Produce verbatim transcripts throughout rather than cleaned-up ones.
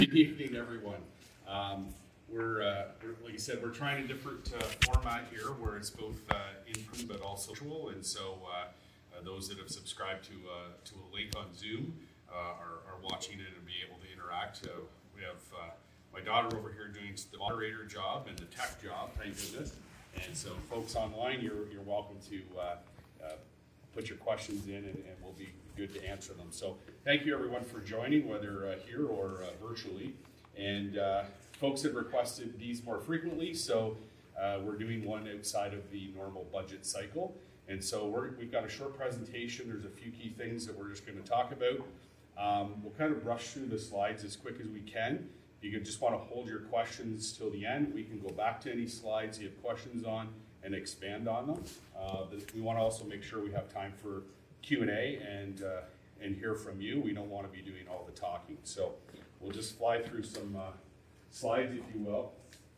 Good evening, everyone. Um, we're, uh, we're, like I said, we're trying a different uh, format here where it's both uh, in person but also virtual. And so uh, uh, those that have subscribed to uh, to a link on Zoom uh, are, are watching it and be able to interact. Uh, we have uh, my daughter over here doing the moderator job and the tech job, thank goodness. And so folks online, you're, you're welcome to uh, uh, put your questions in and, and we'll be good to answer them. So thank you everyone for joining, whether uh, here or uh, virtually. And uh, folks have requested these more frequently, so uh, we're doing one outside of the normal budget cycle. And so we're, we've got a short presentation. There's a few key things that we're just going to talk about. Um, we'll kind of rush through the slides as quick as we can. If you could just want to hold your questions till the end, we can go back to any slides you have questions on and expand on them. Uh, we want to also make sure we have time for Q and A and uh, and hear from you. We don't want to be doing all the talking. So we'll just fly through some uh, slides, if you will.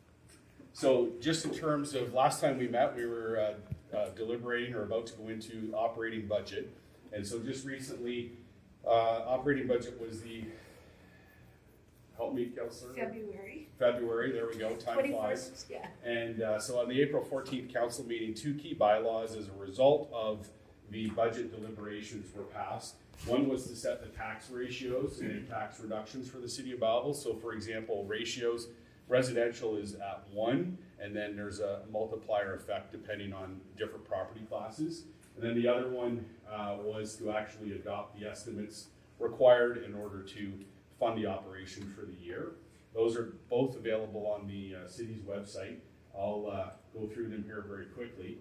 So just in terms of last time we met, we were uh, uh, deliberating or about to go into operating budget. And so just recently, uh, operating budget was the, help me, Councillor? February. February, there we go, time flies. Yeah. And uh, so on the April fourteenth council meeting, two key bylaws as a result of the budget deliberations were passed. One was to set the tax ratios and tax reductions for the city of Belleville. So for example, ratios, residential is at one, and then there's a multiplier effect depending on different property classes. And then the other one uh, was to actually adopt the estimates required in order to fund the operation for the year. Those are both available on the uh, city's website. I'll uh, go through them here very quickly.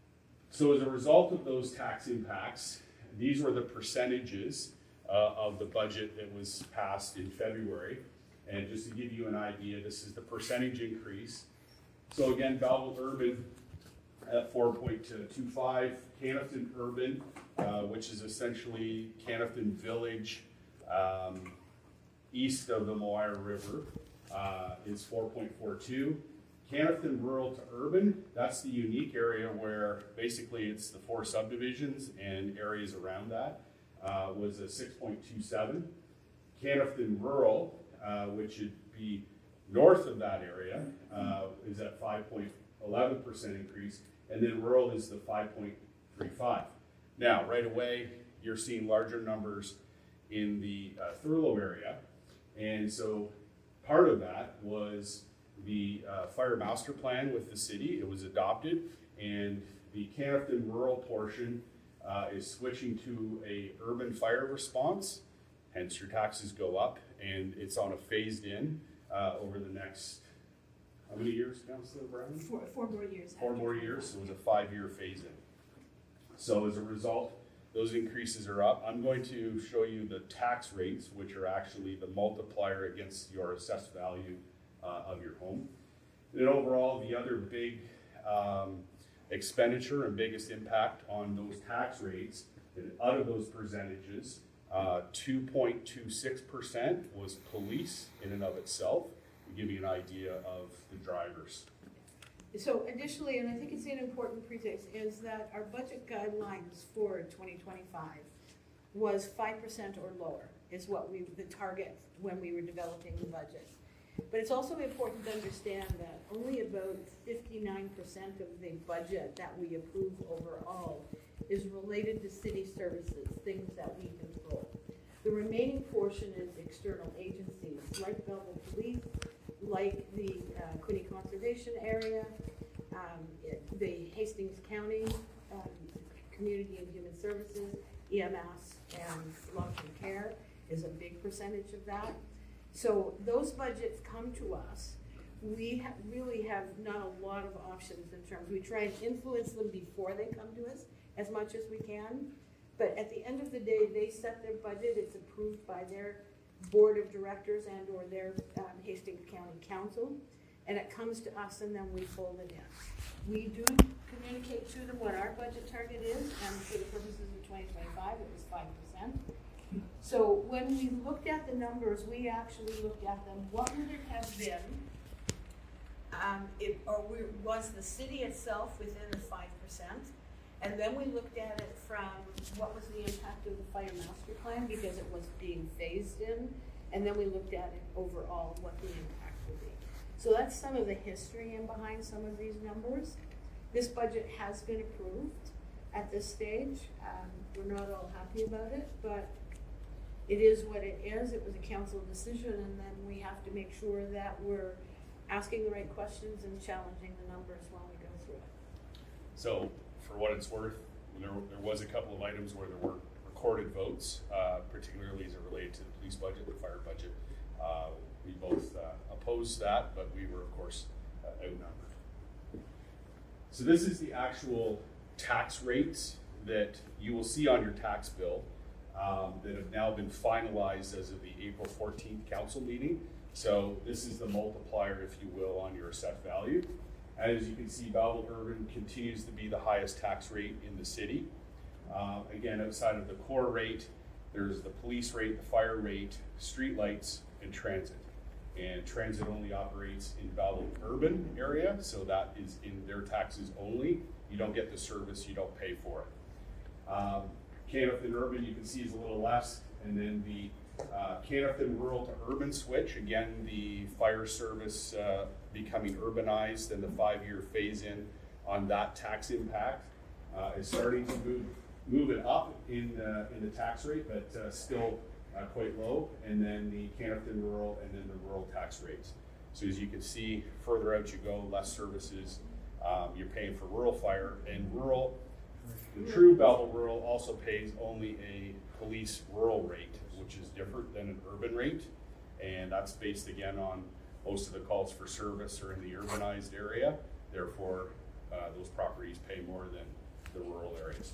So as a result of those tax impacts, these were the percentages uh, of the budget that was passed in February. And just to give you an idea, this is the percentage increase. So again, Belleville Urban at four point two five, Canafton Urban, uh, which is essentially Canafton Village, um, east of the Moira River, uh, is four point four two. Canafton Rural to Urban, that's the unique area where basically it's the four subdivisions and areas around that, uh, was a six point two seven. Canafton Rural, uh, which would be north of that area, uh, is at five point one one percent increase, and then rural is the five point three five. Now, right away, you're seeing larger numbers in the uh, Thurlow area, and so part of that was the uh, fire master plan with the city. It was adopted, and the Canafton rural portion uh, is switching to a urban fire response, hence your taxes go up, and it's on a phased in uh, over the next, how many years, Councillor Brown? Four, four more years. Four more years, so it was a five-year phase-in. So as a result, those increases are up. I'm going to show you the tax rates, which are actually the multiplier against your assessed value uh, of your home. And then overall, the other big um, expenditure and biggest impact on those tax rates, and out of those percentages, uh, two point two six percent was police in and of itself, to give you an idea of the drivers. So additionally, and I think it's an important pretext, is that our budget guidelines for twenty twenty-five was five percent or lower, is what we, the target when we were developing the budget. But it's also important to understand that only about fifty-nine percent of the budget that we approve overall is related to city services, things that we control. The remaining portion is external agencies like Belleville Police, like the uh, Quinte Conservation Area, um, it, the Hastings County um, Community and Human Services, E M S, and long-term care is a big percentage of that. So those budgets come to us. We ha- really have not a lot of options in terms, we try and influence them before they come to us as much as we can. But at the end of the day, they set their budget, it's approved by their board of directors and or their um, Hastings County Council, and it comes to us and then we fold it in. We do communicate to them what our budget target is, and for the purposes of twenty twenty-five, it was five percent. So when we looked at the numbers, we actually looked at them, what would it have been, um, it, or we, was the city itself within the five percent? And then we looked at it from what was the impact of the fire master plan, because it was being phased in, And then we looked at it overall, what the impact would be. So that's some of the history in behind some of these numbers. This budget has been approved at this stage. Um, we're not all happy about it, but it is what it is. It was a council decision, and then we have to make sure that we're asking the right questions and challenging the numbers while we go through it. So, for what it's worth, there, there was a couple of items where there were recorded votes, uh, particularly as it related to the police budget, the fire budget. Uh, we both uh, opposed that, but we were, of course, uh, outnumbered. So this is the actual tax rates that you will see on your tax bill um, that have now been finalized as of the April fourteenth council meeting. So this is the multiplier, if you will, on your assessed value. As you can see, Belleville Urban continues to be the highest tax rate in the city. Uh, again, outside of the core rate, there's the police rate, the fire rate, street lights, and transit. And transit only operates in Belleville Urban area, so that is in their taxes only. You don't get the service, you don't pay for it. Um, Canifton Urban, you can see, is a little less, and then the uh, Canifton rural to urban switch, again, the fire service uh, becoming urbanized, and the five-year phase-in on that tax impact uh, is starting to move move it up in the, in the tax rate, but uh, still uh, quite low. And then the Canifton rural, and then the rural tax rates. So as you can see, further out you go, less services. Um, you're paying for rural fire, and rural, the true Belleville rural also pays only a police rural rate, which is different than an urban rate. And that's based again on most of the calls for service are in the urbanized area. Therefore, uh, those properties pay more than the rural areas.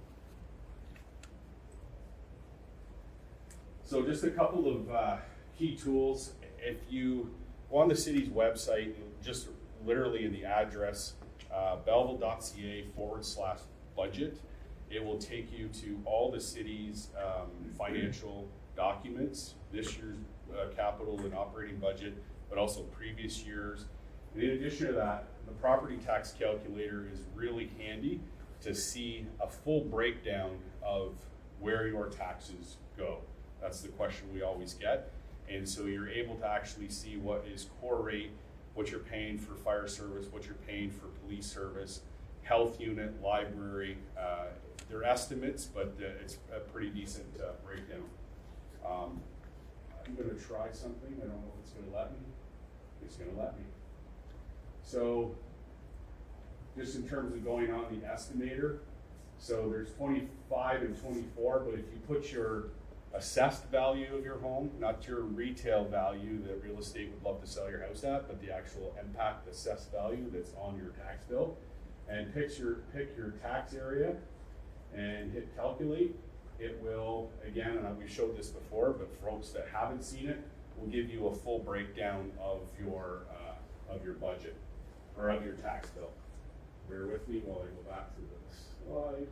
So just a couple of uh, key tools. If you go on the city's website, just literally in the address, uh, belleville.ca forward slash budget, it will take you to all the city's um, financial documents, this year's uh, capital and operating budget, but also previous years. And in addition to that, the property tax calculator is really handy to see a full breakdown of where your taxes go. That's the question we always get. And so you're able to actually see what is core rate, what you're paying for fire service, what you're paying for police service, health unit, library. Uh, they're estimates, but uh, it's a pretty decent uh, breakdown. Um, I'm going to try something. I don't know if it's going to let me. It's going to let me. So just in terms of going on the estimator, so there's twenty-five and twenty-four, but if you put your assessed value of your home, not your retail value that real estate would love to sell your house at, but the actual impact assessed value that's on your tax bill, and pick your, pick your tax area and hit calculate. It will, again, and we showed this before, but for folks that haven't seen it, will give you a full breakdown of your uh, of your budget, or of your tax bill. Bear with me while I go back to the slide.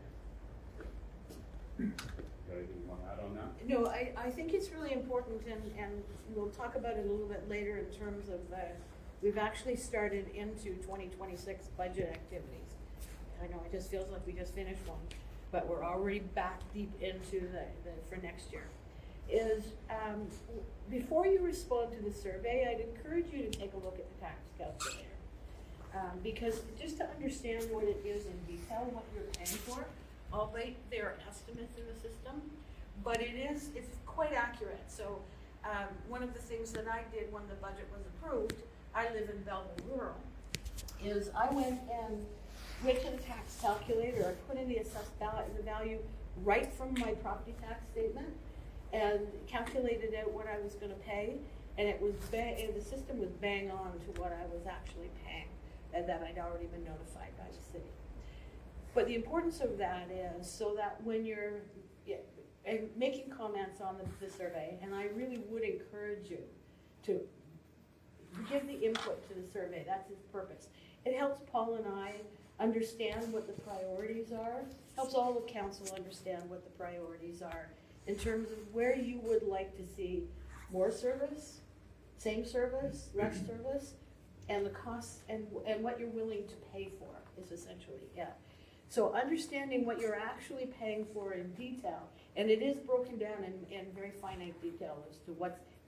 Got anything you want to add on that? No, I, I think it's really important, and, and we'll talk about it a little bit later in terms of the, we've actually started into twenty twenty-six budget activities. I know it just feels like we just finished one, but we're already back deep into the, the for next year. Is um, before you respond to the survey, I'd encourage you to take a look at the tax calculator. Um, because just to understand what it is in detail, what you're paying for, albeit there are estimates in the system, but it is, it's quite accurate. So um, one of the things that I did when the budget was approved, I live in Belleville Rural, is I went and went to the tax calculator, I put in the assessed value, the value right from my property tax statement, and calculated out what I was gonna pay, and it was, bang, and the system was bang on to what I was actually paying, and that I'd already been notified by the city. But the importance of that is so that when you're yeah, and making comments on the, the survey, and I really would encourage you to give the input to the survey. That's its purpose. It helps Paul and I understand what the priorities are, helps all of council understand what the priorities are in terms of where you would like to see more service, same service, less service, and the costs and, and what you're willing to pay for is essentially it. So understanding what you're actually paying for in detail, and it is broken down in, in very finite detail as to what's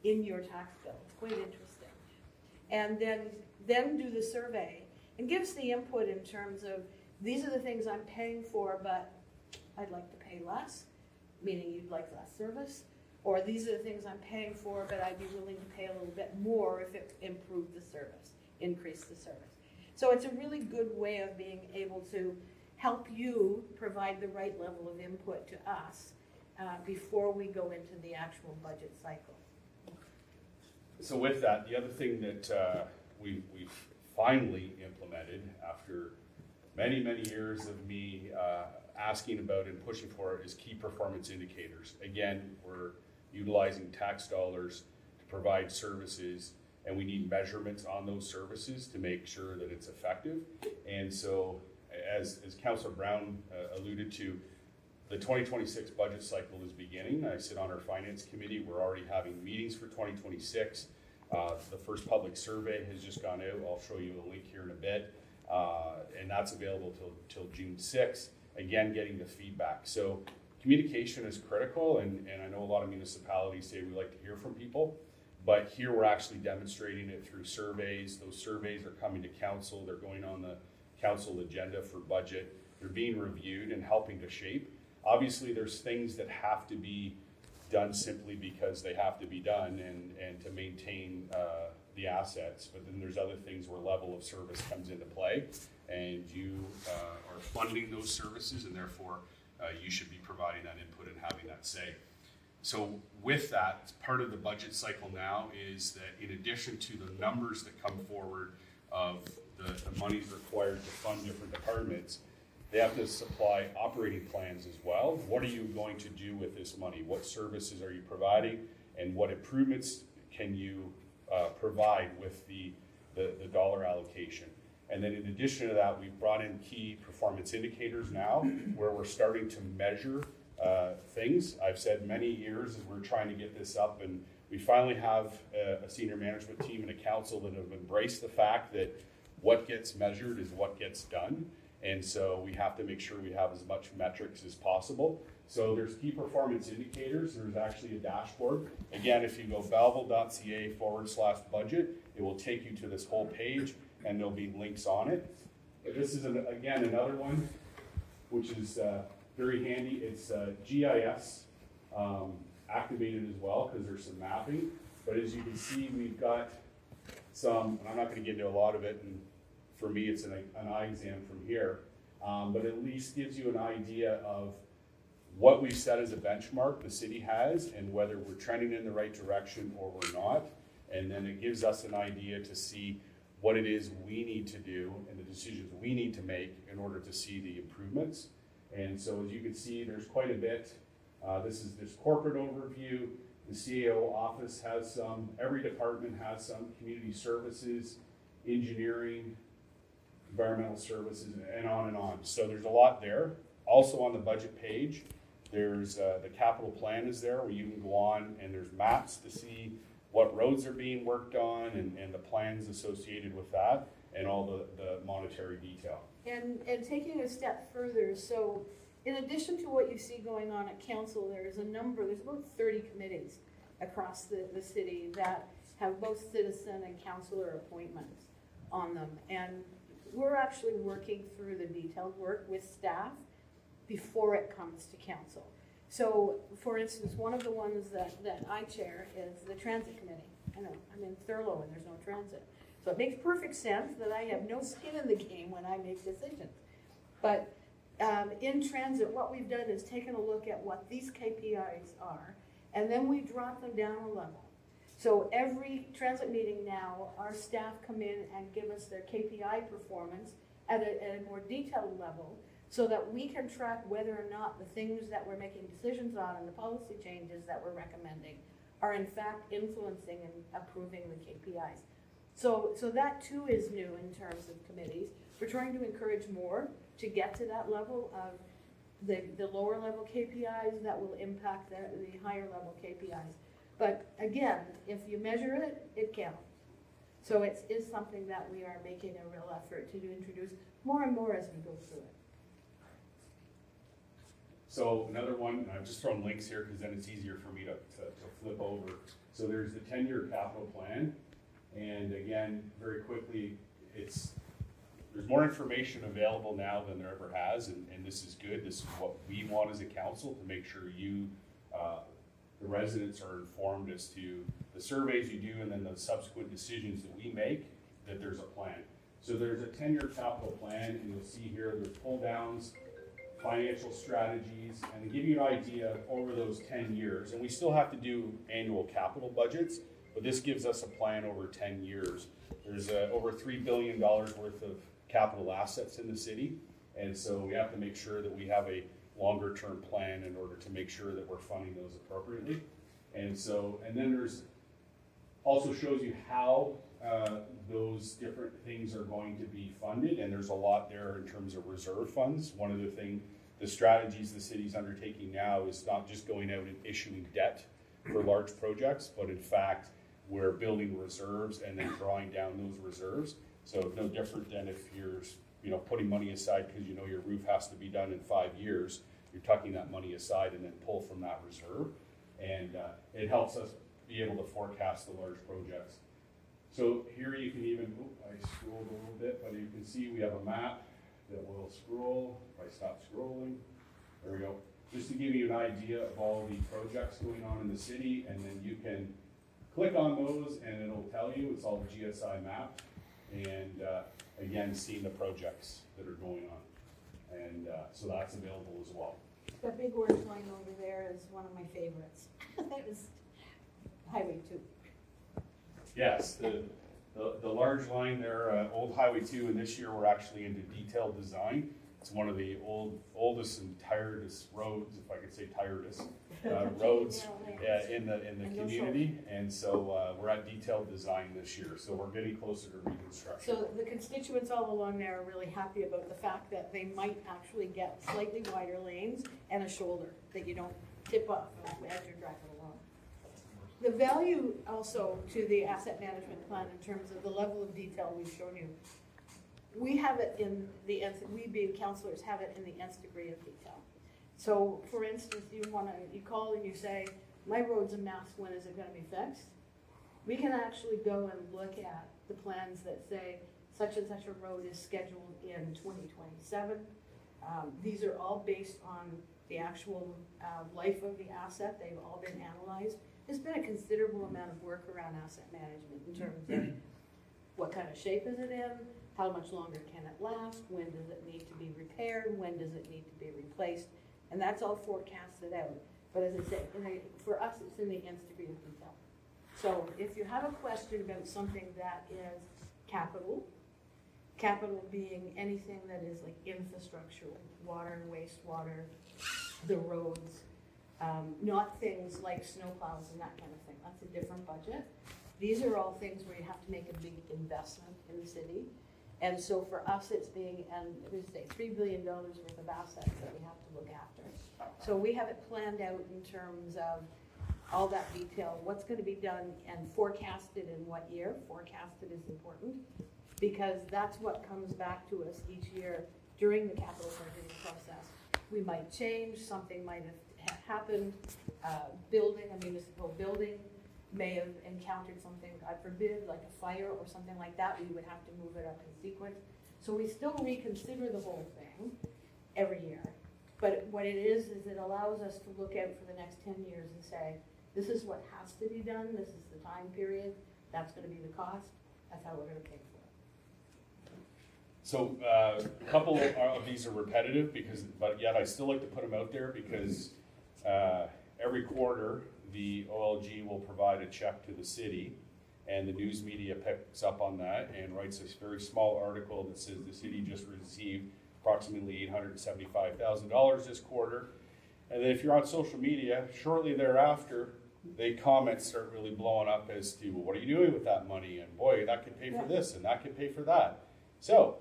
in your tax bill. It's quite interesting. And then, then do the survey and give us the input in terms of, these are the things I'm paying for, but I'd like to pay less, meaning you'd like less service. Or these are the things I'm paying for, but I'd be willing to pay a little bit more if it improved the service, increased the service. So it's a really good way of being able to help you provide the right level of input to us uh, before we go into the actual budget cycle. So with that, the other thing that uh, we, we've finally implemented after many, many years of me uh, asking about and pushing for is key performance indicators. Again, we're utilizing tax dollars to provide services, and we need measurements on those services to make sure that it's effective. And so, as, as Councillor Brown uh, alluded to, the twenty twenty-six budget cycle is beginning. I sit on our finance committee. We're already having meetings for twenty twenty-six. Uh, the first public survey has just gone out. I'll show you a link here in a bit. Uh, and that's available till, till June sixth. Again, getting the feedback. So communication is critical, and, and I know a lot of municipalities say we like to hear from people, but here we're actually demonstrating it through surveys. Those surveys are coming to council. They're going on the council agenda for budget. They're being reviewed and helping to shape. Obviously, there's things that have to be done simply because they have to be done and, and to maintain uh, the assets, but then there's other things where level of service comes into play, and you uh, are funding those services, and therefore uh, you should be providing that input and having that say. So with that, part of the budget cycle now is that in addition to the numbers that come forward of the, the monies required to fund different departments, they have to supply operating plans as well. What are you going to do with this money? What services are you providing, and what improvements can you uh, provide with the, the, the dollar allocation? And then in addition to that, we've brought in key performance indicators now where we're starting to measure uh, things. I've said many years as we're trying to get this up, and we finally have a, a senior management team and a council that have embraced the fact that what gets measured is what gets done. And so we have to make sure we have as much metrics as possible. So there's key performance indicators. There's actually a dashboard. Again, if you go belleville.ca forward slash budget, it will take you to this whole page, and there'll be links on it. But this is, an, again, another one, which is uh, very handy. It's uh, G I S um, activated as well, because there's some mapping. But as you can see, we've got some, and I'm not going to get into a lot of it, and for me, it's an, an eye exam from here, um, but at least gives you an idea of what we've set as a benchmark the city has, and whether we're trending in the right direction or we're not. And then it gives us an idea to see what it is we need to do and the decisions we need to make in order to see the improvements. And so as you can see, there's quite a bit. Uh, this is this corporate overview. The C A O office has some, every department has some, community services, engineering, environmental services, and on and on. So there's a lot there. Also on the budget page, there's uh, the capital plan is there where you can go on, and there's maps to see what roads are being worked on and, and the plans associated with that, and all the, the monetary detail. And, and taking a step further, so in addition to what you see going on at council, there's a number, there's about thirty committees across the, the city that have both citizen and councillor appointments on them. And we're actually working through the detailed work with staff before it comes to council. So, for instance, one of the ones that, that I chair is the transit committee. I know, I'm in Thurlow and there's no transit. So it makes perfect sense that I have no skin in the game when I make decisions. But um, in transit, what we've done is taken a look at what these K P Is are, and then we drop them down a level. So every transit meeting now, our staff come in and give us their K P I performance at a, at a more detailed level, so that we can track whether or not the things that we're making decisions on and the policy changes that we're recommending are in fact influencing and approving the K P Is. So, so that too is new in terms of committees. We're trying to encourage more to get to that level of the, the lower level K P Is that will impact the, the higher level K P Is. But again, if you measure it, it counts. So it is something that we are making a real effort to introduce more and more as we go through it. So another one, and I've just thrown links here because then it's easier for me to, to, to flip over. So there's the ten-year capital plan, and again, very quickly, it's, there's more information available now than there ever has, and, and this is good. This is what we want as a council, to make sure you, uh, the residents are informed as to the surveys you do and then the subsequent decisions that we make, that there's a plan. So there's a ten-year capital plan, and you'll see here there's pull downs, financial strategies, and to give you an idea over those ten years, and we still have to do annual capital budgets, but this gives us a plan over ten years. There's uh, over three billion dollars worth of capital assets in the city, and so we have to make sure that we have a longer term plan in order to make sure that we're funding those appropriately. And so, and then there's also shows you how uh, those different things are going to be funded, and there's a lot there in terms of reserve funds. One of the things, the strategies the city's undertaking now is not just going out and issuing debt for large projects, but in fact, we're building reserves and then drawing down those reserves. So no different than if you're, you know, putting money aside because you know your roof has to be done in five years, you're tucking that money aside and then pull from that reserve. And uh, it helps us be able to forecast the large projects. So here you can even, oh, I scrolled a little bit, but you can see we have a map that will scroll. If I stop scrolling, there we go. Just to give you an idea of all the projects going on in the city, and then you can click on those and it'll tell you, it's all G S I map. And uh, again, seeing the projects that are going on. And uh, so that's available as well. The big orange line over there is one of my favorites. That is Highway two. Yes, the, the, the large line there, uh, Old Highway two, and this year we're actually into detailed design. It's one of the old, oldest and tiredest roads, if I could say tiredest, uh, roads uh, in the in the And community. And so uh, we're at detailed design this year, so we're getting closer to reconstruction. So the constituents all along there are really happy about the fact that they might actually get slightly wider lanes and a shoulder that you don't tip off as you're driving along. The value also to the asset management plan in terms of the level of detail we've shown you, we have it in the, nth, we being counselors have it in the nth degree of detail. So for instance, you wanna, you call and you say, my road's a mess, when is it gonna be fixed? We can actually go and look at the plans that say such and such a road is scheduled in twenty twenty-seven. Um, these are all based on the actual uh, life of the asset. They've all been analyzed. There's been a considerable amount of work around asset management in terms of what kind of shape is it in, how much longer can it last, when does it need to be repaired, when does it need to be replaced, and that's all forecasted out. But as I said, in a, for us, it's in the nth degree of detail. So if you have a question about something that is capital, capital being anything that is like infrastructure, water and wastewater, the roads, um, not things like snowplows and that kind of thing. That's a different budget. These are all things where you have to make a big investment in the city. And so for us, it's being, and we say three billion dollars worth of assets that we have to look after. So we have it planned out in terms of all that detail, what's going to be done and forecasted in what year. Forecasted is important because that's what comes back to us each year during the capital budgeting process. We might change, something might have happened, uh, building, a municipal building may have encountered something, God forbid, like a fire or something like that. We would have to move it up in sequence. So we still reconsider the whole thing every year. But what it is, is it allows us to look out for the next ten years and say, this is what has to be done, this is the time period, that's gonna be the cost, that's how we're gonna pay for it. So uh, a couple of these are repetitive, because, but yet I still like to put them out there because uh, every quarter the O L G will provide a check to the city, and the news media picks up on that and writes this very small article that says the city just received approximately eight hundred seventy-five thousand dollars this quarter. And then if you're on social media, shortly thereafter, the comments start really blowing up as to, well, what are you doing with that money? And boy, that could pay for this and that could pay for that. So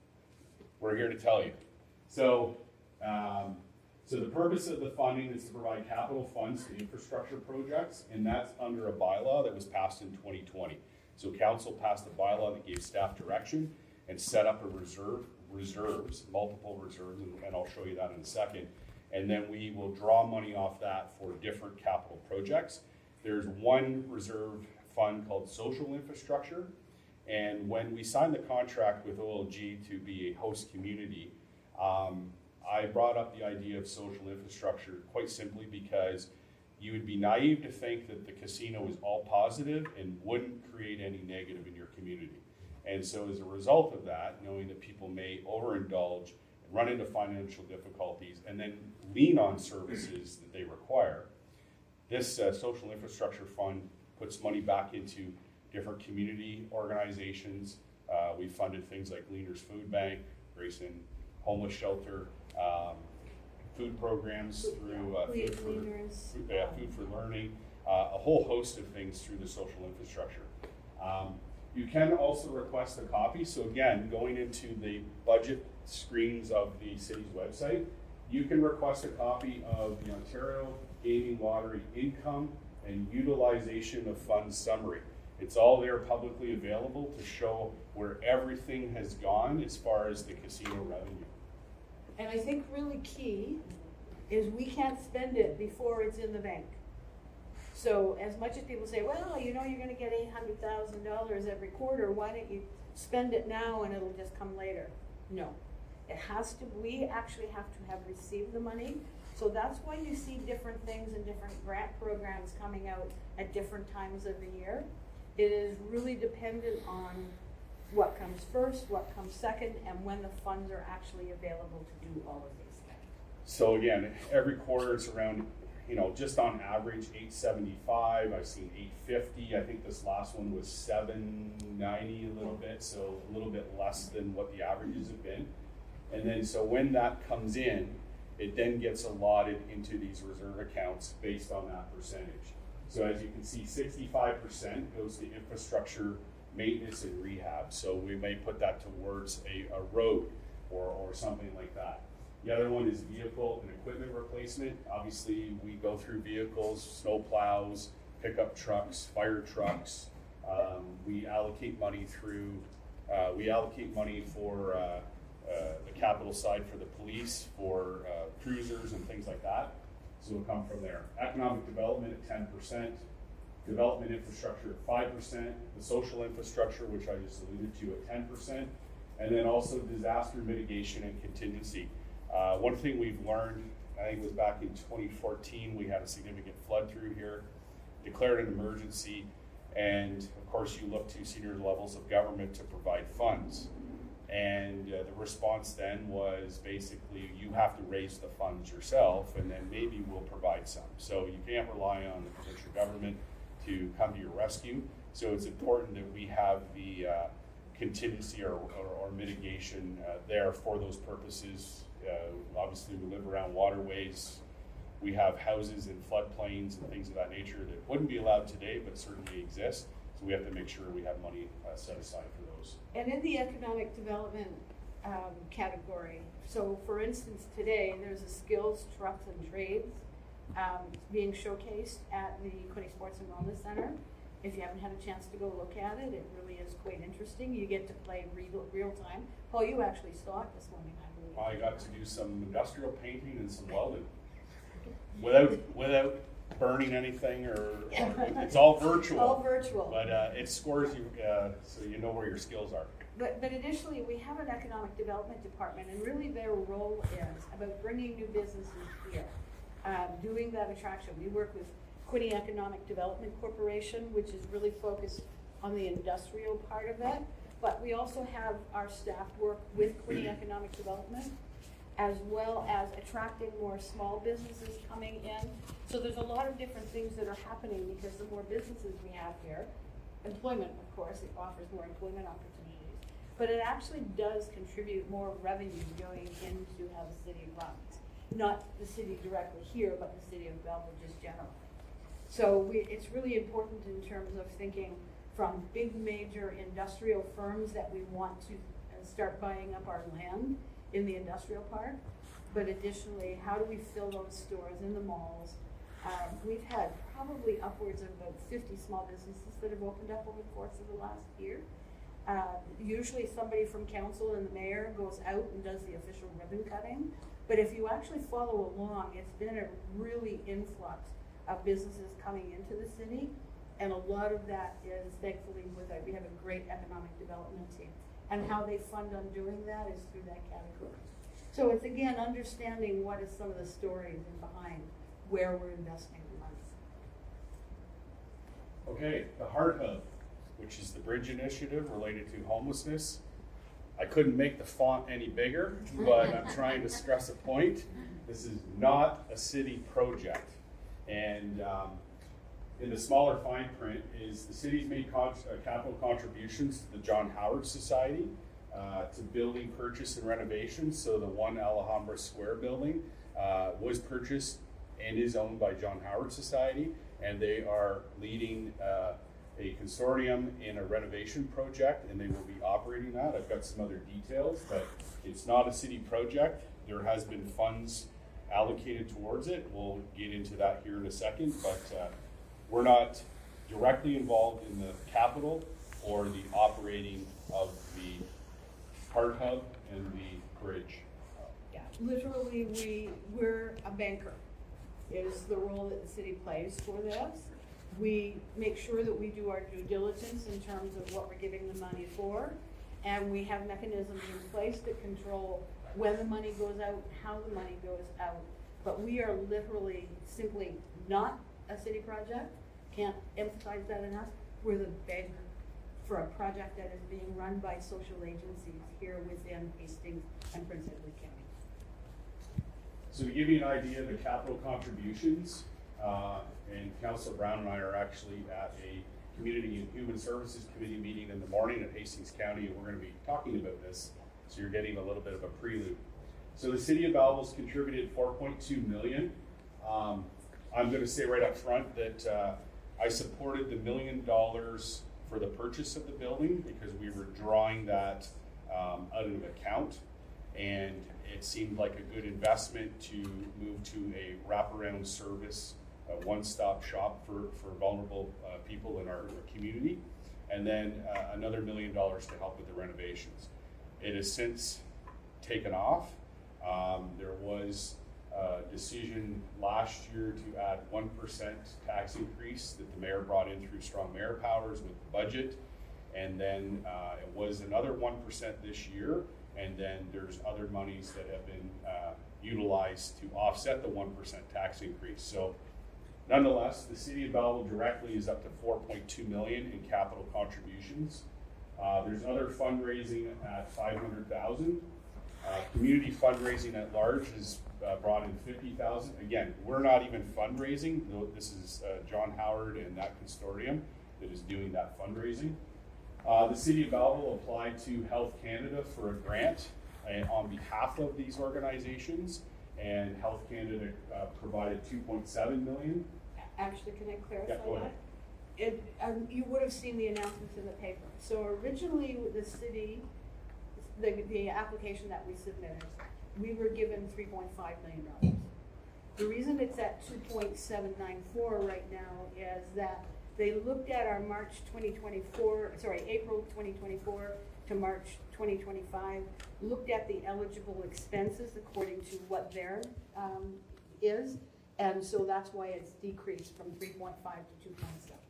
we're here to tell you. So, um, so the purpose of the funding is to provide capital funds to infrastructure projects, and that's under a bylaw that was passed in twenty twenty. So council passed a bylaw that gave staff direction and set up a reserve, reserves, multiple reserves, and, and I'll show you that in a second. And then we will draw money off that for different capital projects. there's one reserve fund called social infrastructure. And when we signed the contract with O L G to be a host community, um, I brought up the idea of social infrastructure quite simply because you would be naive to think that the casino is all positive and wouldn't create any negative in your community. And so as a result of that, knowing that people may overindulge, run into financial difficulties, and then lean on services that they require, this uh, social infrastructure fund puts money back into different community organizations. Uh, we funded things like Leaders Food Bank, Grayson Homeless Shelter, um, food programs through uh, food, for, food, uh, food for Learning, uh, a whole host of things through the social infrastructure. Um, you can also request a copy. So again, going into the budget screens of the city's website, you can request a copy of the Ontario Gaming Lottery Income and Utilization of Funds Summary. It's all there publicly available to show where everything has gone as far as the casino revenue. And I think really key is we can't spend it before it's in the bank. So as much as people say, well, you know, you're gonna get eight hundred thousand dollars every quarter, why don't you spend it now and it'll just come later? No, it has to, we actually have to have received the money. So that's why you see different things and different grant programs coming out at different times of the year. It is really dependent on what comes first, what comes second, and when the funds are actually available to do all of these things. So again, every quarter it's around, you know, just on average eight seventy-five. I've seen eight fifty. I think this last one was seven ninety a little bit, so a little bit less than what the averages have been. And then so when that comes in, it then gets allotted into these reserve accounts based on that percentage. So as you can see, sixty-five percent goes to infrastructure maintenance and rehab. So we may put that towards a, a road or, or something like that. The other one is vehicle and equipment replacement. Obviously, we go through vehicles, snow plows, pickup trucks, fire trucks. Um, we allocate money through, uh, we allocate money for uh, uh, the capital side for the police, for uh, cruisers and things like that. So it'll come from there. Economic development at ten percent. Development infrastructure at five percent, the social infrastructure, which I just alluded to, at ten percent, and then also disaster mitigation and contingency. Uh, one thing we've learned, I think it was back in twenty fourteen, we had a significant flood through here, declared an emergency, and of course you look to senior levels of government to provide funds. And uh, the response then was basically you have to raise the funds yourself, and then maybe we'll provide some. So you can't rely on the provincial government to come to your rescue. So it's important that we have the uh, contingency or, or, or mitigation uh, there for those purposes. Uh, obviously, we live around waterways. We have houses in floodplains and things of that nature that wouldn't be allowed today, but certainly exist. So we have to make sure we have money uh, set aside for those. And in the economic development um, category, so for instance, today there's a skills, trucks, and trades Um, being showcased at the Quinte Sports and Wellness Center. If you haven't had a chance to go look at it, it really is quite interesting. You get to play real, real time. Paul, you actually saw it this morning, I believe. I got to do some industrial painting and some welding without without burning anything, or, or it's all virtual. All virtual. But uh, it scores you, uh, so you know where your skills are. But, but additionally, we have an economic development department, and really their role is about bringing new businesses here. Um, doing that attraction. We work with Quinte Economic Development Corporation, which is really focused on the industrial part of it, but we also have our staff work with Quinte Economic Development, as well as attracting more small businesses coming in. So there's a lot of different things that are happening because the more businesses we have here, employment, of course, it offers more employment opportunities, but it actually does contribute more revenue going into how the city runs. Not the city directly here, but the city of Belleville just generally. So we, it's really important in terms of thinking from big major industrial firms that we want to start buying up our land in the industrial park, but additionally, how do we fill those stores in the malls? Um, we've had probably upwards of about fifty small businesses that have opened up over the course of the last year. Uh, usually somebody from council and the mayor goes out and does the official ribbon cutting. But if you actually follow along, it's been a really influx of businesses coming into the city. And a lot of that is thankfully with our, we have a great economic development team. And how they fund on doing that is through that category. So it's again, understanding what is some of the stories and behind where we're investing the money. Okay, the Heart Hub, which is the bridge initiative related to homelessness. I couldn't make the font any bigger, but I'm trying to stress a point. This is not a city project. And um, in the smaller fine print is the city's made con- uh, capital contributions to the John Howard Society uh, to building purchase and renovations. So the one Alhambra Square building uh, was purchased and is owned by John Howard Society, and they are leading uh, a consortium in a renovation project, and they will be operating that. I've got some other details, but it's not a city project. There has been funds allocated towards it. We'll get into that here in a second, but uh, we're not directly involved in the capital or the operating of the Heart Hub and the bridge. Yeah, literally, we, we're a banker, is the role that the city plays for this. We make sure that we do our due diligence in terms of what we're giving the money for, and we have mechanisms in place that control when the money goes out, how the money goes out. But we are literally simply not a city project. Can't emphasize that enough. We're the banker for a project that is being run by social agencies here within Hastings and Prince Edward County. So to give you an idea of the capital contributions, uh, and Councillor Brown and I are actually at a Community and Human Services Committee meeting in the morning at Hastings County, and we're going to be talking about this, so you're getting a little bit of a prelude. So the City of Belleville's contributed four point two million dollars. Um, I'm going to say right up front that uh, I supported the million dollars for the purchase of the building because we were drawing that um, out of an account, and it seemed like a good investment to move to a wraparound service, a one-stop shop for, for vulnerable uh, people in our, our community, and then uh, another million dollars to help with the renovations. It has since taken off. Um, there was a decision last year to add one percent tax increase that the mayor brought in through strong mayor powers with the budget, and then uh, it was another one percent this year, and then there's other monies that have been uh, utilized to offset the one percent tax increase. So nonetheless, the City of Belleville directly is up to four point two million dollars in capital contributions. Uh, there's other fundraising at five hundred thousand dollars. Uh, community fundraising at large has uh, brought in fifty thousand dollars. Again, we're not even fundraising. This is uh, John Howard and that consortium that is doing that fundraising. Uh, the City of Belleville applied to Health Canada for a grant uh, on behalf of these organizations, and Health Canada uh, provided two point seven million dollars. Actually, can I clarify Yeah, go ahead. that? It, um, you would have seen the announcements in the paper. So originally, with the city, the, the application that we submitted, we were given three point five million dollars. The reason it's at two point seven nine four right now is that they looked at our March twenty twenty-four, sorry, April twenty twenty-four to March twenty twenty-five, looked at the eligible expenses according to what their um, is, and so that's why it's decreased from three point five to two point seven.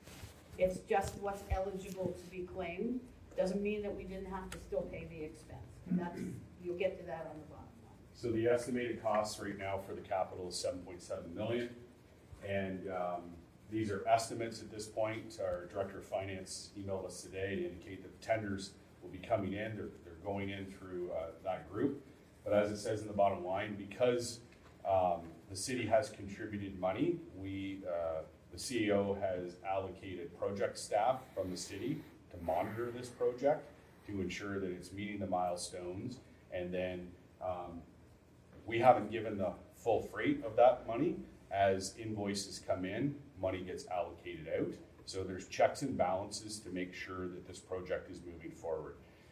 It's just what's eligible to be claimed. Doesn't mean that we didn't have to still pay the expense. That's, you'll get to that on the bottom line. So the estimated costs right now for the capital is seven point seven million dollars, and um, these are estimates at this point. Our Director of Finance emailed us today to indicate that the tenders will be coming in. They're, they're going in through uh, that group. But as it says in the bottom line, because um, the city has contributed money, we, uh, the C A O has allocated project staff from the city to monitor this project to ensure that it's meeting the milestones. And then um, we haven't given the full freight of that money. As invoices come in, money gets allocated out. So there's checks and balances to make sure that this project is moving forward.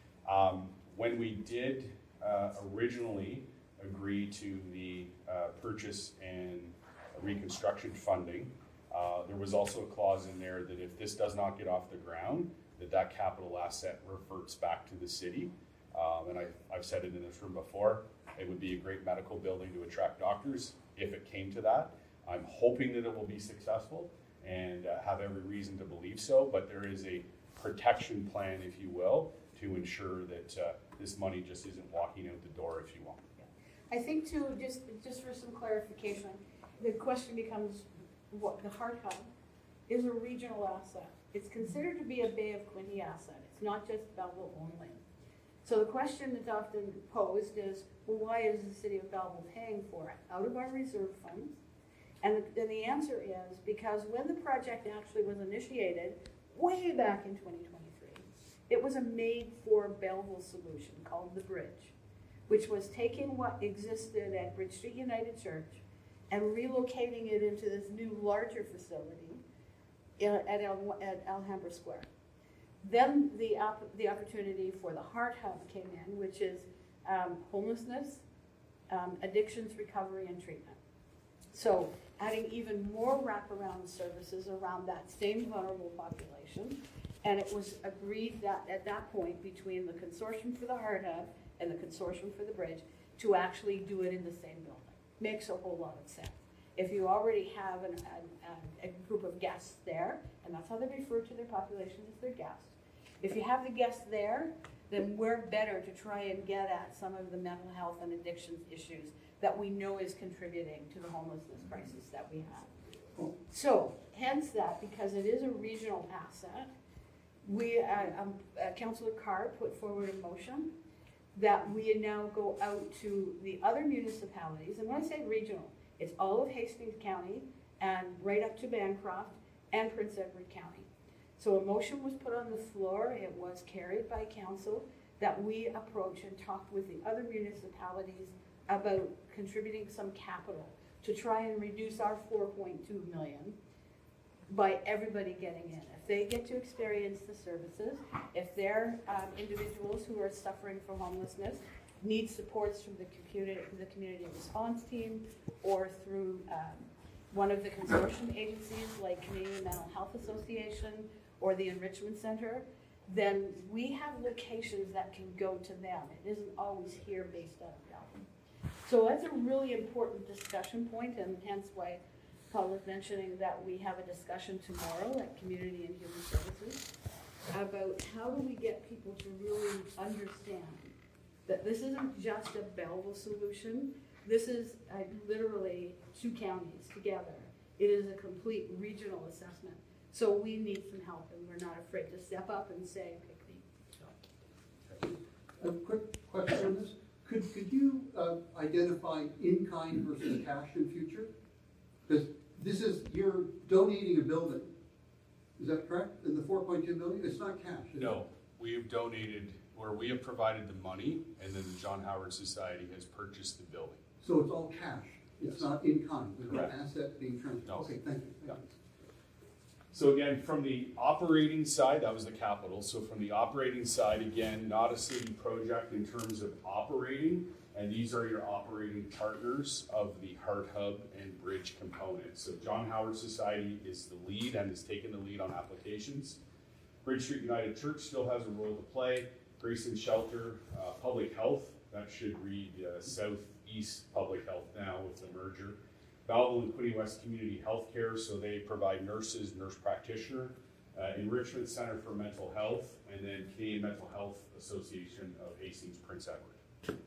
Um, when we did uh, originally agree to the uh, purchase and reconstruction funding, uh, there was also a clause in there that if this does not get off the ground, that that capital asset reverts back to the city. Um, and I, I've said it in this room before, it would be a great medical building to attract doctors if it came to that. I'm hoping that it will be successful and uh, have every reason to believe so, but there is a protection plan, if you will, to ensure that uh, this money just isn't walking out the door, if you will. I think too, just, just for some clarification, the question becomes, what, the Heart Hub is a regional asset. It's considered to be a Bay of Quinte asset. It's not just Belleville only. So the question that's often posed is, well, why is the city of Belleville paying for it out of our reserve funds? And the, and the answer is because when the project actually was initiated way back in twenty twenty-three, it was a made-for Belleville solution called the Bridge, which was taking what existed at Bridge Street United Church and relocating it into this new larger facility at, El, at Alhambra Square. Then the, op the opportunity for the Heart Hub came in, which is um, homelessness, um, addictions, recovery, and treatment. So adding even more wraparound services around that same vulnerable population. And it was agreed that at that point between the Consortium for the Heart Hub and the Consortium for the Bridge to actually do it in the same building. Makes a whole lot of sense. If you already have an, a, a group of guests there, and that's how they refer to their population as their guests, if you have the guests there, then we're better to try and get at some of the mental health and addictions issues that we know is contributing to the homelessness crisis that we have. So, hence that, because it is a regional asset, we, uh, um, uh, Councillor Carr put forward a motion that we now go out to the other municipalities, and when I say regional, it's all of Hastings County and right up to Bancroft and Prince Edward County. So a motion was put on the floor, it was carried by council, that we approach and talk with the other municipalities about contributing some capital to try and reduce our four point two million by everybody getting in. If they get to experience the services, if they're um, individuals who are suffering from homelessness, need supports from the community, the community response team, or through um, one of the consortium agencies like Canadian Mental Health Association or the Enrichment Center, then we have locations that can go to them. It isn't always here based out of Belgium. So that's a really important discussion point, and hence why Paul was mentioning that we have a discussion tomorrow at Community and Human Services about how do we get people to really understand that this isn't just a Belleville solution. This is uh, literally two counties together. It is a complete regional assessment. So we need some help, and we're not afraid to step up and say, pick me. A quick question on this. Could, could you uh, identify in-kind versus cash in future? Because this is, you're donating a building. Is that correct? And the four point two million, it's not cash, is it? No, we have donated, or we have provided the money, and then the John Howard Society has purchased the building. So it's all cash? It's Yes. not in kind? There's no Correct. asset being transferred? No. Okay, thank you. Thank Yeah. you. So again, from the operating side, that was the capital. So from the operating side, again, not a city project in terms of operating, and these are your operating partners of the Heart Hub and Bridge components. So John Howard Society is the lead and has taken the lead on applications. Bridge Street United Church still has a role to play. Grayson Shelter, uh, Public Health, that should read uh, Southeast Public Health now with the merger. Belleville and Quinte West Community Healthcare, so they provide nurses, nurse practitioner, uh, Enrichment Center for Mental Health, and then Canadian Mental Health Association of Hastings Prince Edward.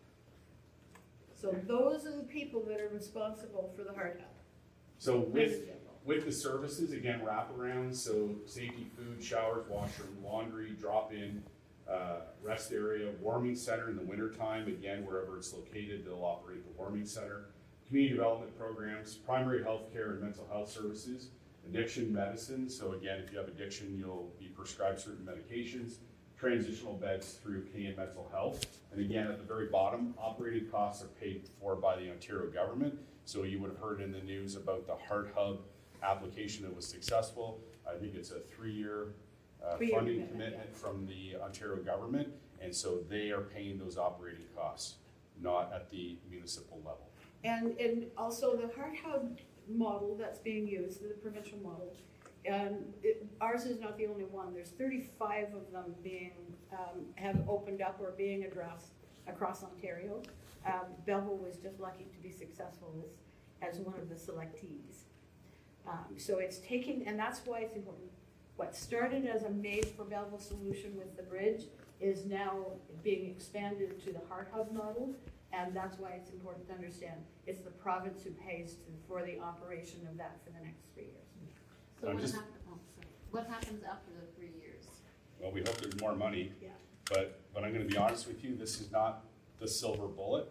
So those are the people that are responsible for the Heart Hub. So with, with the services, again, wraparound, so safety, food, showers, washroom, laundry, drop-in, uh, rest area, warming center in the wintertime, again, wherever it's located, they'll operate the warming center. Community development programs, primary health care and mental health services, addiction medicine, so again, if you have addiction, you'll be prescribed certain medications, transitional beds through Canadian Mental Health, and again, at the very bottom, operating costs are paid for by the Ontario government, so you would have heard in the news about the Heart Hub application that was successful. I think it's a three-year uh, Three-year funding commitment, commitment from the Ontario government, and so they are paying those operating costs, not at the municipal level. And, and also the Heart Hub model that's being used, the provincial model, um, it, ours is not the only one. There's thirty-five of them being, um, have opened up or being addressed across Ontario. Um, Belleville was just lucky to be successful. It's, as one of the selectees. Um, so it's taking, and that's why it's important. What started as a made for Belleville solution with the bridge is now being expanded to the Heart Hub model, and that's why it's important to understand it's the province who pays to, for the operation of that for the next three years. So I'm what just- happens, oh, sorry. What happens after the three years? Well, we hope there's more money, Yeah. but, but I'm gonna be honest with you, this is not the silver bullet.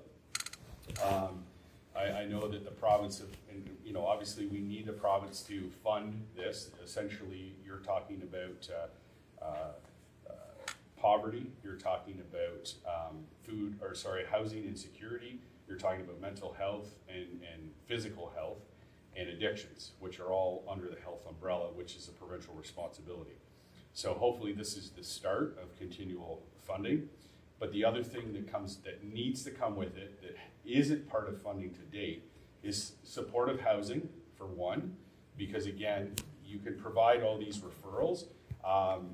Um, I, I know that the province of, and, you know, obviously we need the province to fund this. Essentially, you're talking about, uh, uh, uh, poverty, you're talking about, um, food, or sorry, housing insecurity, you're talking about mental health and, and physical health and addictions, which are all under the health umbrella, which is a provincial responsibility. So hopefully this is the start of continual funding. But the other thing that comes, that needs to come with it, that isn't part of funding to date, is supportive housing, for one, because again, you can provide all these referrals. Um,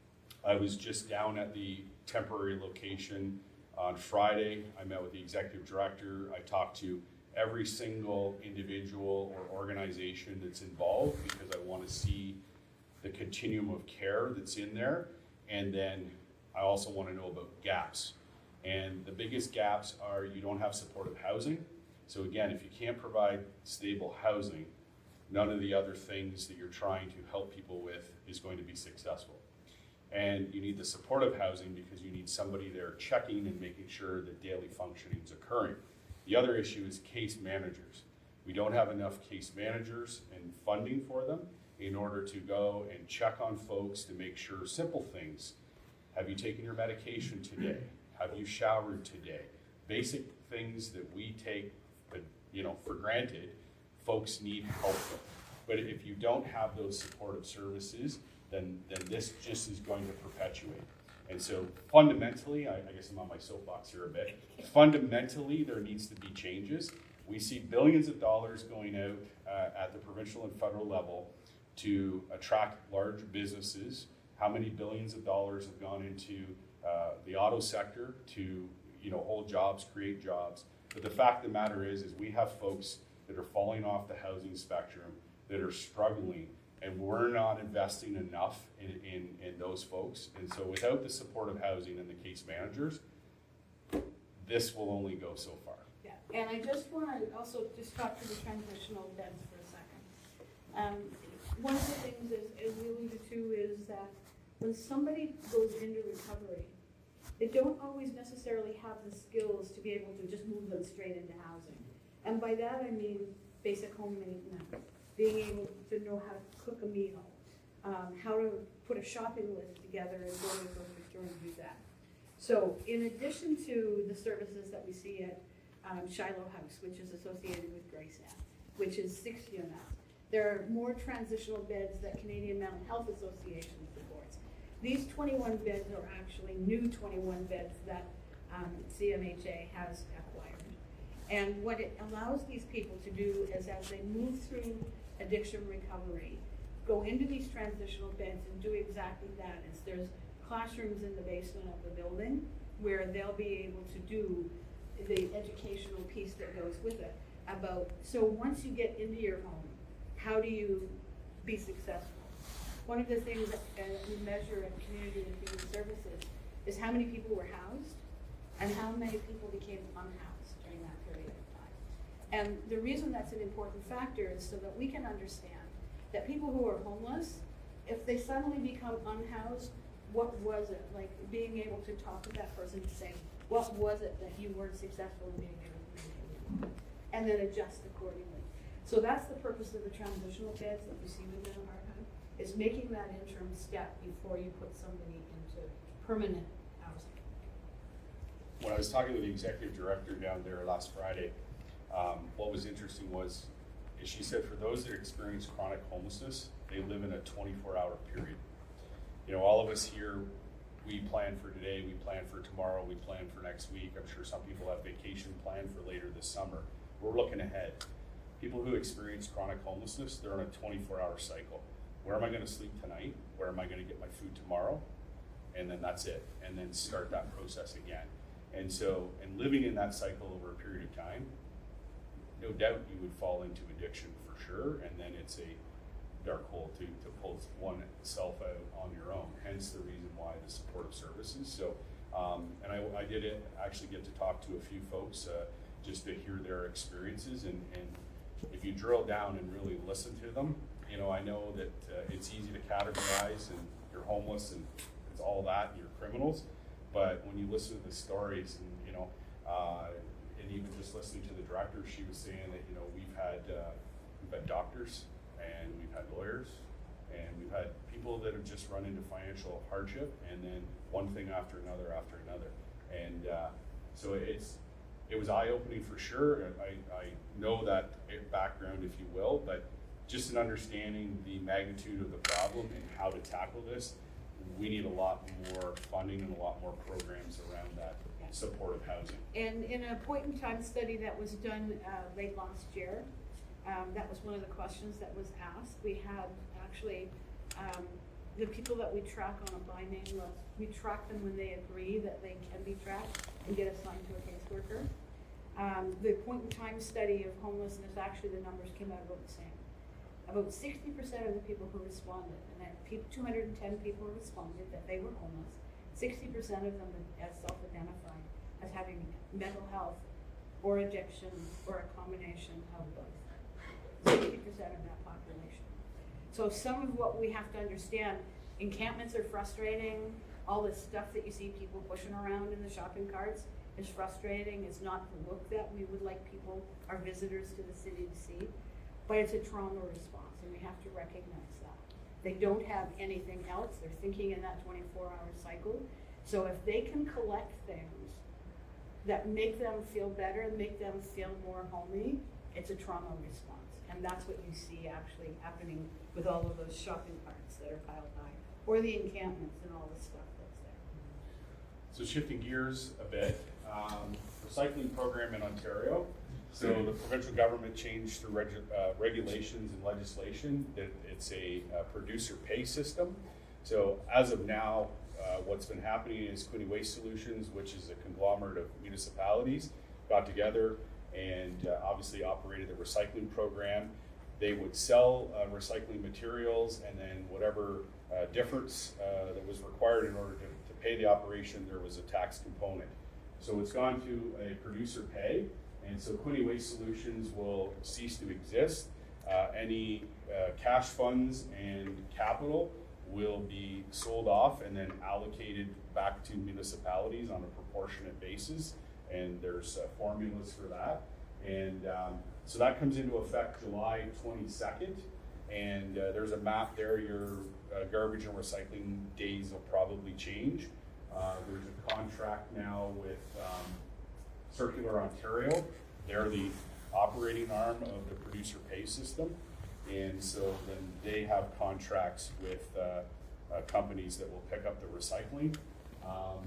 I was just down at the temporary location on Friday. I met with the executive director. I talked to every single individual or organization that's involved, because I want to see the continuum of care that's in there. And then I also want to know about gaps. And the biggest gaps are you don't have supportive housing. So again, if you can't provide stable housing, none of the other things that you're trying to help people with is going to be successful. And you need the supportive housing because you need somebody there checking and making sure that daily functioning is occurring. The other issue is case managers. We don't have enough case managers and funding for them in order to go and check on folks to make sure simple things. Have you taken your medication today? Have you showered today? Basic things that we take, you know, for granted, folks need help with. But if you don't have those supportive services, then, then this just is going to perpetuate. And so fundamentally, I, I guess I'm on my soapbox here a bit, fundamentally there needs to be changes. We see billions of dollars going out uh, at the provincial and federal level to attract large businesses. How many billions of dollars have gone into uh, the auto sector to, you know, hold jobs, create jobs? But the fact of the matter is, is we have folks that are falling off the housing spectrum, that are struggling, and we're not investing enough in, in, in those folks. And so without the supportive housing and the case managers, this will only go so far. Yeah, and I just want to also just talk to the transitional beds for a second. Um, one of the things, is, as we alluded to, is that when somebody goes into recovery, they don't always necessarily have the skills to be able to just move them straight into housing. And by that I mean basic home maintenance, being able to know how to cook a meal, um, how to put a shopping list together and go to the grocery store and do that. So in addition to the services that we see at um, Shiloh House, which is associated with Graceland, which is six units, there are more transitional beds that Canadian Mental Health Association supports. These twenty-one beds are actually new twenty-one beds that um, C M H A has acquired. And what it allows these people to do is, as they move through addiction recovery, go into these transitional beds and do exactly that. Is there's classrooms in the basement of the building where they'll be able to do the educational piece that goes with it about, so once you get into your home, how do you be successful? One of the things that uh, we measure at Community and Human Services is how many people were housed and how many people became unhoused during that period of time. And the reason that's an important factor is so that we can understand that people who are homeless, if they suddenly become unhoused, what was it? Like being able to talk with that person to say, what was it that you weren't successful in being able to maintain? And then adjust accordingly. So that's the purpose of the transitional beds that we see within our home, is making that interim step before you put somebody into permanent housing. When I was talking with the executive director down there last Friday, um, what was interesting was, is she said for those that experience chronic homelessness, they live in a twenty-four hour period. You know, all of us here, we plan for today, we plan for tomorrow, we plan for next week. I'm sure some people have vacation planned for later this summer. We're looking ahead. People who experience chronic homelessness, they're on a twenty-four hour cycle. Where am I going to sleep tonight? Where am I going to get my food tomorrow? And then that's it. And then start that process again. And so, and living in that cycle over a period of time, no doubt you would fall into addiction for sure, and then it's a dark hole to, to pull oneself out on your own, hence the reason why the supportive services. So, um, and I, I did it, actually get to talk to a few folks uh, just to hear their experiences, and, and if you drill down and really listen to them, you know, I know that uh, it's easy to categorize and you're homeless and it's all that, and you're criminals, but when you listen to the stories and, you know, uh, and even just listening to the director, she was saying that, you know, we've had, uh, we've had doctors, and we've had lawyers, and we've had people that have just run into financial hardship, and then one thing after another after another. And uh, so it's it was eye-opening for sure. I, I know that background, if you will, but just in understanding the magnitude of the problem and how to tackle this, we need a lot more funding and a lot more programs around that supportive housing. And in a point-in-time study that was done uh, late last year, Um, that was one of the questions that was asked. We had actually um, the people that we track on a by name list, we track them when they agree that they can be tracked and get assigned to a caseworker. Um, the point in time study of homelessness, actually the numbers came out about the same. About sixty percent of the people who responded, and that two hundred ten people responded that they were homeless, sixty percent of them as self-identified as having mental health or addiction or a combination of both. sixty percent of that population. So some of what we have to understand, encampments are frustrating, all this stuff that you see people pushing around in the shopping carts is frustrating. It's not the look that we would like people, our visitors to the city, to see, but it's a trauma response, and we have to recognize that. They don't have anything else. They're thinking in that twenty-four hour cycle. So if they can collect things that make them feel better, make them feel more homey, it's a trauma response. And that's what you see actually happening with all of those shopping carts that are piled high, or the encampments and all the stuff that's there. So shifting gears a bit, um, recycling program in Ontario. So the provincial government changed through reg- uh, regulations and legislation that it's a, a producer pay system. So as of now, uh, what's been happening is Quinte Waste Solutions, which is a conglomerate of municipalities, got together and uh, obviously operated the recycling program. They would sell uh, recycling materials, and then whatever uh, difference uh, that was required in order to, to pay the operation, there was a tax component. So it's gone to a producer pay, and so Quinte Waste Solutions will cease to exist. Uh, any uh, cash funds and capital will be sold off and then allocated back to municipalities on a proportionate basis. And there's uh, formulas for that. And um, so that comes into effect July twenty-second. And uh, there's a map there. Your uh, garbage and recycling days will probably change. Uh, there's a contract now with um, Circular Ontario. They're the operating arm of the producer pay system. And so then they have contracts with uh, uh, companies that will pick up the recycling. Um,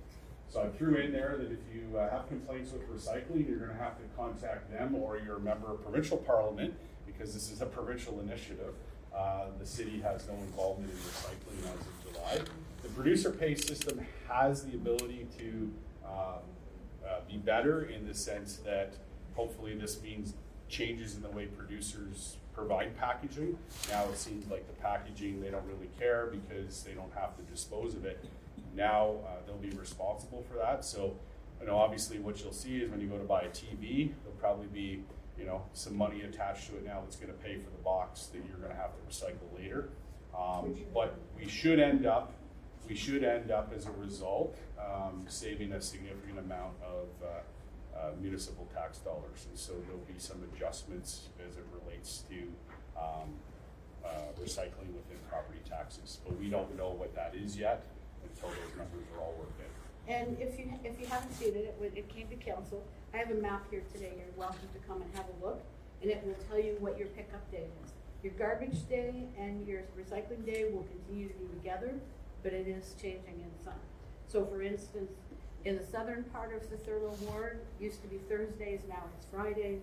So I threw in there that if you uh, have complaints with recycling, you're going to have to contact them, or you're a member of provincial parliament, because this is a provincial initiative. Uh, the city has no involvement in recycling as of July. The producer pay system has the ability to um, uh, be better in the sense that hopefully this means changes in the way producers provide packaging. Now it seems like the packaging, they don't really care because they don't have to dispose of it. Now uh, they'll be responsible for that. So, you know, obviously what you'll see is when you go to buy a T V, there'll probably be, you know, some money attached to it now that's going to pay for the box that you're going to have to recycle later. Um, but we should end up, we should end up as a result um, saving a significant amount of uh, uh, municipal tax dollars. And so there'll be some adjustments as it relates to um, uh, recycling within property taxes. But we don't know what that is yet until those numbers are all worked in. And if you if you haven't seen it, it, it came to council. I have a map here today. You're welcome to come and have a look, and it will tell you what your pickup day is. Your garbage day and your recycling day will continue to be together, but it is changing in some. So for instance, in the southern part of the Thurlow Ward, used to be Thursdays, now it's Fridays.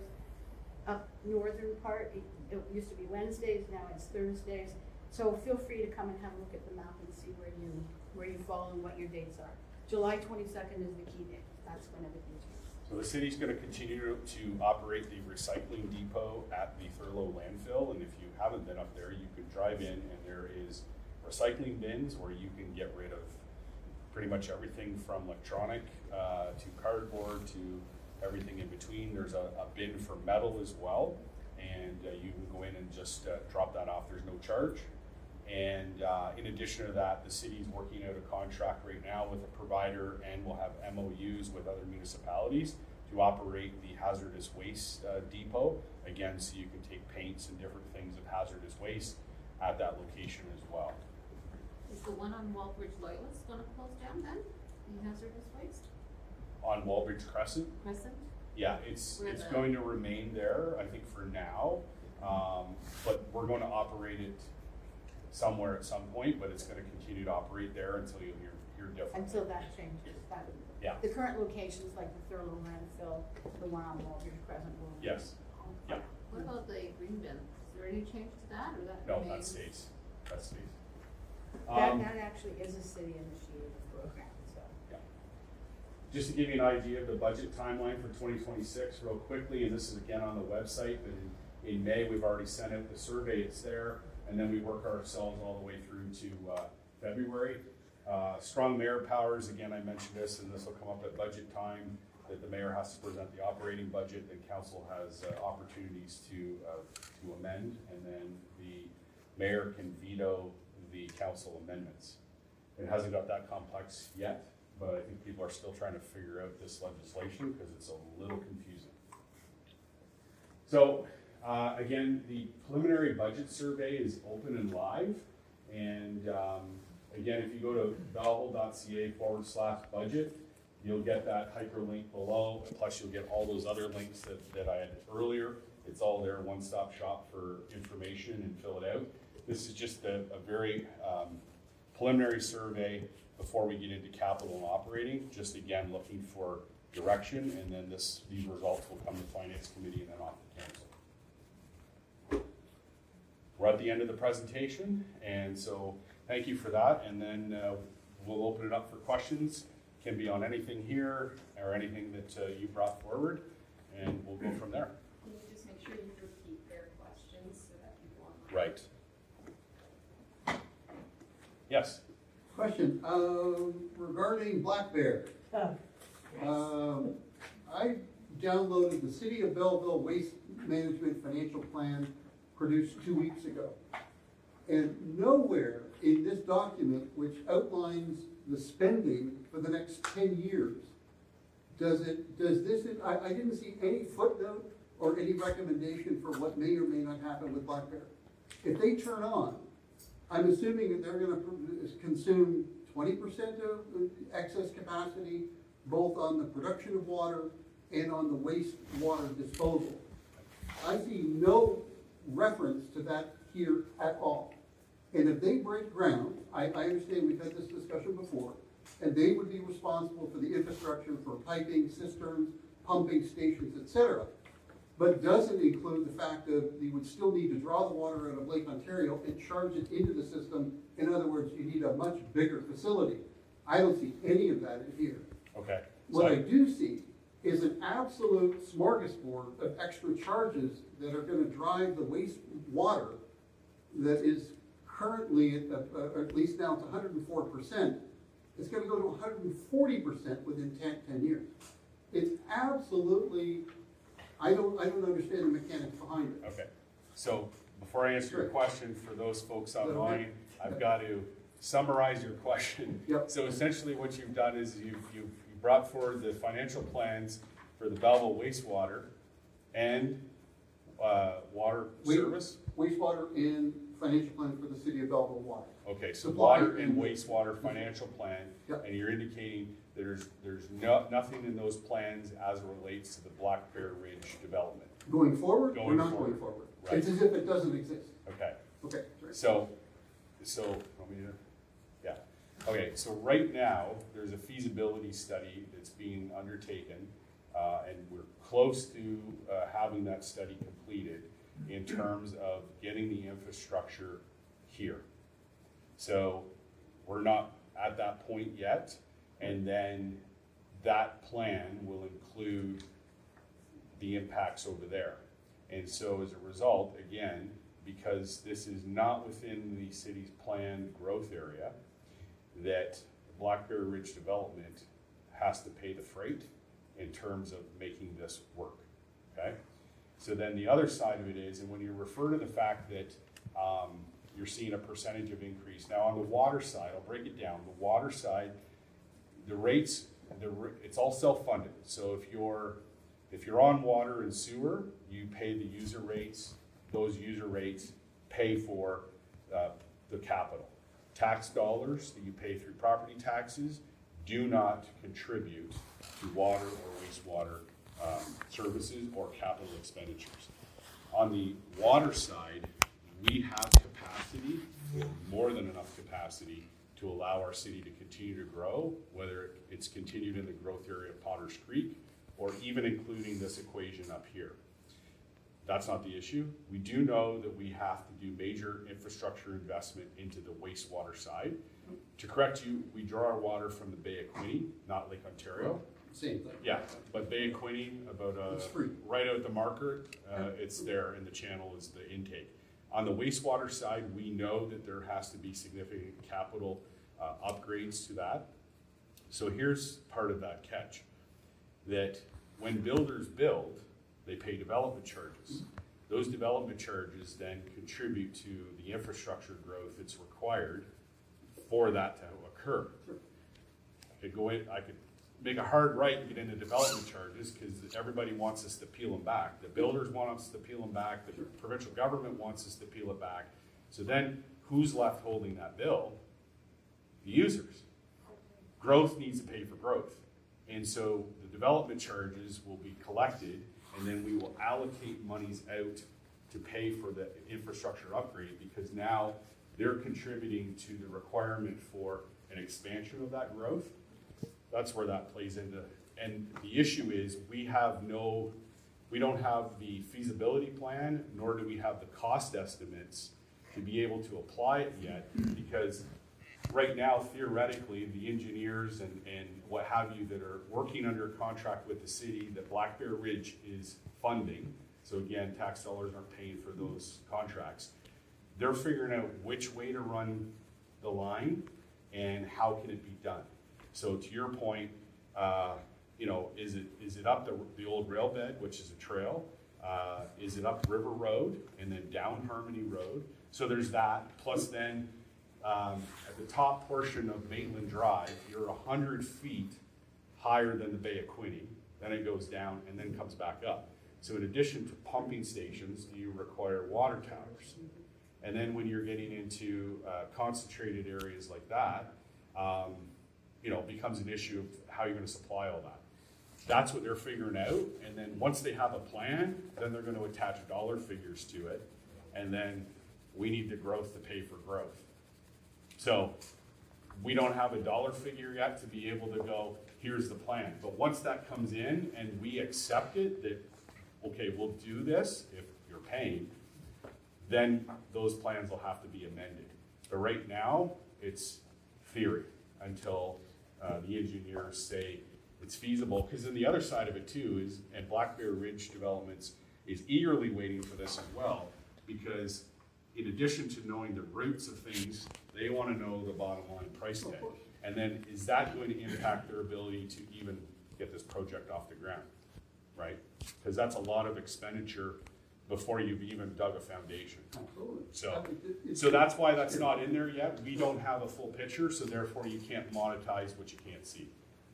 Up northern part, it, it used to be Wednesdays, now it's Thursdays. So feel free to come and have a look at the map and see where you where you fall and what your dates are. July twenty-second is the key date. That's when everything changes. So So the city's gonna continue to operate the recycling depot at the Thurlow landfill, and if you haven't been up there, you can drive in and there is recycling bins where you can get rid of pretty much everything from electronic, uh, to cardboard, to everything in between. There's a, a bin for metal as well, and uh, you can go in and just uh, drop that off, there's no charge. And uh, in addition to that, the city's working out a contract right now with a provider, and we'll have M O Us with other municipalities to operate the hazardous waste uh, depot. Again, so you can take paints and different things of hazardous waste at that location as well. Is the one on Wallbridge Loyalist gonna close down then, the hazardous waste? On Wallbridge Crescent, Crescent? yeah, it's Where it's the- going to remain there, I think, for now. Um, but we're going to operate it somewhere at some point, but it's going to continue to operate there until you hear hear different. Until that changes, that, Yeah. the current locations like the Thurlow landfill, the one on Walgreens Crescent will. Yes. Yeah. What about the green bin? Is there any change to that, or that No, that remains? stays. That stays. That, Um, that actually is a city initiated program, so. Just to give you an idea of the budget timeline for twenty twenty-six real quickly, and this is again on the website, but in, in May, we've already sent out the survey, it's there, and then we work ourselves all the way through to uh, February. Uh, strong mayor powers, again, I mentioned this, and this will come up at budget time, that the mayor has to present the operating budget, and council has uh, opportunities to, uh, to amend, and then the mayor can veto the council amendments. It hasn't got that complex yet, but I think people are still trying to figure out this legislation because it's a little confusing. So, uh, again, the preliminary budget survey is open and live. And um, again, if you go to belleville.ca forward slash budget, you'll get that hyperlink below. Plus, you'll get all those other links that, that I had earlier. It's all there, one-stop shop for information, and fill it out. This is just a, a very um, preliminary survey before we get into capital and operating, just again looking for direction, and then this these results will come to finance committee and then off to council. We're at the end of the presentation, and so thank you for that, and then uh, we'll open it up for questions. Can be on anything here or anything that uh, you brought forward, and we'll go from there. Can you just make sure you repeat their questions so that people online? Right. Yes. Question, um, regarding Black Bear. Um, I downloaded the City of Belleville Waste Management Financial Plan produced two weeks ago. And nowhere in this document, which outlines the spending for the next ten years, does it, does this, I, I didn't see any footnote or any recommendation for what may or may not happen with Black Bear. If they turn on, I'm assuming that they're gonna consume twenty percent of excess capacity, both on the production of water and on the wastewater disposal. I see no reference to that here at all. And if they break ground, I, I understand we've had this discussion before, and they would be responsible for the infrastructure for piping, cisterns, pumping stations, et cetera. But doesn't include the fact that you would still need to draw the water out of Lake Ontario and charge it into the system. In other words, you need a much bigger facility. I don't see any of that in here. Okay. What So- I do see is an absolute smorgasbord of extra charges that are gonna drive the wastewater that is currently, at, uh, at least now it's one hundred and four percent. It's gonna go to one hundred and forty percent within ten, ten years. It's absolutely, I don't, I don't understand the mechanics behind it. Okay, so before I answer your Sure. question, for those folks Okay. online, I've got to summarize your question. Yep. So essentially what you've done is you've, you've you brought forward the financial plans for the Belleville wastewater and, uh, water Wait. service? Wastewater and financial plan for the city of Belleville water. Okay, so Supply water and and- wastewater financial plan, Yep. and you're indicating there's, there's no, nothing in those plans as it relates to the Black Bear Ridge development. Going forward or Going not forward. going forward? Right. It's as if it doesn't exist. Okay. Okay. sorry. So, so, want me to, yeah, okay, so right now, there's a feasibility study that's being undertaken, uh, and we're close to, uh, having that study completed in terms of getting the infrastructure here. So, we're not at that point yet, and then that plan will include the impacts over there. And so as a result, again, because this is not within the city's planned growth area, that Black Bear Ridge Development has to pay the freight in terms of making this work, okay? So then the other side of it is, and when you refer to the fact that um, you're seeing a percentage of increase, now on the water side, I'll break it down. The water side, the rates, the it's all self-funded. So if you're if you're on water and sewer, you pay the user rates. Those user rates pay for uh, the capital. Tax dollars that you pay through property taxes do not contribute to water or wastewater um, services or capital expenditures. On the water side, we have capacity, more than enough capacity, to allow our city to continue to grow, whether it's continued in the growth area of Potters Creek or even including this equation up here. That's not the issue. We do know that we have to do major infrastructure investment into the wastewater side. To correct you, we draw our water from the Bay of Quinte, not Lake Ontario. Same thing. Yeah, but Bay of Quinte, about uh, It's free. right out the marker, uh, it's there, and the channel is the intake. On the wastewater side, we know that there has to be significant capital uh, upgrades to that. So here's part of that catch, that when builders build, they pay development charges. Those development charges then contribute to the infrastructure growth that's required for that to occur. I could go in, I could make a hard right and get into development charges because everybody wants us to peel them back. The builders want us to peel them back. The provincial government wants us to peel it back. So then who's left holding that bill? The users. Growth needs to pay for growth. And so the development charges will be collected, and then we will allocate monies out to pay for the infrastructure upgrade, because now they're contributing to the requirement for an expansion of that growth. That's where that plays into. And the issue is we have no, we don't have the feasibility plan, nor do we have the cost estimates to be able to apply it yet, because right now, theoretically, the engineers and, and what have you that are working under contract with the city that Black Bear Ridge is funding, so again, tax dollars aren't paying for those contracts, they're figuring out which way to run the line and how can it be done. So to your point, uh, you know, is it is it up the, the old rail bed, which is a trail? Uh, is it up River Road and then down Harmony Road? So there's that, plus then Um, at the top portion of Maitland Drive, you're one hundred feet higher than the Bay of Quinte. Then it goes down and then comes back up. So in addition to pumping stations, you require water towers. And then when you're getting into uh, concentrated areas like that, um, you know, it becomes an issue of how you're going to supply all that. That's what they're figuring out. And then once they have a plan, then they're going to attach dollar figures to it. And then we need the growth to pay for growth. So we don't have a dollar figure yet to be able to go, here's the plan. But once that comes in and we accept it, that, okay, we'll do this if you're paying, then those plans will have to be amended. But right now, it's theory until uh, the engineers say it's feasible. Because then the other side of it too is, and Black Bear Ridge Developments is eagerly waiting for this as well, because in addition to knowing the roots of things, they want to know the bottom line price tag. And then is that going to impact their ability to even get this project off the ground, right? Because that's a lot of expenditure before you've even dug a foundation. Absolutely. So, It- it- so that's why that's not in there yet. We don't have a full picture, so therefore you can't monetize what you can't see.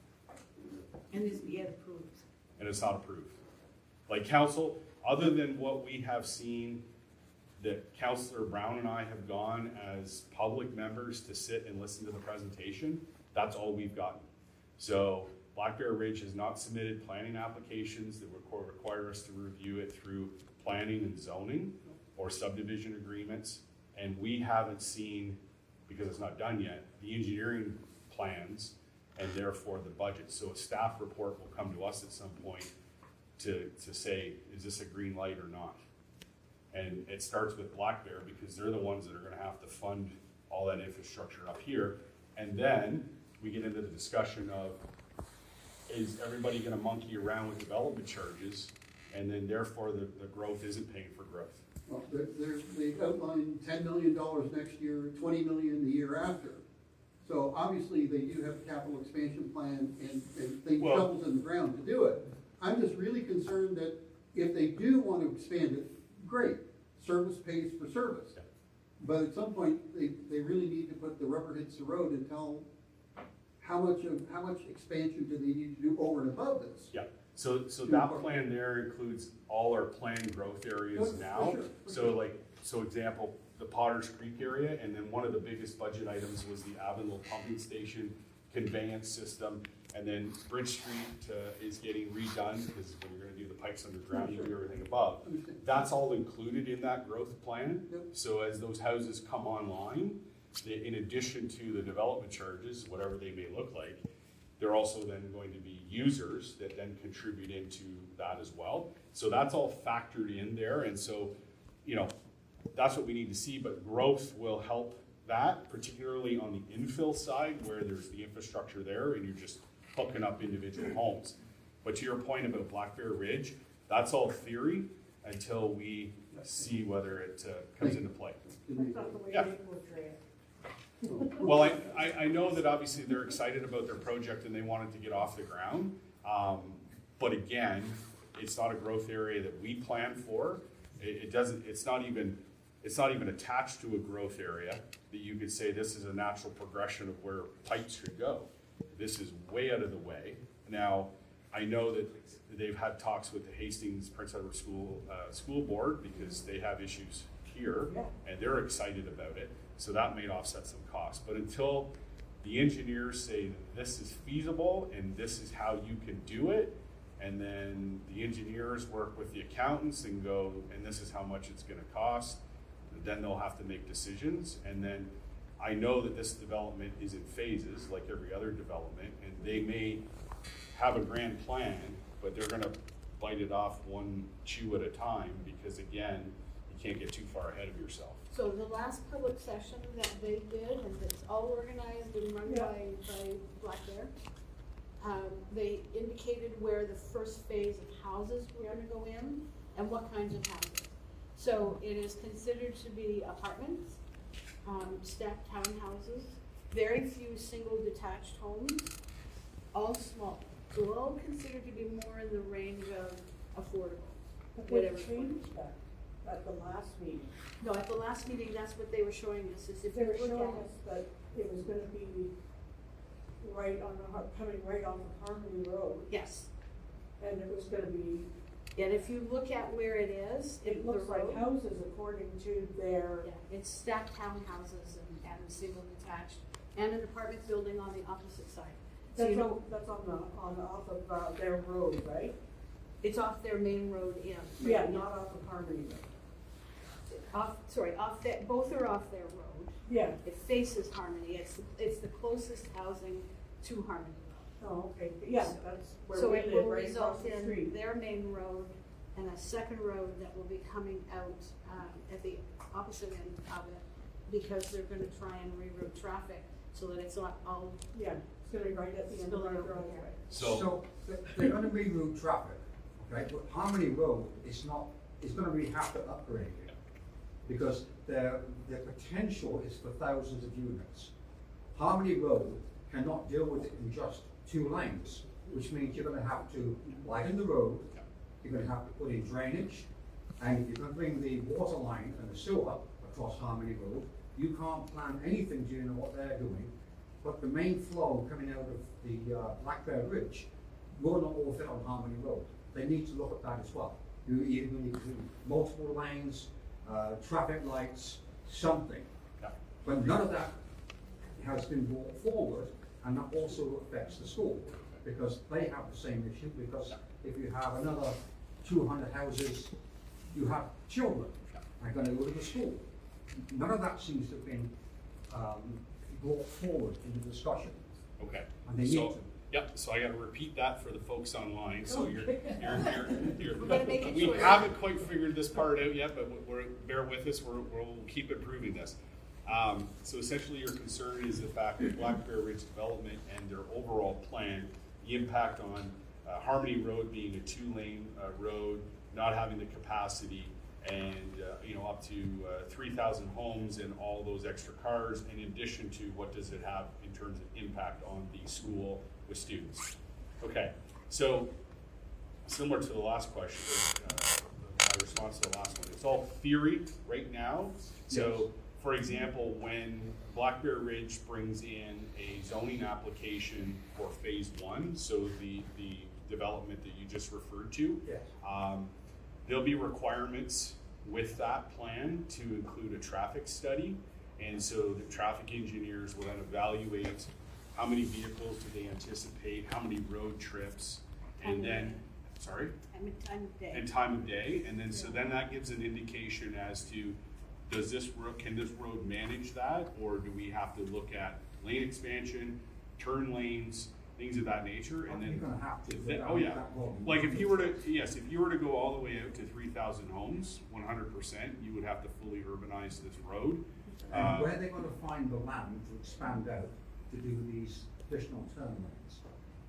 And this yet approved. And it's not approved. Like council, other than what we have seen that Councillor Brown and I have gone as public members to sit and listen to the presentation, that's all we've gotten. So Black Bear Ridge has not submitted planning applications that would require us to review it through planning and zoning or subdivision agreements. And we haven't seen, because it's not done yet, the engineering plans and therefore the budget. So a staff report will come to us at some point to, to say, is this a green light or not? And it starts with Black Bear because they're the ones that are gonna have to fund all that infrastructure up here. And then we get into the discussion of is everybody gonna monkey around with development charges, and then therefore the, the growth isn't paying for growth? Well, they're, they're, they've outlined ten million dollars next year, twenty million the year after. So obviously, they do have a capital expansion plan and, and they Well- shovels in the ground to do it. I'm just really concerned that if they do want to expand it, great, service pays for service. Yeah. But at some point, they, they really need to put the rubber hits the road and tell how much of, how much expansion do they need to do over and above this? Yeah, so, so that plan there includes all our planned growth areas For now. sure, for So sure. like, so example, the Potters Creek area, and then one of the biggest budget items was the Avonville pumping station conveyance system. And then Bridge Street uh, is getting redone, because when you're gonna do the pipes underground, you do everything above. Understand. That's all included in that growth plan. Yep. So as those houses come online, they, in addition to the development charges, whatever they may look like, they're also then going to be users that then contribute into that as well. So that's all factored in there, and so, you know, that's what we need to see, but growth will help that, particularly on the infill side where there's the infrastructure there and you're just hooking up individual homes. But to your point about Black Bear Ridge, that's all theory until we see whether it uh, comes into play. That's not the way Yeah. they portray it. Well, I, I, I know that obviously they're excited about their project and they want it to get off the ground. Um, but again, it's not a growth area that we plan for. It, it doesn't, it's not even, it's not even attached to a growth area that you could say this is a natural progression of where pipes should go. This is way out of the way. Now, I know that they've had talks with the Hastings Prince Edward School, uh, School Board because they have issues here and they're excited about it. So that may offset some costs, but until the engineers say this is feasible and this is how you can do it, and then the engineers work with the accountants and go, and this is how much it's gonna cost, then they'll have to make decisions. And then I know that this development is in phases, like every other development, and they may have a grand plan, but they're gonna bite it off one chew at a time, because again, you can't get too far ahead of yourself. So the last public session that they did, and it's all organized and run Yeah. by, by Black Bear, um, they indicated where the first phase of houses were gonna go in and what kinds of houses. So it is considered to be apartments, um, stacked townhouses, very few single detached homes, all small. So all considered to be more in the range of affordable. But Whatever. they changed that at the last meeting. No, at the last meeting, that's what they were showing us, is if They you were look showing at. us that it was gonna be right on the, har- coming right off of Harmony Road, Yes, and it was gonna be, and if you look at where it is, it the looks like road- houses according to their, Yeah, it's stacked townhouses and, and single detached, and an apartment building on the opposite side. So that's you on, know, that's on the, on, off of, uh, their road, right? it's off their main road in. Yeah, not off of Harmony Road. Off, sorry, off their, both are off their road. Yeah, It faces Harmony, it's, it's the closest housing to Harmony Road. oh, okay, yeah, that's where So we it live, will right across result the in street. their main road and a second road that will be coming out, um, at the opposite end of it, because they're gonna try and reroute traffic so that it's not all Yeah, it's gonna be right at the end of our Spilling over driveway. here. So, So, th- they're gonna reroute traffic, okay, but Harmony Road is not, is gonna be have to upgrade it. Because their, their potential is for thousands of units. Harmony Road cannot deal with it in just two lanes, which means you're gonna have to widen the road, you're gonna have to put in drainage, and if you're gonna bring the water line and the sewer across Harmony Road, you can't plan anything during what they're doing. But the main flow coming out of the uh, Black Bear Ridge will not all fit on Harmony Road. They need to look at that as well. You either need to do multiple lanes, uh, traffic lights, something. yeah. But none of that has been brought forward, and that also affects the school, because they have the same issue, because if you have another two hundred houses, you have children are gonna go to the school. None of that seems to have been, um, brought forward in the discussion, Okay, and they need so, to. yep, so I gotta repeat that for the folks online, so you're, you're, you're, you're. We gotta make it We short. haven't quite figured this part out yet, but we're, bear with us, we're, we'll keep improving this. Um, so essentially your concern is the fact that Black Bear Ridge Development and their overall plan the impact on uh, Harmony Road being a two-lane uh, road, not having the capacity, and uh, you know, up to uh, three thousand homes and all those extra cars, in addition to what does it have in terms of impact on the school with students. Okay, so similar to the last question, uh, my response to the last one, it's all theory right now. So, for example, when Black Bear Ridge brings in a zoning application for phase one, so the, the development that you just referred to, Yes. um, there'll be requirements with that plan to include a traffic study. And so the traffic engineers will then evaluate how many vehicles do they anticipate, how many road trips, and then, sorry? I mean, time of day. And time of day, and then, so then that gives an indication as to, does this road, can this road manage that? Or do we have to look at lane expansion, turn lanes, things of that nature, and then. You're gonna have to. if they- Oh, yeah, like if you were to, yes, if you were to go all the way out to three thousand homes, one hundred percent, you would have to fully urbanize this road. And Uh, where are they gonna find the land to expand out to do these additional turn lanes?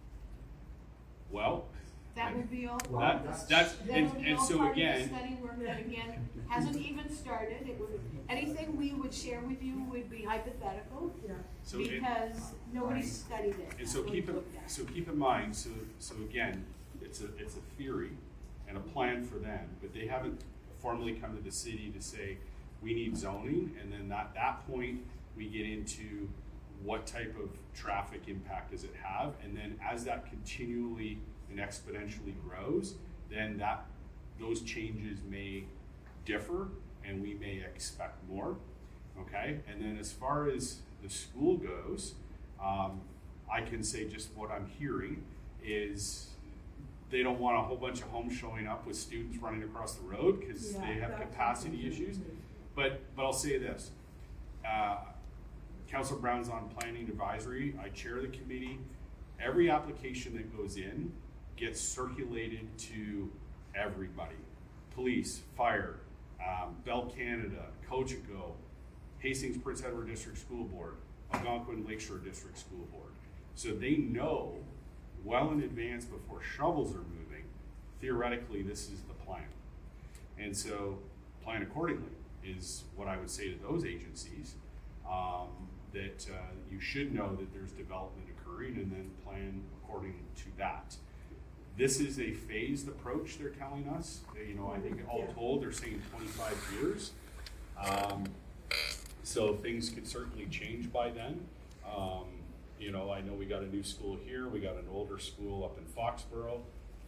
Well, That would be all Well, part of that's, this. that's, That and, would be and all so part of the again, study work that again, hasn't even started. It would, anything we would share with you would be hypothetical Yeah. so it, because nobody's studied it. and so nobody's keep in, looked at it. so keep in mind, so, so again, it's a, it's a theory and a plan for them, but they haven't formally come to the city to say, we need zoning, and then at that point, we get into what type of traffic impact does it have, and then as that continually and exponentially grows, then that, those changes may differ, and we may expect more, okay? And then as far as the school goes, um, I can say just what I'm hearing is they don't want a whole bunch of homes showing up with students running across the road, because Yeah, they have that's capacity what I'm issues. thinking. But, but I'll say this, uh, Councilor Brown's on Planning Advisory, I chair the committee. Every application that goes in gets circulated to everybody. Police, fire, um, Bell Canada, Cogeco, Hastings Prince Edward District School Board, Algonquin Lakeshore District School Board. So they know well in advance before shovels are moving, theoretically, this is the plan. And so plan accordingly is what I would say to those agencies, um, that uh, you should know that there's development occurring and then plan according to that. This is a phased approach, they're telling us. You know, I think all Yeah. told, they're saying twenty-five years. Um, so things could certainly change by then. Um, you know, I know we got a new school here, we got an older school up in Foxborough.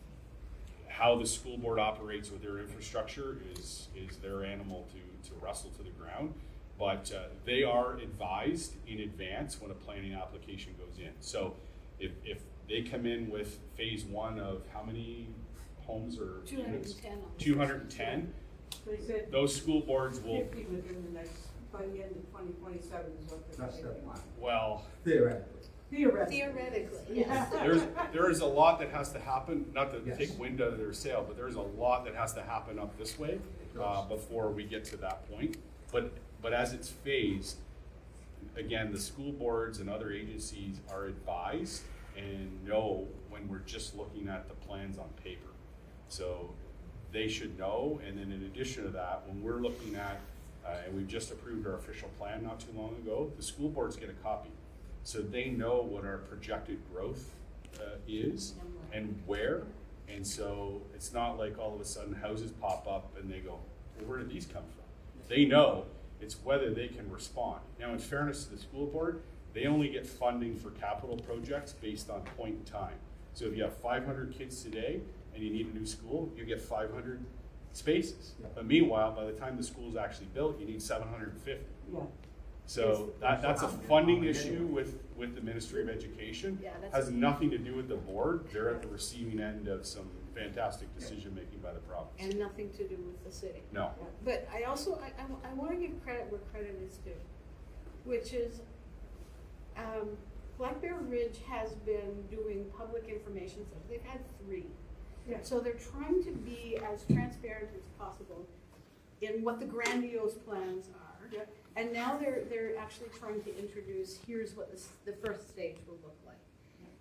How the school board operates with their infrastructure is, is their animal to, to wrestle to the ground. But uh, they are advised in advance when a planning application goes in. So if, if they come in with phase one of how many homes or Two hundred units? and ten. two hundred and ten, They said those school boards will, fifty within the next, by the end of twenty twenty-seven is what they're That's saying. their plan. well, Theoretically. Theoretically. Theoretically, Yeah. yes. there's, there is a lot that has to happen, not to Yes. take wind out of their sail, but there's a lot that has to happen up this way uh, before we get to that point. But, but as it's phased, again, the school boards and other agencies are advised and know when we're just looking at the plans on paper. So they should know, and then in addition to that, when we're looking at, uh, and we've just approved our official plan not too long ago, the school boards get a copy. So they know what our projected growth uh, is and where. And so it's not like all of a sudden houses pop up and they go, well, where did these come from? They know, it's whether they can respond. Now, in fairness to the school board, they only get funding for capital projects based on point in time. So if you have five hundred kids today and you need a new school, you get five hundred spaces. Yeah. But meanwhile, by the time the school is actually built, you need seven hundred fifty. Yeah. So that, that's a funding issue with, with the Ministry of Education. Yeah, that's- Has nothing to do with the board. They're at the receiving end of some fantastic decision-making by the province. And nothing to do with the city. No. But I also, I, I, I wanna give credit where credit is due, which is, um, Black Bear Ridge has been doing public information, so they've had three. Yeah. So they're trying to be as transparent as possible in what the grandiose plans are. Yeah. And now they're, they're actually trying to introduce, here's what this, the first stage will look like.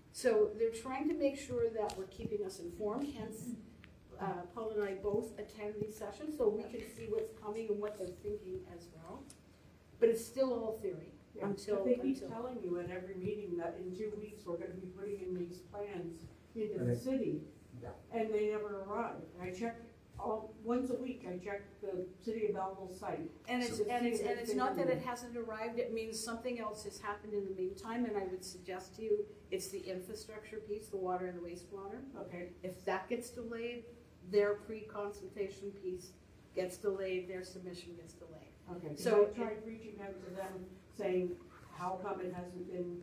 So they're trying to make sure that we're keeping us informed, hence, uh, Paul and I both attend these sessions, so we can see what's coming and what they're thinking as well. But it's still all theory, Yeah, until, But they keep until, telling you at every meeting that in two weeks, we're gonna be putting in these plans into And the they- city, Yeah. and they never arrive. I check all, once a week, I check the city of Belleville site. and it's, So- and it's, and it's not that it hasn't arrived, it means something else has happened in the meantime, and I would suggest to you, it's the infrastructure piece, the water and the wastewater. Okay, If that gets delayed, their pre-consultation piece gets delayed, their submission gets delayed. okay. So So I it- tried reaching out to them, saying, how come it hasn't been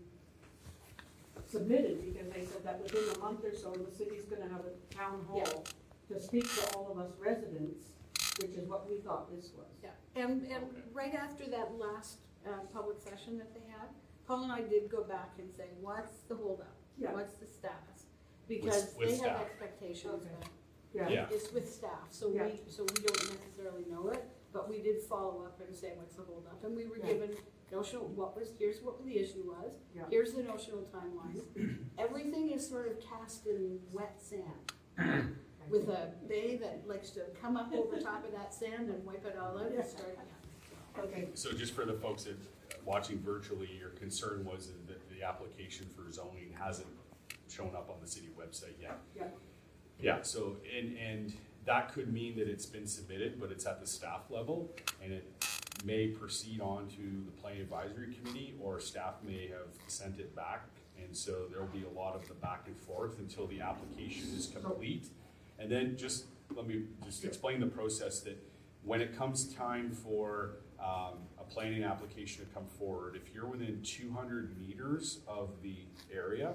submitted? Because they said that within a month or so, the city's gonna have a town hall to speak to all of us residents, which is what we thought this was. Yeah, and, and right after that last, uh, public session that they had, Paul and I did go back and say, what's the holdup? Yeah. What's the status? Because with they have staff. expectations, Okay. but Yeah, Yeah. it's with staff, so Yeah. we, so we don't necessarily know it, but we did follow up and say, what's the holdup? And we were Yeah. given notional, what was, here's what the issue was, Yeah. here's the notional timeline. Everything is sort of cast in wet sand, with a bay that likes to come up over top of that sand and wipe it all out and start again. okay, So just for the folks that watching virtually, your concern was that the application for zoning hasn't shown up on the city website yet. yeah, Yeah, so, and, and that could mean that it's been submitted, but it's at the staff level, and it may proceed on to the planning advisory committee, or staff may have sent it back, and so there'll be a lot of the back and forth until the application is complete. And then just, let me just explain the process, that when it comes time for, um, a planning application to come forward, if you're within two hundred meters of the area,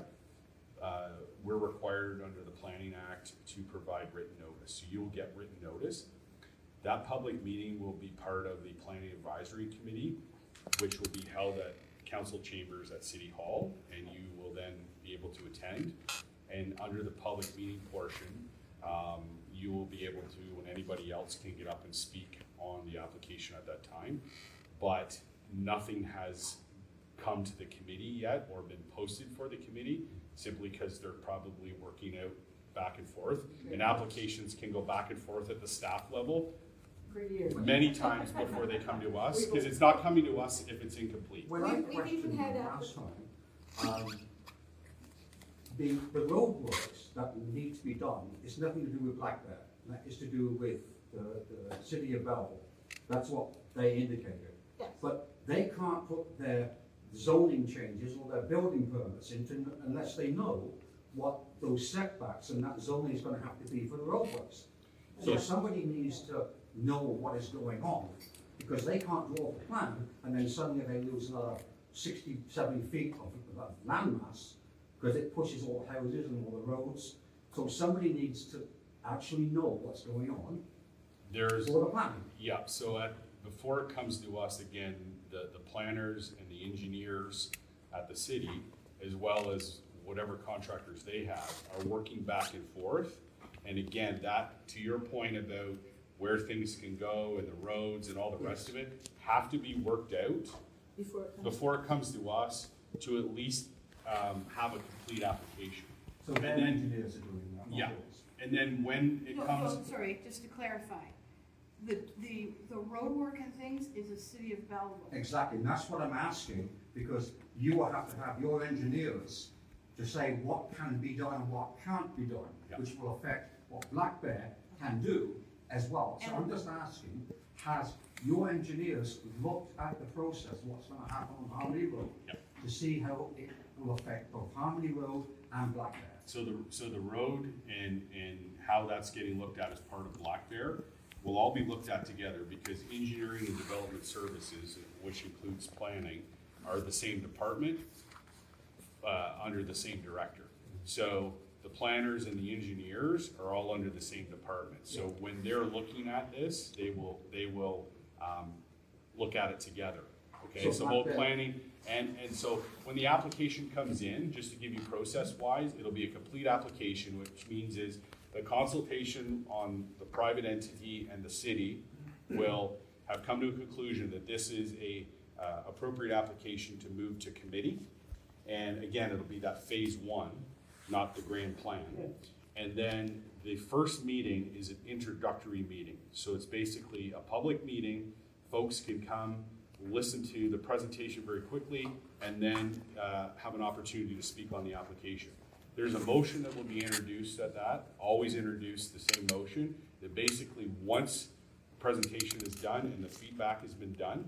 uh, we're required under the Planning Act to provide written notice. So you'll get written notice. That public meeting will be part of the Planning Advisory Committee, which will be held at council chambers at City Hall, and you will then be able to attend. And under the public meeting portion, um, you will be able to, and anybody else can get up and speak on the application at that time. But nothing has come to the committee yet or been posted for the committee, simply because they're probably working out back and forth. And applications can go back and forth at the staff level for years. many times before they come to us, because it's not coming to us if it's incomplete. When I We've- we've even questioned had them app- last time, um, the, the roadworks that need to be done, it's nothing to do with Black Bear. That is to do with the, the city of Belleville. That's what they indicated. Yes. But they can't put their zoning changes or their building permits into unless they know what those setbacks and that zoning is gonna have to be for the roadways. So Yeah. somebody needs to know what is going on, because they can't draw a plan and then suddenly they lose another sixty, seventy feet of, of landmass, because it pushes all the houses and all the roads. So somebody needs to actually know what's going on There's, for the planning. yeah, so at, before it comes to us, again, the, the planners and the engineers at the city, as well as whatever contractors they have, are working back and forth. And again, that, to your point about where things can go and the roads and all the rest of it, have to be worked out Before it comes. before it comes to us to at least, um, have a complete application. So And their then- engineers are doing that, not Yeah. yours. And then when it No, comes. no, sorry, just to clarify, the, the, the road work and things is the city of Belleville. Exactly, and that's what I'm asking, because you will have to have your engineers to say what can be done and what can't be done, Yeah. which will affect what Black Bear can do as well. So I'm just asking, has your engineers looked at the process, what's gonna happen on Harmony Road? Yeah. To see how it will affect both Harmony Road and Black Bear? So the, so the road and, and how that's getting looked at as part of Black Bear will all be looked at together, because engineering and development services, which includes planning, are the same department, uh, under the same director. So the planners and the engineers are all under the same department. So when they're looking at this, they will, they will, um, look at it together. Okay, So so Black both Bear- planning, and, and so when the application comes in, just to give you process-wise, it'll be a complete application, which means is the consultation on the private entity and the city will have come to a conclusion that this is a uh, appropriate application to move to committee. And again, it'll be that phase one, not the grand plan. And then the first meeting is an introductory meeting. So it's basically a public meeting. Folks can come, listen to the presentation very quickly, and then uh, have an opportunity to speak on the application. There's a motion that will be introduced at that, always introduce the same motion, that basically once the presentation is done and the feedback has been done,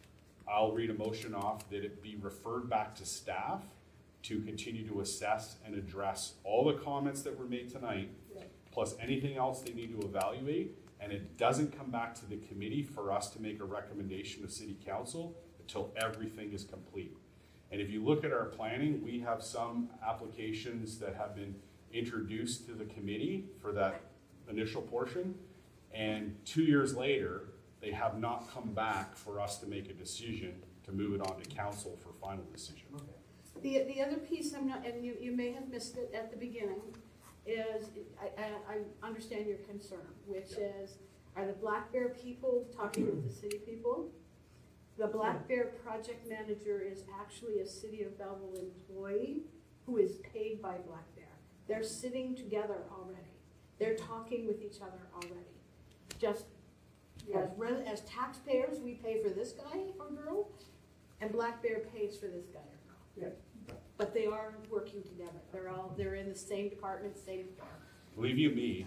I'll read a motion off that it be referred back to staff to continue to assess and address all the comments that were made tonight, plus anything else they need to evaluate, and it doesn't come back to the committee for us to make a recommendation to city council until everything is complete. And if you look at our planning, we have some applications that have been introduced to the committee for that initial portion, and two years later, they have not come back for us to make a decision to move it on to council for final decision. The, the other piece I'm not, and you, you may have missed it at the beginning, is, I, I, I understand your concern, which is, are the Black Bear people talking with the city people? The Black Bear project manager is actually a City of Belleville employee who is paid by Black Bear. They're sitting together already. They're talking with each other already. Just as, re- as taxpayers, we pay for this guy or girl, and Black Bear pays for this guy or girl. But they are working together. They're all, they're in the same department, same department. Believe you me,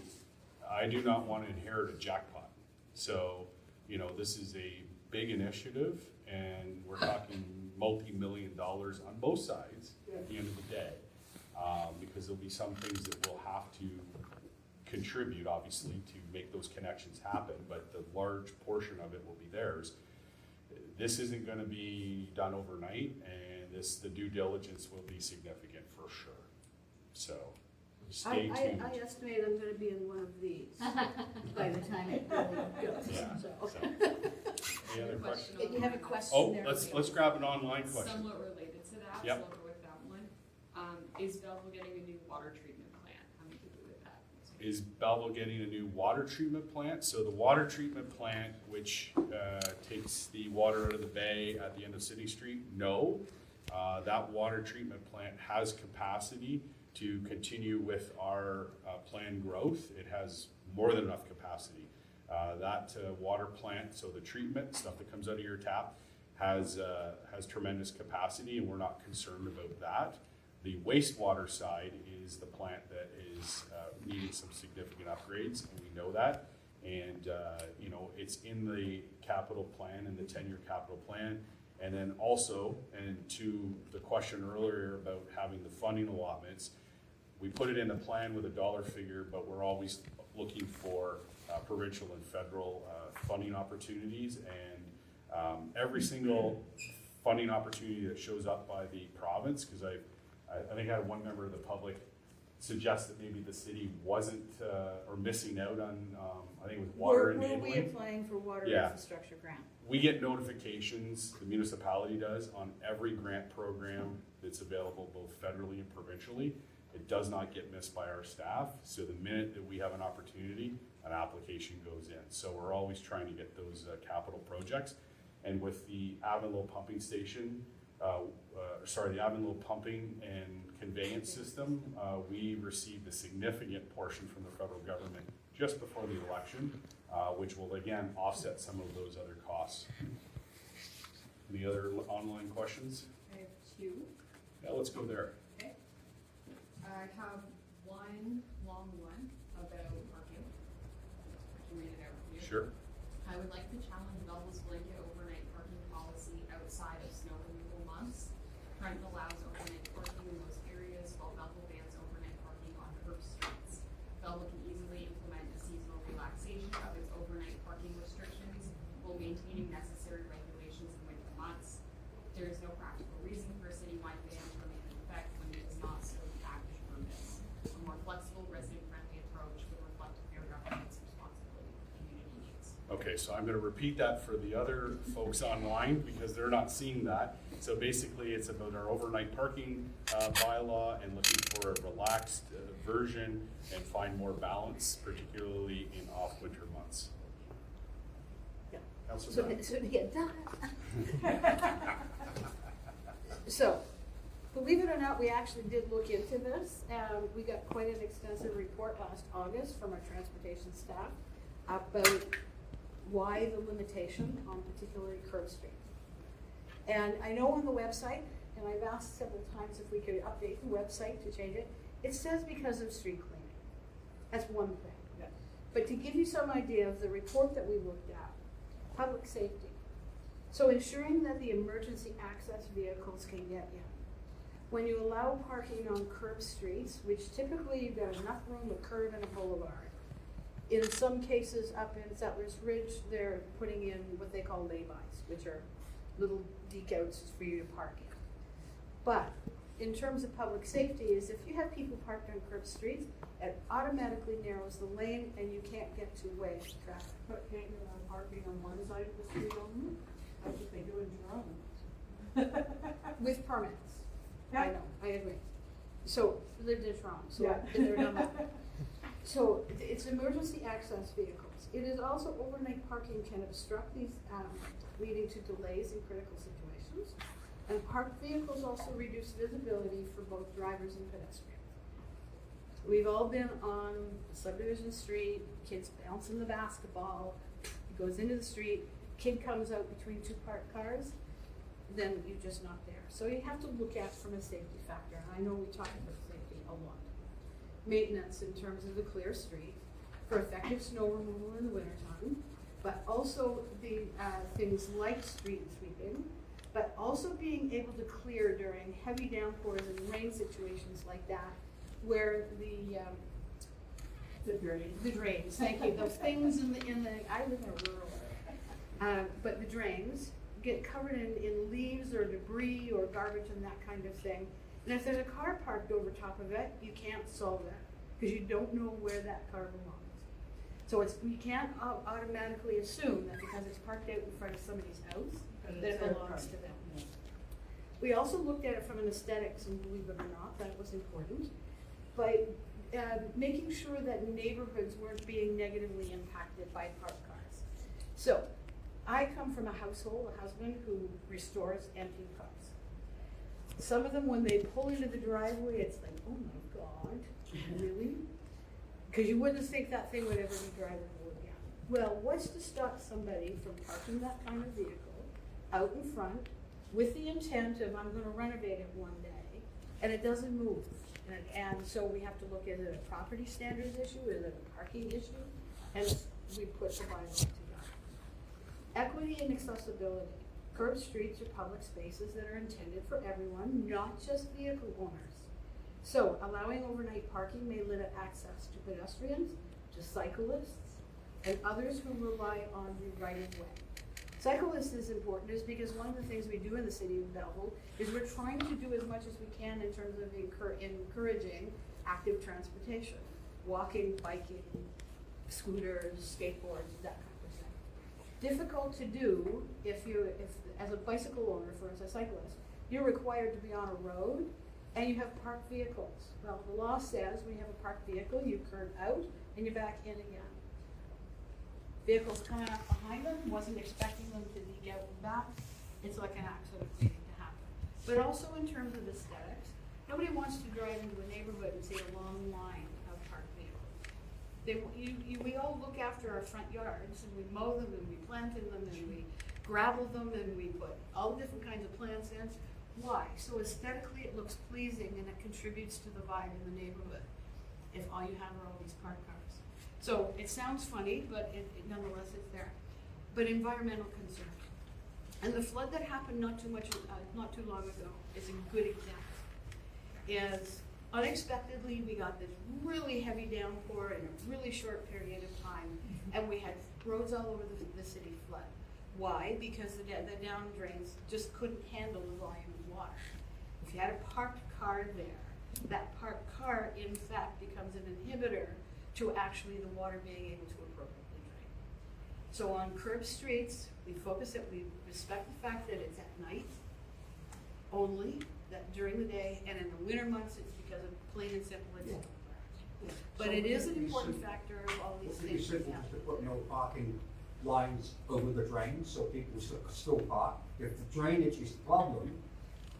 I do not want to inherit a jackpot. So, you know, this is a big initiative, and we're talking multi-million dollars on both sides at the end of the day. Um, because there'll be some things that we'll have to contribute, obviously, to make those connections happen, but the large portion of it will be theirs. This isn't gonna be done overnight, and this, the due diligence will be significant for sure. So, stay I, tuned. I, I estimate I'm gonna be in one of these by the time it really goes. Yeah, So, so. Any other questions? You have a question Oh, there? let's, let's grab an online question. Somewhat related to that, so Yep. I'll go with that one. Um, is Belleville getting a new water treatment plant? Having to do with that? Is Belleville getting a new water treatment plant? So the water treatment plant, which uh, takes the water out of the bay at the end of City Street, no. Uh, that water treatment plant has capacity to continue with our uh, planned growth. It has more than enough capacity. Uh, that uh, water plant, so the treatment, stuff that comes out of your tap, has, uh, has tremendous capacity, and we're not concerned about that. The wastewater side is the plant that is uh, needing some significant upgrades, and we know that. And, uh, you know, it's in the capital plan and the ten-year capital plan. And then also, and to the question earlier about having the funding allotments, we put it in the plan with a dollar figure, but we're always looking for uh, provincial and federal uh, funding opportunities. And um, every single funding opportunity that shows up by the province, because I I think I had one member of the public suggest that maybe the city wasn't, uh, or missing out on, um, I think it was water Were, were we enabling. applying for water Yeah. infrastructure grant? We get notifications, the municipality does, on every grant program that's available both federally and provincially. It does not get missed by our staff, so the minute that we have an opportunity, an application goes in. So we're always trying to get those uh, capital projects. And with the Avonlow pumping station, uh, uh, sorry, the Avonlow pumping and conveyance system, uh, we received a significant portion from the federal government just before the election, uh, which will again offset some of those other costs. Any other l- online questions? I have two. Yeah, let's go there. I have one long one about parking. I can read it out for you. Sure. I would like to challenge Belleville's blanket overnight parking policy outside of snow removal months. Trent allows overnight parking in most areas, while Belleville bans overnight parking on curb streets. Belleville can easily implement a seasonal relaxation of its overnight parking restrictions while maintaining necessary regulations in winter months. There is no practical reason for a citywide ban to remain in effect when it is not so active purpose. A more flexible, resident-friendly approach would reflect fair government's responsibility for community needs. Okay, so I'm gonna repeat that for the other folks online because they're not seeing that. So basically, it's about our overnight parking uh, bylaw and looking for a relaxed uh, version and find more balance, particularly in off-winter months. Yeah. Councilor So, Brown. so to get done. So, Believe it or not, we actually did look into this. Um, we got quite an extensive report last August from our transportation staff about why the limitation on particularly Curve Street. And I know on the website, and I've asked several times if we could update the website to change it, it says because of street cleaning. That's one thing. Yeah. But to give you some idea of the report that we looked at, public safety. So ensuring that the emergency access vehicles can get in. When you allow parking on curb streets, which typically you've got enough room, a curb and a boulevard. In some cases up in Settlers Ridge, they're putting in what they call laybys, which are little deckouts for you to park in. But in terms of public safety is if you have people parked on curb streets, it automatically narrows the lane and you can't get to wedge traffic. But can't you have parking on one side of the street only? That's what they do in Toronto. With permits. I know, I agree. So, lived in Toronto, so Yeah. I've been there, done that. So, it's emergency access vehicles. It is also overnight parking can obstruct these, um, leading to delays in critical situations. And parked vehicles also reduce visibility for both drivers and pedestrians. We've all been on subdivision street, kids bouncing the basketball, it goes into the street, kid comes out between two parked cars, then you're just not there. So you have to look at from a safety factor, and I know we talk about safety a lot. Maintenance in terms of the clear street for effective snow removal in the wintertime, but also the uh, things like street sweeping, but also being able to clear during heavy downpours and rain situations like that, where the um, The drain. the drains, thank you, those things in the, in the, I live in a rural area, uh, but the drains get covered in, in leaves or debris or garbage and that kind of thing. And if there's a car parked over top of it, you can't solve that, because you don't know where that car belongs. So it's, you can't au- automatically assume that because it's parked out in front of somebody's house, that it belongs to them. We also looked at it from an aesthetics, and believe it or not, that was important, by uh, making sure that neighborhoods weren't being negatively impacted by parked cars. So, I come from a household, a husband who restores empty cars. Some of them, when they pull into the driveway, it's like, oh my God, really? Because you wouldn't think that thing would ever be drivable again. Well, what's to stop somebody from parking that kind of vehicle out in front with the intent of, I'm gonna renovate it one day, and it doesn't move? And, and so we have to look at it a property standards issue, is it a parking issue? And we put the bylaw together. Equity and accessibility. Curb streets are public spaces that are intended for everyone, not just vehicle owners. So allowing overnight parking may limit access to pedestrians, to cyclists, and others who rely on the right of way. Cyclists is important is because one of the things we do in the city of Belleville is we're trying to do as much as we can in terms of encour- encouraging active transportation, walking, biking, scooters, skateboards, that kind of thing. Difficult to do if you, if as a bicycle owner, for as a cyclist, you're required to be on a road and you have parked vehicles. Well, the law says when you have a parked vehicle, you curve out and you're back in again. Vehicles coming up behind them, wasn't expecting them to be out and back. It's like an accident waiting to happen. But also in terms of aesthetics, nobody wants to drive into a neighborhood and see a long line of parked vehicles. They, you, you, we all look after our front yards, and we mow them, and we plant in them, and we gravel them, and we put all different kinds of plants in. Why? So aesthetically it looks pleasing, and it contributes to the vibe in the neighborhood if all you have are all these parked cars. So it sounds funny, but it, it nonetheless is there. But environmental concerns. And the flood that happened not too much, uh, not too long ago is a good example. Is unexpectedly we got this really heavy downpour in a really short period of time, and we had roads all over the, the city flood. Why? Because the, the down drains just couldn't handle the volume of water. If you had a parked car there, that parked car in fact becomes an inhibitor to actually the water being able to appropriately drain. So on curb streets, we focus it, we respect the fact that it's at night only, that during the day, and in the winter months, it's because of plain and simple it's Yeah. yeah. But So it is an would it be important sim- factor of all these Would it be things. simple Yeah. just to put no parking lines over the drains so people still, still park? If the drainage is the problem,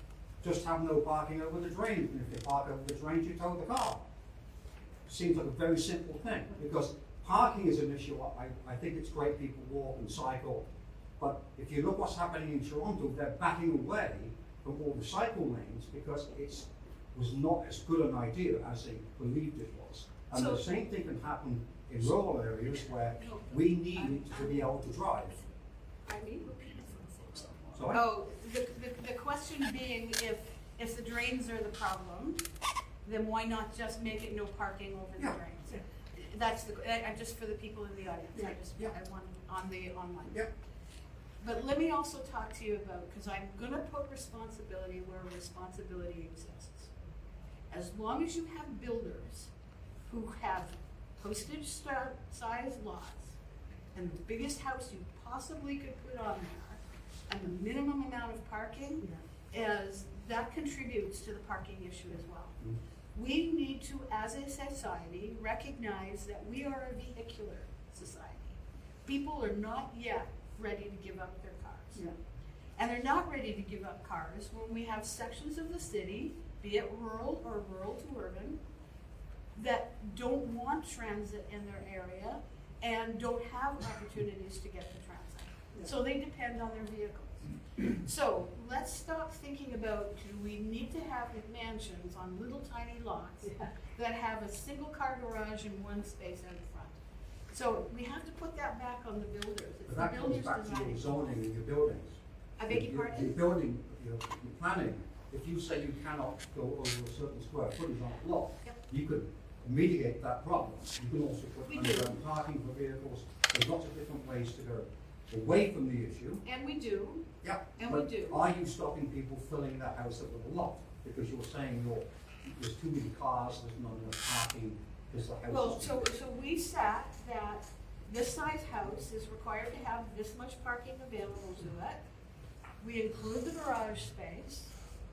just have no parking over the drain, and if they park over the drain, you tow the car. Seems like a very simple thing, because parking is an issue. I, I think it's great people walk and cycle, but if you look what's happening in Toronto, they're backing away from all the cycle lanes because it's was not as good an idea as they believed it was. And So- the same thing can happen in rural areas where we need to be able to drive. I mean, Repeat it for the folks online. So I- oh, the, the, the question being, if, if the drains are the problem, then why not just make it no parking over the Yeah. drains? That's the, I, I, just for the people in the audience, I Yeah. just, Yeah. I want, on the, online. Yep. But let me also talk to you about, because I'm gonna put responsibility where responsibility exists. As long as you have builders who have postage sta- size lots and the biggest house you possibly could put on there, and the minimum amount of parking, is, that contributes to the parking issue as well. Mm. We need to, as a society, recognize that we are a vehicular society. People are not yet ready to give up their cars. Yeah. And they're not ready to give up cars when we have sections of the city, be it rural or rural to urban, that don't want transit in their area and don't have opportunities to get to transit. Yeah. So they depend on their vehicles. So let's stop thinking about, do we need to have mansions on little tiny lots Yeah. that have a single car garage and one space out front? So we have to put that back on the builders. It's But the that comes builders back to your designing. zoning and your buildings. I beg your Your- pardon? Your building, your, your planning, if you say you cannot go over a certain square footage on a lot, Yep. you could mitigate that problem. You can also put We do. underground parking for vehicles, there's lots of different ways to go away from the issue. And we do, Yeah. And we but do. Are you stopping people filling that house up with a lot? Because you're saying you're, there's too many cars, there's not enough parking, because the house is. well, too so, big. so we sat that this size house is required to have this much parking available to it. We include the garage space.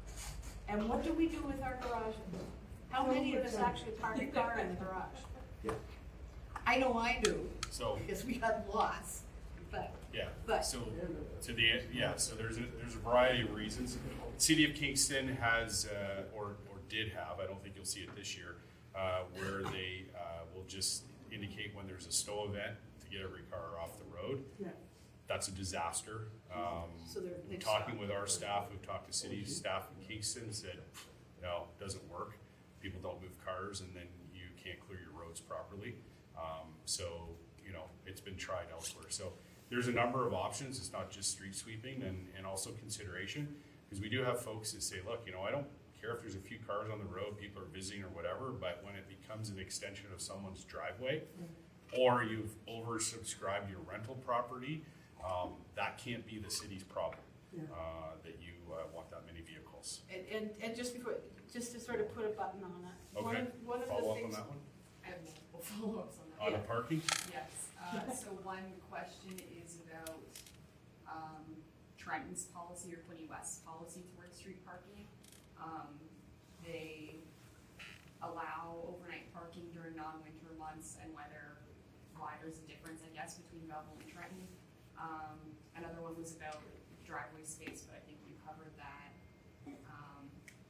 And what do we do with our garages? How many of us actually park a car in the garage? Yeah. I know I do, So, because we have lots, but, yeah, but, so, to the, yeah, so there's a, there's a variety of reasons. City of Kingston has, uh, or, or did have, I don't think you'll see it this year, uh, where they, uh, will just indicate when there's a stow event to get every car off the road. Yeah. That's a disaster. Um, So they're- we're they've talking stopped. with our staff, we've talked to city staff in Kingston, said, no, it doesn't work. People don't move cars and then you can't clear your roads properly. Um, so, you know, it's been tried elsewhere. So there's a number of options. It's not just street sweeping and, and also consideration. Because we do have folks that say, look, you know, I don't care if there's a few cars on the road, people are visiting or whatever, but when it becomes an extension of someone's driveway, or you've oversubscribed your rental property, um, that can't be the city's problem, Yeah. uh, that you uh, want that many vehicles. and, and, and just before, just to sort of put a button on it. One Okay, of, one of the follow up on things. that one? I have multiple follow-ups on that. On the parking? Yes, uh, so one question is about, um, Trenton's policy or Quinny West's policy towards street parking. Um, they allow overnight parking during non-winter months and whether, why there's a difference, I guess, between Belleville and Trenton. Um, another one was about driveway space, but I think we covered that. Um,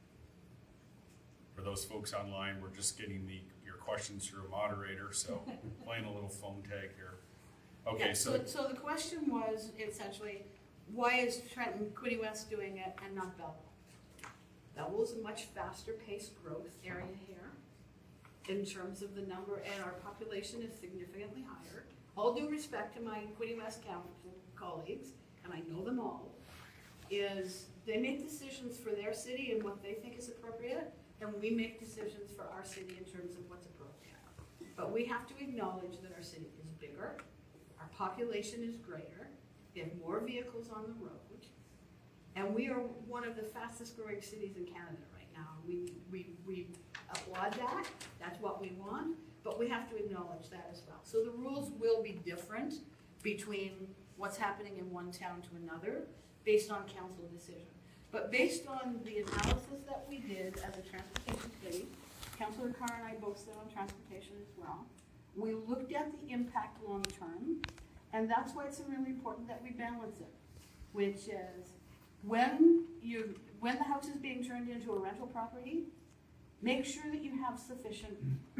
For those folks online, we're just getting the, your questions through a moderator, so playing a little phone tag here. Okay, Yeah, so, so the question was essentially, why is Trenton, Quiddy West doing it and not Belleville? Belleville's a much faster paced growth area here in terms of the number, and our population is significantly higher. All due respect to my Quiddy West council colleagues, and I know them all, is they make decisions for their city and what they think is appropriate, and we make decisions for our city in terms of what's appropriate. But we have to acknowledge that our city is bigger, our population is greater, we have more vehicles on the road, and we are one of the fastest growing cities in Canada right now. We, we, we applaud that, that's what we want, but we have to acknowledge that as well. So the rules will be different between what's happening in one town to another, based on council decision. But based on the analysis that we did as a transportation committee, Councilor Carr and I both sit on transportation as well, we looked at the impact long term, and that's why it's really important that we balance it, which is, when you, when the house is being turned into a rental property, make sure that you have sufficient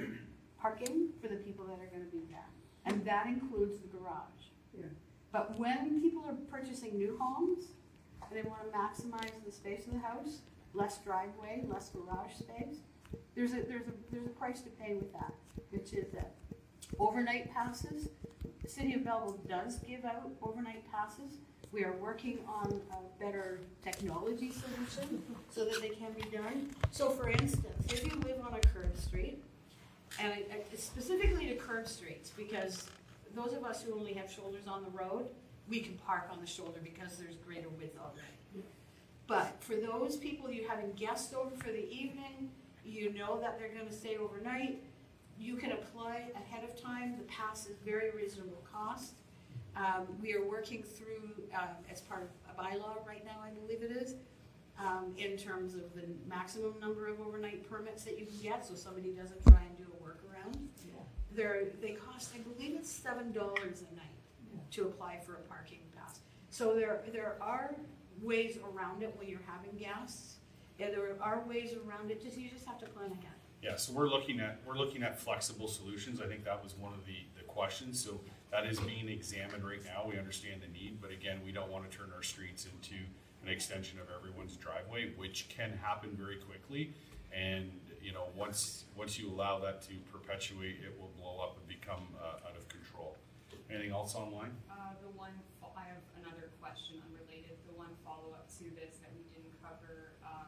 parking for the people that are gonna be there. And that includes the garage. Yeah. But when people are purchasing new homes, and they wanna maximize the space of the house, less driveway, less garage space, there's a, there's a, there's a price to pay with that, which is that overnight passes. The city of Belleville does give out overnight passes. We are working on a better technology solution so that they can be done. So for instance, if you live on a curb street, and I- I- specifically to curb streets, because those of us who only have shoulders on the road, we can park on the shoulder because there's greater width already. But for those people you having guests over for the evening, you know that they're gonna stay overnight, you can apply ahead of time. The pass is very reasonable cost. Um, we are working through, um, as part of a bylaw right now, I believe it is, um, in terms of the maximum number of overnight permits that you can get, so somebody doesn't try and do a workaround. Yeah. They're, they cost, I believe it's seven dollars a night Yeah. to apply for a parking pass. So there, there are ways around it when you're having guests, and there are ways around it, just, you just have to plan ahead. Yeah, so we're looking at, we're looking at flexible solutions. I think that was one of the, the questions. So that is being examined right now. We understand the need, but again, we don't want to turn our streets into an extension of everyone's driveway, which can happen very quickly. And, you know, once, once you allow that to perpetuate, it will blow up and become uh, out of control. Anything else online? Uh, the one, fo- I have another question unrelated. The one follow-up to this that we didn't cover, um,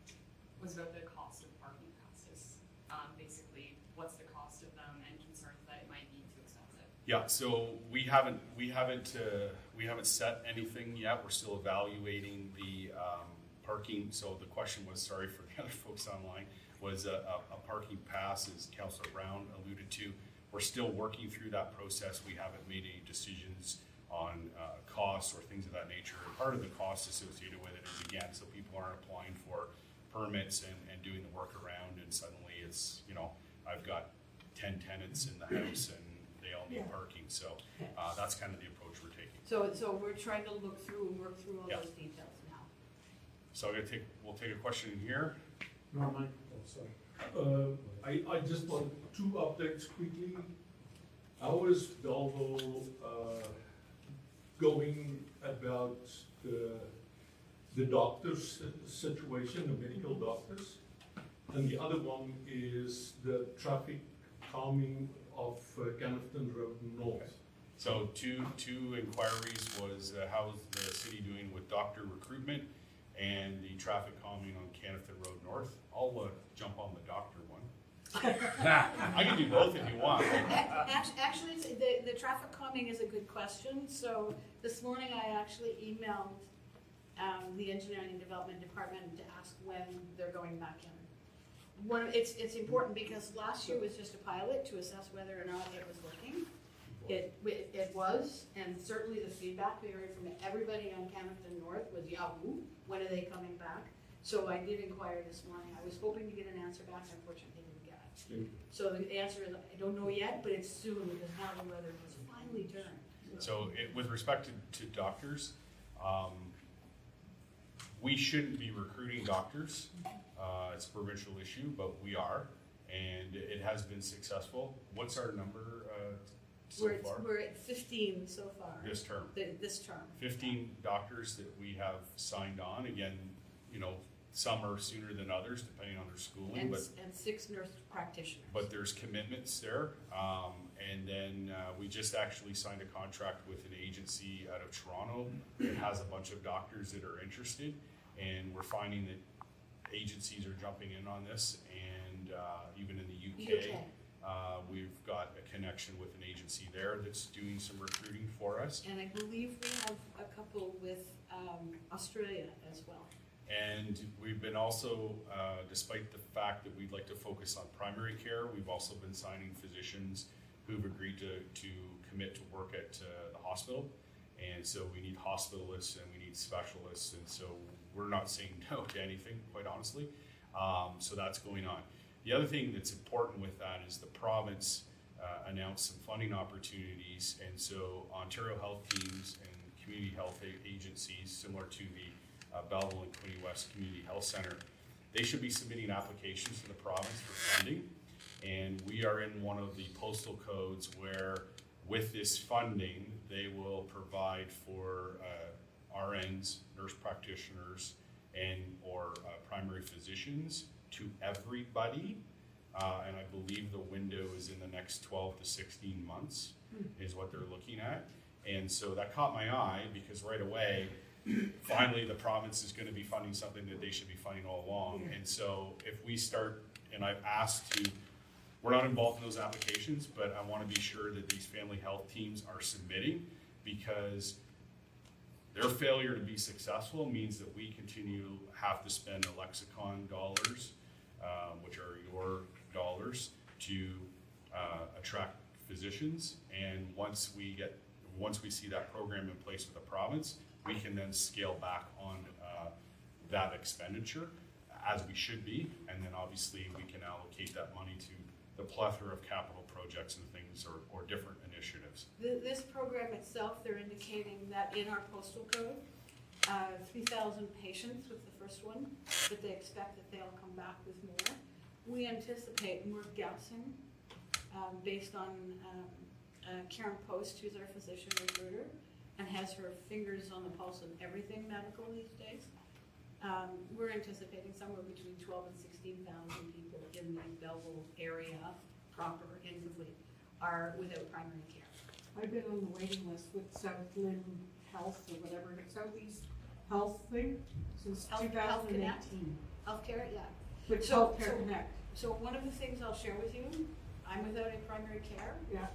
was about the cost of parking passes. Um, basically, what's the cost of them and concerns that it might be too expensive? Yeah, so we haven't, we haven't, uh, we haven't set anything yet. We're still evaluating the, um, parking. So the question was, sorry for the other folks online, was a, a, a parking pass, as Councillor Brown alluded to. We're still working through that process. We haven't made any decisions on, uh, costs or things of that nature. And part of the cost associated with it is, again, so people aren't applying for permits and, and doing the work around, and suddenly it's, you know, I've got ten tenants in the house and they all need Yeah. parking. So uh, that's kind of the approach we're taking. So, so we're trying to look through and work through all Yeah. those details now. So I'm gonna take, we'll take a question in here. No, Mike. Oh, sorry. Uh, I, I just want two updates quickly. How is Belleville, uh, going about the, the doctors' situation, the medical doctors? And the other one is the traffic calming of uh, Canafton Road North. So two, two inquiries was uh, how's the city doing with doctor recruitment and the traffic calming on Canafton Road North. I'll uh, jump on the doctor one. I can do both if you want. Actually, actually, it's- the, the traffic calming is a good question. So this morning I actually emailed um, the engineering and development department to ask when they're going back in. One, it's, it's important because last year was just a pilot to assess whether or not it was working. It, it it was, and certainly the feedback we heard from everybody on Canafton North was, yahoo, when are they coming back? So I did inquire this morning. I was hoping to get an answer back, unfortunately didn't get it. Thank you. So the answer is, I don't know yet, but it's soon because now the weather has finally turned. So it, with respect to, to doctors, um, we shouldn't be recruiting doctors. Uh, it's a provincial issue, but we are, and it has been successful. What's our number uh, so We're, far? we're at fifteen so far, This term. th- this term. fifteen doctors that we have signed on. Again, you know, some are sooner than others depending on their schooling, And, but s- and six nurse practitioners. but there's commitments there. Um, and then uh, we just actually signed a contract with an agency out of Toronto that has a bunch of doctors that are interested, and we're finding that agencies are jumping in on this, and uh, even in the U K. U K. Uh, we've got a connection with an agency there that's doing some recruiting for us. And I believe we have a couple with um, Australia as well. And we've been also, uh, despite the fact that we'd like to focus on primary care, we've also been signing physicians who've agreed to, to commit to work at uh, the hospital. And so we need hospitalists and we need specialists, and so we're not saying no to anything, quite honestly. Um, so that's going on. The other thing that's important with that is the province uh, announced some funding opportunities, and so Ontario Health Teams and community health a- agencies, similar to the uh, Belleville and Quinte West Community Health Center, they should be submitting applications to the province for funding. And we are in one of the postal codes where with this funding, they will provide for uh, R Ns, nurse practitioners, and or uh, primary physicians to everybody. Uh, and I believe the window is in the next twelve to sixteen months is what they're looking at. And so that caught my eye because right away, finally the province is going to be funding something that they should be funding all along. And so if we start, and I've asked to, we're not involved in those applications, but I want to be sure that these family health teams are submitting, because their failure to be successful means that we continue to have to spend the lexicon dollars, uh, which are your dollars, to uh, attract physicians. And once we get, once we see that program in place with the province, we can then scale back on uh, that expenditure as we should be. And then obviously we can allocate that money to the plethora of capital projects and things, or, or different initiatives. Th- This program itself, they're indicating that in our postal code, uh, three thousand patients was the first one, but they expect that they'll come back with more. We anticipate, and we're guessing, um, based on um, uh, Karen Post, who's our physician recruiter, and has her fingers on the pulse of everything medical these days. Um, we're anticipating somewhere between twelve and sixteen thousand people in the Belleville area, proper and complete, are without primary care. I've been on the waiting list with Southland Health or whatever, Southeast Health thing since Health- two Health thousand Connect? eighteen. Healthcare, yeah. With So- Healthcare so- Connect, So one of the things I'll share with you, I'm without a primary care, yeah,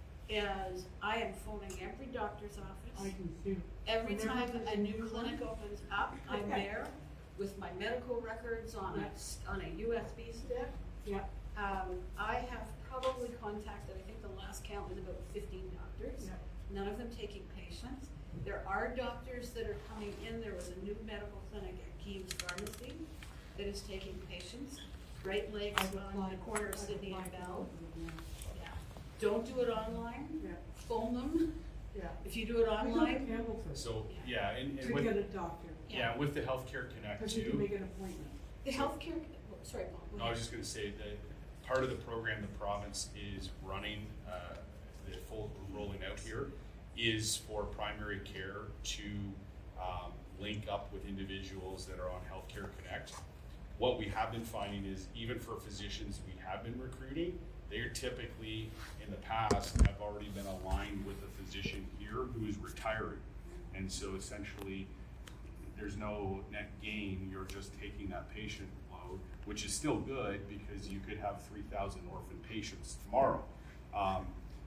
is I am phoning every doctor's I office. can see. Every Whenever time there's a a new new clinic one? opens up, I'm Okay. there with my medical records on a, s- on a U S B stick. Yeah, Um, I have probably contacted, I think the last count was about fifteen doctors. yeah. None of them taking patients. There are doctors that are coming in. There was a new medical clinic at Keys Pharmacy that is taking patients. Great Lakes I've on the applied- corner of I've Sydney and applied for Bell. both of them Yeah. Don't do it online. now. Phone them. Yeah, If you do it yeah. I go to online, Campbellton So, yeah, and, and to with, get a doctor, yeah, with the Healthcare Connect because you can too, make an appointment. the healthcare, oh, sorry, Paul. go no, I was ahead. just gonna say that part of the program the province is running, uh, the full rolling out here, is for primary care to, um, link up with individuals that are on Healthcare Connect. What we have been finding is even for physicians we have been recruiting, they're typically, in the past, have already been aligned with a physician here who is retiring. And so essentially, there's no net gain, you're just taking that patient load, which is still good because you could have three thousand orphan patients tomorrow. Um,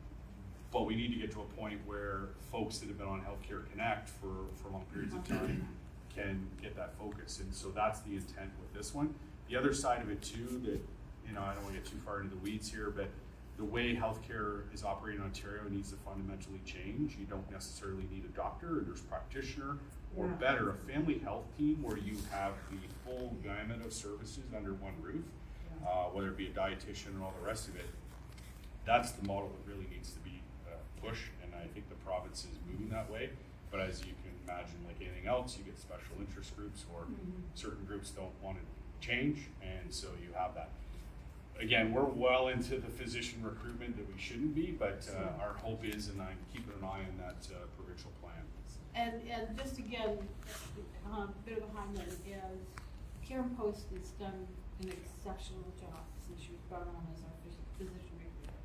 but we need to get to a point where folks that have been on Healthcare Connect for, for long periods of time can get that focus. And so that's the intent with this one. The other side of it too, that, you know, I don't want to get too far into the weeds here, but the way healthcare is operating in Ontario needs to fundamentally change. You don't necessarily need a doctor, a nurse practitioner, or Yeah. better, a family health team where you have the full gamut of services under one roof, uh, whether it be a dietitian and all the rest of it. That's the model that really needs to be uh, pushed, and I think the province is moving that way. But as you can imagine, like anything else, you get special interest groups, or Mhm. certain groups don't want to change, and so you have that. Again, we're well into the physician recruitment that we shouldn't be, but uh, our hope is, and I'm keeping an eye on that uh, provincial plan. And, and just again, a um, bit of a highlight is Karen Post has done an exceptional job since she was brought on as our phys- physician recruiter.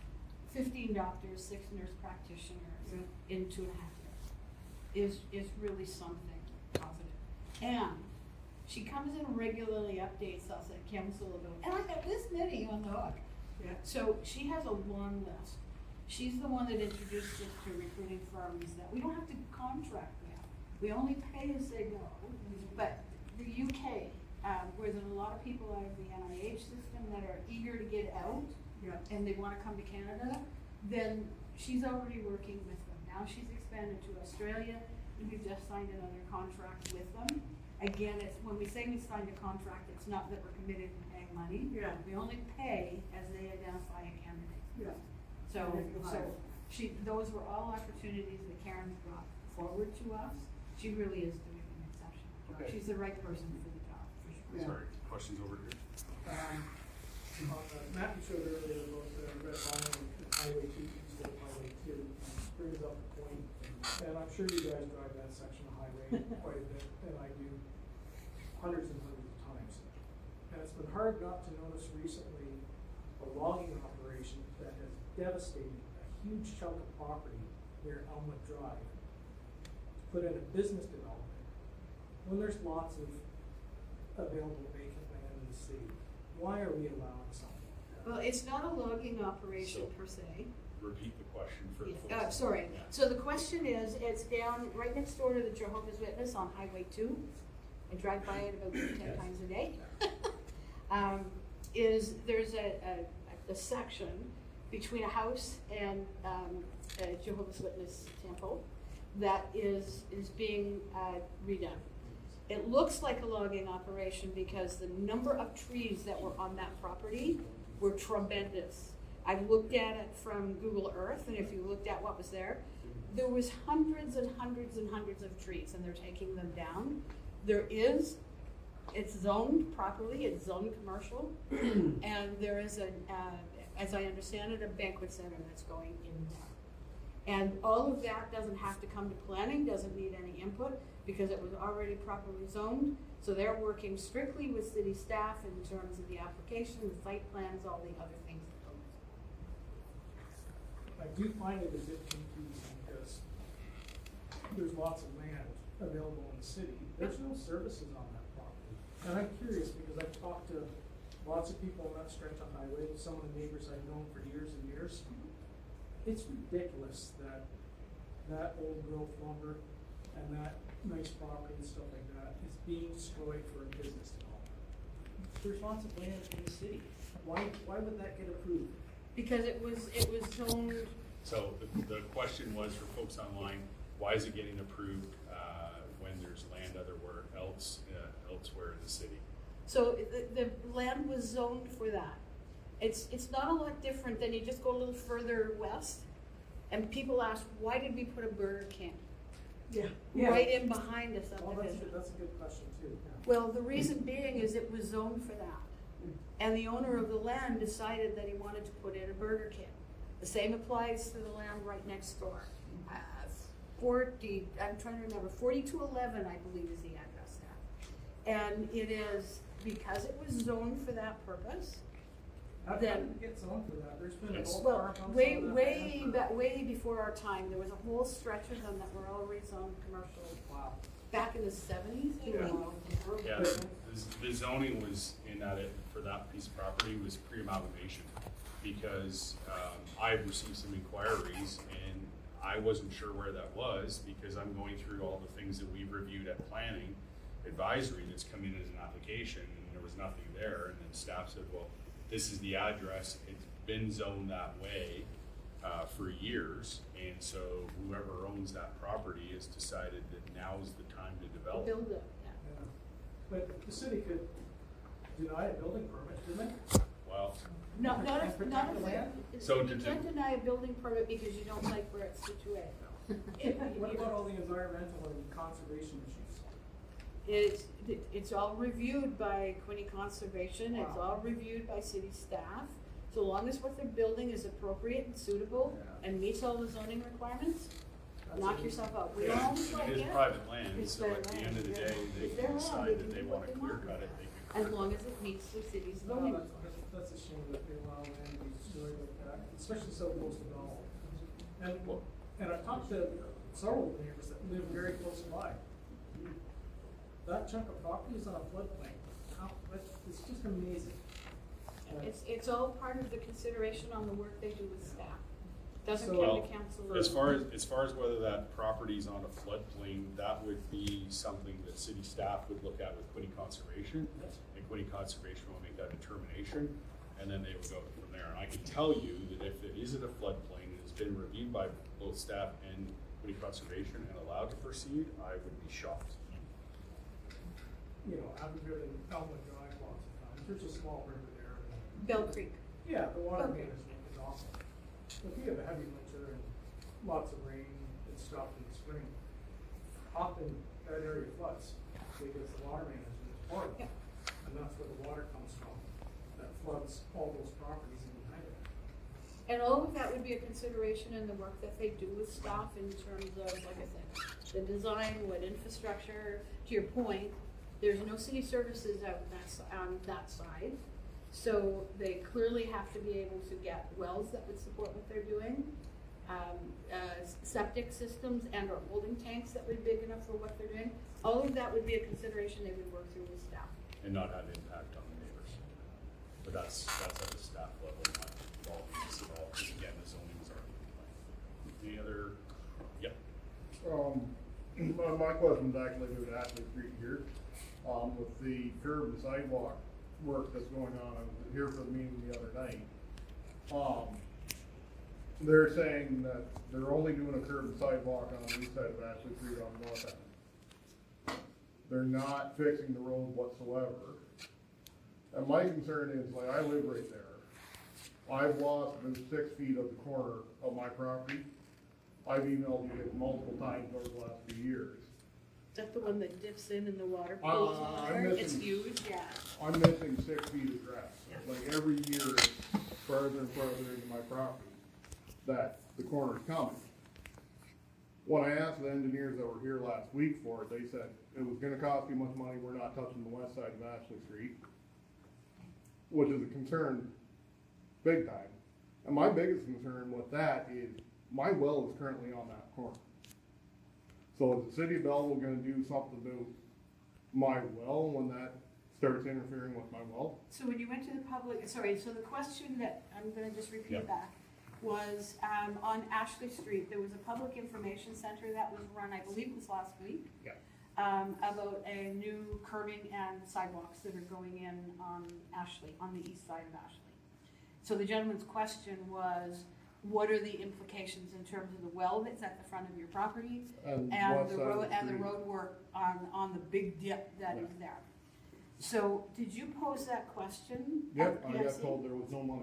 Fifteen doctors, six nurse practitioners Yeah. in two and a half years is, is really something positive. And she comes in and regularly updates us at council about, and I have this many on the hook. Yeah. So she has a long list. She's the one that introduced us to recruiting firms that we don't have to contract with. We only pay as they go. But the U K, um, where there's a lot of people out of the N I H system that are eager to get out Yeah. and they wanna come to Canada, then she's already working with them. Now she's expanded to Australia, and we've just signed another contract with them. Again, it's, when we say we signed a contract, it's not that we're committed to paying money. Yeah. We only pay as they identify a candidate. Yeah. So, And if you so hire. she, those were all opportunities that Karen's brought forward to us. She really is doing an exceptional job. Okay. She's the right person for the job, for sure. Yeah. Sorry, questions over here? Um, on the map you showed earlier about the red line and highway two instead of highway two, brings up a point. And I'm sure you guys drive that section of highway quite a bit, and I do hundreds and hundreds of times. And it's been hard not to notice recently a logging operation that has devastated a huge chunk of property near Elmwood Drive to put in a business development when there's lots of available vacant land in the city. Why are we allowing something like that? Well, it's not a logging operation So- per se. Repeat the question for the folks. Uh, sorry, so the question is, it's down right next door to the Jehovah's Witness on Highway two. I drive by it about ten times a day. Um, is, there's a, a, a section between a house and, um, a Jehovah's Witness temple that is, is being, uh, redone. It looks like a logging operation because the number of trees that were on that property were tremendous. I've looked at it from Google Earth, and if you looked at what was there, there was hundreds and hundreds and hundreds of trees, and they're taking them down. There is, it's zoned properly, it's zoned commercial, and there is a, uh, as I understand it, a banquet center that's going in there. And all of that doesn't have to come to planning, doesn't need any input, because it was already properly zoned. So they're working strictly with city staff in terms of the application, the site plans, all the other things that go with it. I do find it a bit confusing because there's lots of land available in the city. There's no services on that property. And I'm curious because I've talked to lots of people on that stretch of highway, some of the neighbors I've known for years and years. It's ridiculous that that old growth lumber and that nice property and stuff like that is being destroyed for a business development. There's lots of land in the city. Why, why would that get approved? Because it was, it was zoned, So the, the question was for folks online, why is it getting approved, uh, when there's land otherwhere else, uh, elsewhere in the city? so the, the land was zoned for that. It's, it's not a lot different than you just go a little further west, and people ask, why did we put a Burger King Yeah. right in behind a Well, that's, a- subdivision? that's a good question too. Well, the reason being is it was zoned for that. And the owner of the land decided that he wanted to put in a Burger King. The same applies to the land right next door. Uh, Forty, I'm trying to remember, forty-two eleven, I believe, is the address there. And it is, because it was zoned for that purpose, How how Then- did it get zoned for that? There's been a It's- whole well, park on way, some of that way, land for- ba- way before our time, there was a whole stretch of them that were all rezoned commercial. Wow. Back in the seventies, you Yeah. know. Yeah, the, the zoning was in that, it, for that piece of property was pre-amalgamation, because, um, I've received some inquiries, and I wasn't sure where that was, because I'm going through all the things that we've reviewed at planning advisory that's come in as an application, and there was nothing there, and then staff said, well, this is the address, it's been zoned that way, uh, for years, and so whoever owns that property has decided that now's the time to develop. Build it, yeah. Yeah. But the city could deny a building permit, couldn't they? Well, No, And not if, protect not the if, land? it- So you to- to- can't deny a building permit because you don't like where it's situated. What about all the environmental and conservation issues? It's, it- it's all reviewed by Quinny Conservation, it's Wow. all reviewed by city staff. So long as what they're building is appropriate and suitable Yeah. and meets all the zoning requirements, That's knock a- yourself out. We yeah, don't always like it is it, private land, It's so their at the land, end of the yeah. day, they It's their can land, decide they that can they do wanna what they clear want. cut it, they can. as clear long cut as it meets the city's No, zoning. that's, that's- that's a shame that they allow land to be destroyed like that, especially so close to Belleville. And, Well- and I've talked to several neighbors that live very close by. That chunk of property is on a floodplain. How, that's, it's just amazing. And It's, it's all part of the consideration on the work they do with staff. Doesn't So- come Well, to council. As far as, as far as whether that property's on a floodplain, that would be something that city staff would look at with Quinny Conservation. And Quinny Conservation will make that determination, and then they will go from there. And I can tell you that if it isn't a floodplain, and it's been reviewed by both staff and Quinny Conservation and allowed to proceed, I would be shocked. You know, I've driven Elmwood Drive lots of times. There's a small river there. and- Bell Creek. Yeah, the water Okay. main is, is awesome. If you have a heavy winter and lots of rain and stuff in the spring, often that area floods. because the water management is horrible. Yeah. And that's where the water comes from, that floods all those properties in behind it. And all of that would be a consideration in the work that they do with staff in terms of, like I said, the design, what infrastructure, to your point, there's no city services out that, s- on that side. So they clearly have to be able to get wells that would support what they're doing. Um, uh, septic systems and or holding tanks that would be big enough for what they're doing. All of that would be a consideration they would work through with staff. And not have impact on the neighbors. But that's, that's at the staff level, not involving us at all, because again, the zoning is already in play. Any other, yep. Um, my, my question's actually due to Ashley Street here, um, with the curb and sidewalk work that's going on. I was here for the meeting the other night. Um, they're saying that they're only doing a curb and sidewalk on the east side of Ashley Street on the north end. They're not fixing the road whatsoever. And my concern is, like, I live right there. I've lost about six feet of the corner of my property. I've emailed you multiple times over the last few years. Is that the one that dips in in the water Uh, pools? I'm It's missing- huge, yeah. I'm missing six feet of grass. Like every year, it's further and further into my property that the corner's coming. When I asked the engineers that were here last week for it, they said it was gonna cost too much money, we're not touching the west side of Ashley Street. Which is a concern, big time. And my biggest concern with that is, my well is currently on that corner. So is the city of Belleville gonna do something about my well when that starts interfering with my well? So when you went to the public, sorry, so the question that, I'm gonna just repeat Yep. back, was, um, on Ashley Street, there was a public information center that was run, I believe it was last week. Yeah. Um, about a new curbing and sidewalks that are going in on Ashley, on the east side of Ashley. So the gentleman's question was, what are the implications in terms of the well that's at the front of your property? And And west the side of road, and the street. road work on, on the big dip that is there. So, did you pose that question? Yep, at I P got S C? told there was no money.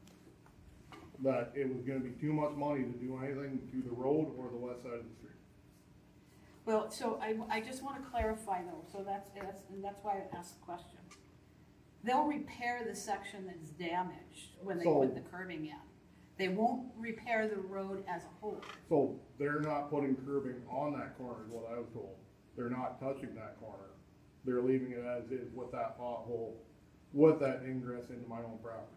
That it was gonna be too much money to do anything to the road or the west side of the street. Well, so I, I just wanna clarify though, so that's, that's, and that's why I asked the question. They'll repair the section that's damaged when they So- put the curbing in. They won't repair the road as a whole. So they're not putting curbing on that corner is what I was told. They're not touching that corner. They're leaving it as is with that pothole, with that ingress into my own property.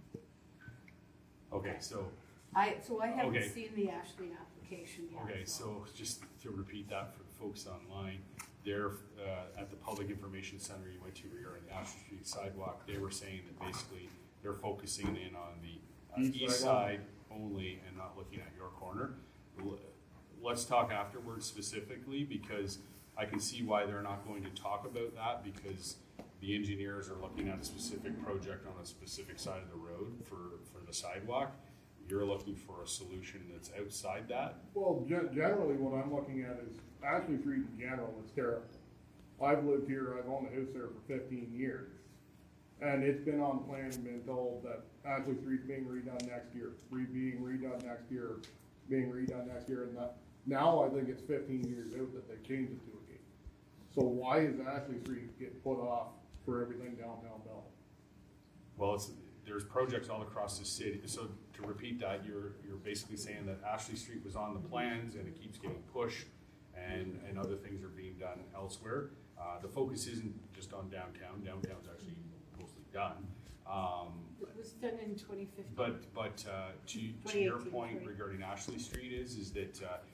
Okay, so, I, so I haven't Okay. seen the Ashley application yet. okay, so just to repeat that for folks online, they're, uh, at the Public Information Center you went to regarding the Ashley Street sidewalk, they were saying that basically they're focusing in on the uh, East east side side only and not looking at your corner. L- Let's talk afterwards specifically, because I can see why they're not going to talk about that, because the engineers are looking at a specific project on a specific side of the road for, for the sidewalk. You're looking for a solution that's outside that. Well, gen- generally what I'm looking at is Ashley Street in general is terrible. I've lived here, I've owned a house there for fifteen years. And it's been on plan and been told that Ashley Street's being redone next year, re- being redone next year, being redone next year, and that, now I think it's fifteen years out that they changed it to a gate. So why is Ashley Street getting put off for everything downtown Belleville? Well, it's, there's projects all across the city. So to repeat that, you're, you're basically saying that Ashley Street was on the plans and it keeps getting pushed and, and other things are being done elsewhere. Uh, the focus isn't just on downtown. Downtown's actually mostly done. Um, It was done in twenty fifteen. But, but, uh, to, to your twenty eighteen, point sorry. regarding Ashley Street is, is that, uh,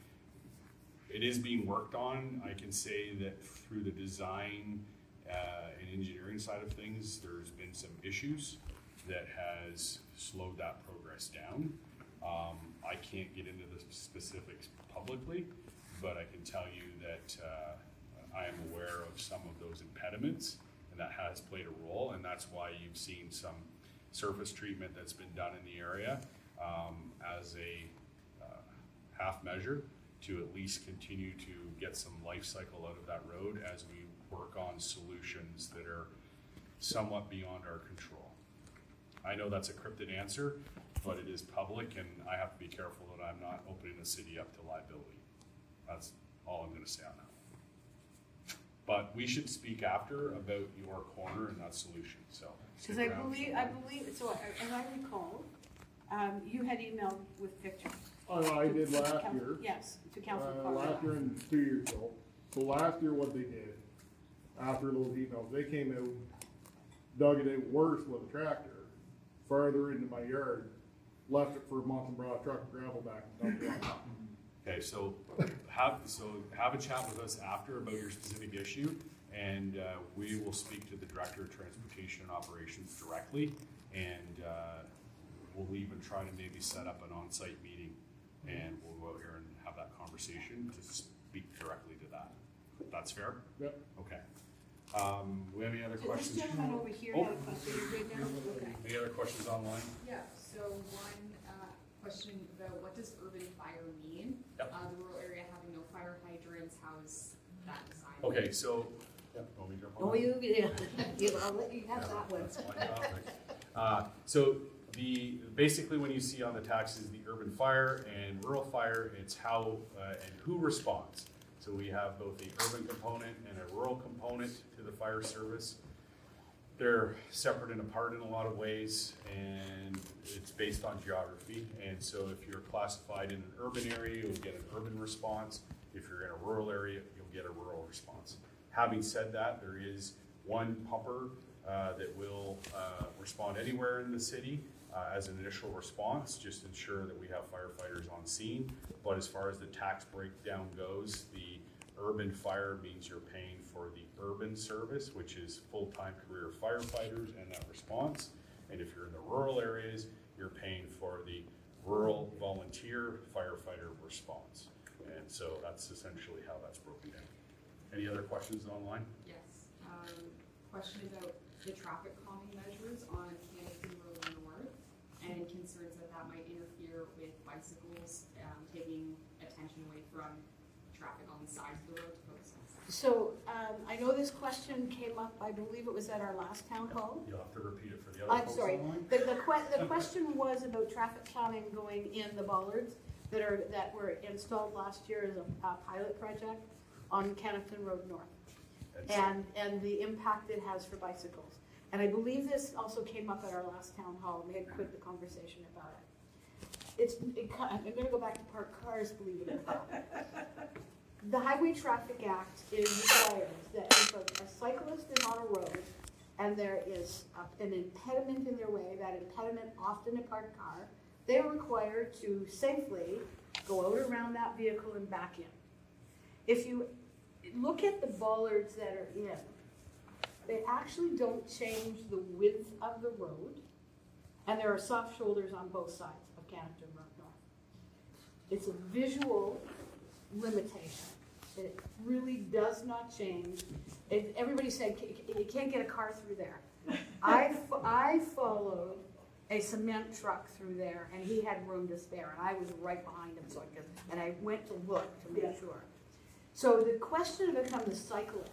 it is being worked on. I can say that through the design, uh, and engineering side of things, there's been some issues that has slowed that progress down. Um, I can't get into the specifics publicly, but I can tell you that, uh, I am aware of some of those impediments, and that has played a role, and that's why you've seen some surface treatment that's been done in the area, um, as a, uh, half measure to at least continue to get some life cycle out of that road as we work on solutions that are somewhat beyond our control. I know that's a cryptid answer, but it is public, and I have to be careful that I'm not opening the city up to liability. That's all I'm gonna say on that. But we should speak after about your corner and that solution, so. stick Because I around. believe, I believe, so I- as I recall, um, you had emailed with pictures. Oh, I did to last Coun- year. Yes, to Council Uh, last year Colorado. and two years ago. So last year what they did, after those emails, they came out, dug it out worse with a tractor, farther into my yard, left it for a month and brought a truck of gravel back and dumped it on. Okay, so have, so have a chat with us after about your specific issue, and, uh, we will speak to the Director of Transportation and Operations directly, and, uh, we'll even try to maybe set up an on-site meeting, and we'll go out here and have that conversation to speak directly to that. That's fair? Yep. Okay. Um, we have any other So this questions? gentleman over here Oh. had a question, you good now? Okay. Any other questions online? Yeah, so one, uh, question about what does urban fire mean? Yep. Uh, the rural area having no fire hydrants, how is that designed? Okay, so, yeah, want me to jump on Oh, that? you, yeah, you- I'll let you have that one. That's my topic. Uh, so the, basically when you see on the taxes, the urban fire and rural fire, it's how, uh, and who responds. So we have both the urban component and a rural component to the fire service. They're separate and apart in a lot of ways, and it's based on geography. And so if you're classified in an urban area, you'll get an urban response. If you're in a rural area, you'll get a rural response. Having said that, there is one pumper uh, that will uh, respond anywhere in the city uh, as an initial response, just ensure that we have firefighters on scene. But as far as the tax breakdown goes, the urban fire means you're paying for the urban service, which is full-time career firefighters and that response. And if you're in the rural areas, you're paying for the rural volunteer firefighter response. And so that's essentially how that's broken down. Any other questions online? Yes, um, question about the traffic calming measures on Canopy Road North and concerns that that might interfere with bicycles, um, taking attention away from traffic on the sides of the road to focus on the sides. So, um, I know this question came up, I believe it was at our last town hall. You'll have to repeat it for the other I'm folks sorry, online. the, the que- the question was about traffic calming going in the bollards that are, that were installed last year as a, a pilot project on Kennington Road North. And so- And, and the impact it has for bicycles. And I believe this also came up at our last town hall, and we had quit the conversation about it. It's, it, ki- I'm gonna go back to parked cars, believe it or not. The Highway Traffic Act is requires that if a, a cyclist is on a road and there is a- an impediment in their way, that impediment, often a parked car, they're required to safely go out around that vehicle and back in. If you look at the bollards that are in, they actually don't change the width of the road, and there are soft shoulders on both sides of Canopton Road North. It's a visual limitation. It really does not change. It, everybody said, "C- c- you can't get a car through there. I, fo- I followed a cement truck through there, and he had room to spare, and I was right behind him, so I could, and I went to look to make Yeah. sure. So the question become the cyclist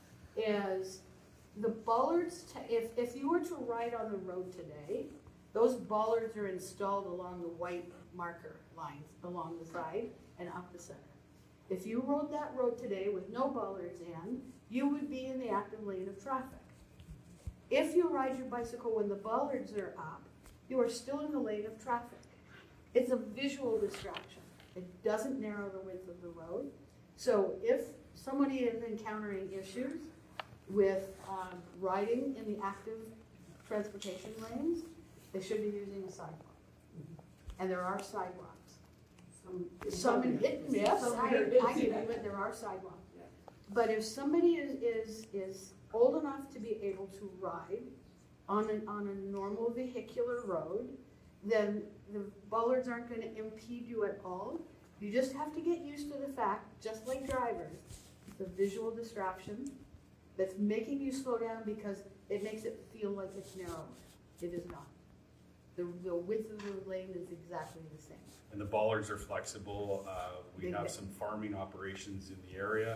is the bollards, t- if, if you were to ride on the road today, those bollards are installed along the white marker lines along the side and up the center. If you rode that road today with no bollards in, you would be in the active lane of traffic. If you ride your bicycle when the bollards are up, you are still in the lane of traffic. It's a visual distraction. It doesn't narrow the width of the road. So if somebody is encountering issues with um, riding in the active transportation lanes, they should be using a sidewalk. And there are sidewalks. Some, Some, in- it, yes, Some I, here I is, give you yeah. it, there are sidewalks. Yeah. But if somebody is, is, is old enough to be able to ride on an, on a normal vehicular road, then the bollards aren't gonna impede you at all. You just have to get used to the fact, just like drivers, it's a visual distraction that's making you slow down because it makes it feel like it's narrow. It is not. The, the width of the lane is exactly the same. And the bollards are flexible. Uh, we They have get- some farming operations in the area.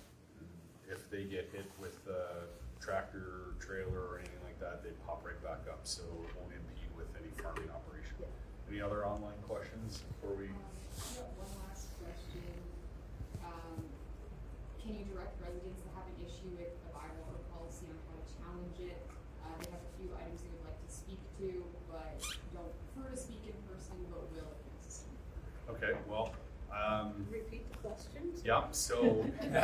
If they get hit with a tractor, trailer, or anything like that, they pop right back up, so it won't impede with any farming operation. Yeah. Any other online questions before we? Um, I have one last question. Um, can you direct residents that have an issue with a bylaw or policy on how to challenge it? Uh, they have a few items they would like to speak to, but don't prefer to speak in person, but will if necessary. Okay, well, um, Repeat the questions? yeah, so.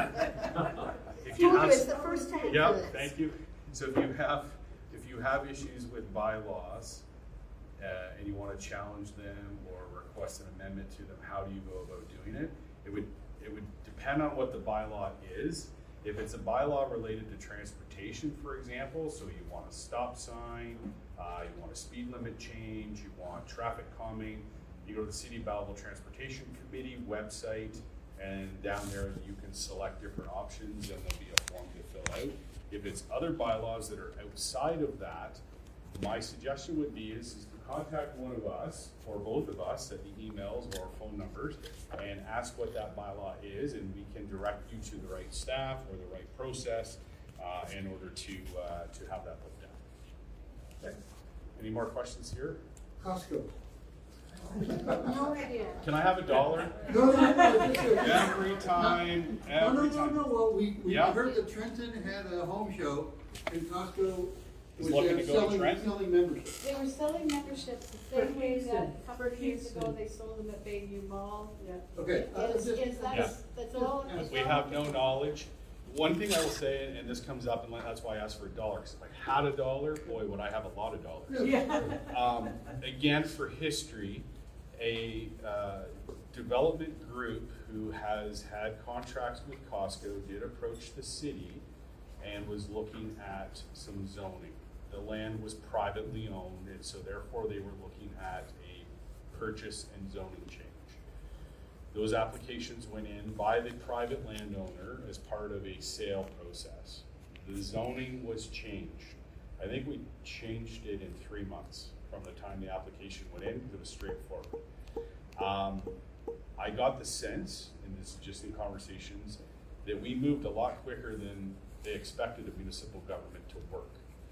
if you Told you have- it's the first time for Yeah, this. thank you. So if you have, if you have issues with bylaws, uh, and you wanna challenge them or request an amendment to them, how do you go about doing it? It would, it would depend on what the bylaw is. If it's a bylaw related to transportation, for example, so you want a stop sign, uh, you want a speed limit change, you want traffic calming, you go to the City of Belleville Transportation Committee website, and down there you can select different options and there'll be a form to fill out. If it's other bylaws that are outside of that, my suggestion would be is, is to contact one of us, or both of us, at the emails or phone numbers, and ask what that bylaw is, and we can direct you to the right staff or the right process uh, in order to, uh, to have that looked at. Okay. Any more questions here? Costco. No idea. Can I have a dollar? No, no, no, just a- Every time, No, no, every no, time. no, well, we, we Yeah. heard that Trenton had a home show, and Costco Is was looking there to go to selling, Trenton? selling memberships. They were selling memberships the For same way that Kingston. a couple For of years ago Kingston. they sold them at Bayview Mall. Yeah. Okay. uh, Is, just- is that, Yeah. that's all? Yeah. is We all- have no knowledge. One thing I will say, and this comes up, and that's why I asked for a dollar, because if I had a dollar, boy, would I have a lot of dollars. Yeah. Um, again, for history, a uh, development group who has had contracts with Costco did approach the city and was looking at some zoning. The land was privately owned, and so therefore they were looking at a purchase and zoning change. Those applications went in by the private landowner as part of a sale process. The zoning was changed. I think we changed it in three months from the time the application went in, because it was straightforward. Um, I got the sense, and this is just in conversations, that we moved a lot quicker than they expected a municipal government to work.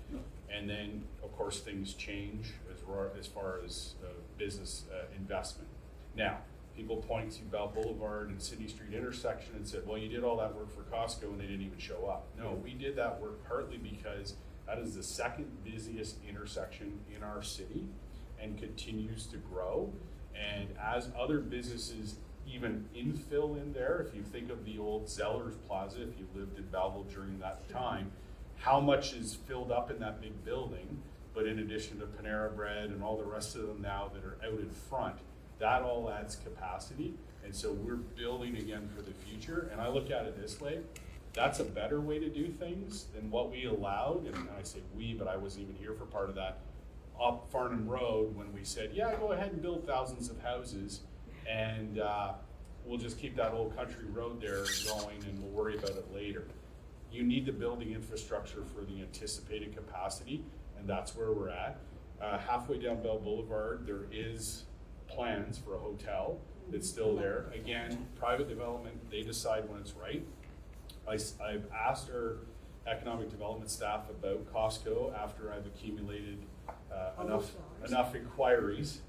And then, of course, things change as far as, far as uh, business uh, investment. Now, people point to Bell Boulevard and City Street intersection and said, well, you did all that work for Costco and they didn't even show up. No, we did that work partly because that is the second busiest intersection in our city and continues to grow. And as other businesses even infill in there, if you think of the old Zellers Plaza, if you lived in Belleville during that time, how much is filled up in that big building, but in addition to Panera Bread and all the rest of them now that are out in front, that all adds capacity. And so we're building again for the future. And I look at it this way, that's a better way to do things than what we allowed. And I say we, but I wasn't even here for part of that, up Farnham Road, when we said, yeah, go ahead and build thousands of houses, and uh, we'll just keep that old country road there going and we'll worry about it later. You need the building infrastructure for the anticipated capacity, and that's where we're at. Uh, halfway down Bell Boulevard, there is plans for a hotel that's still there. Again, private development, they decide when it's right. I, I've asked our economic development staff about Costco after I've accumulated uh, enough enough inquiries,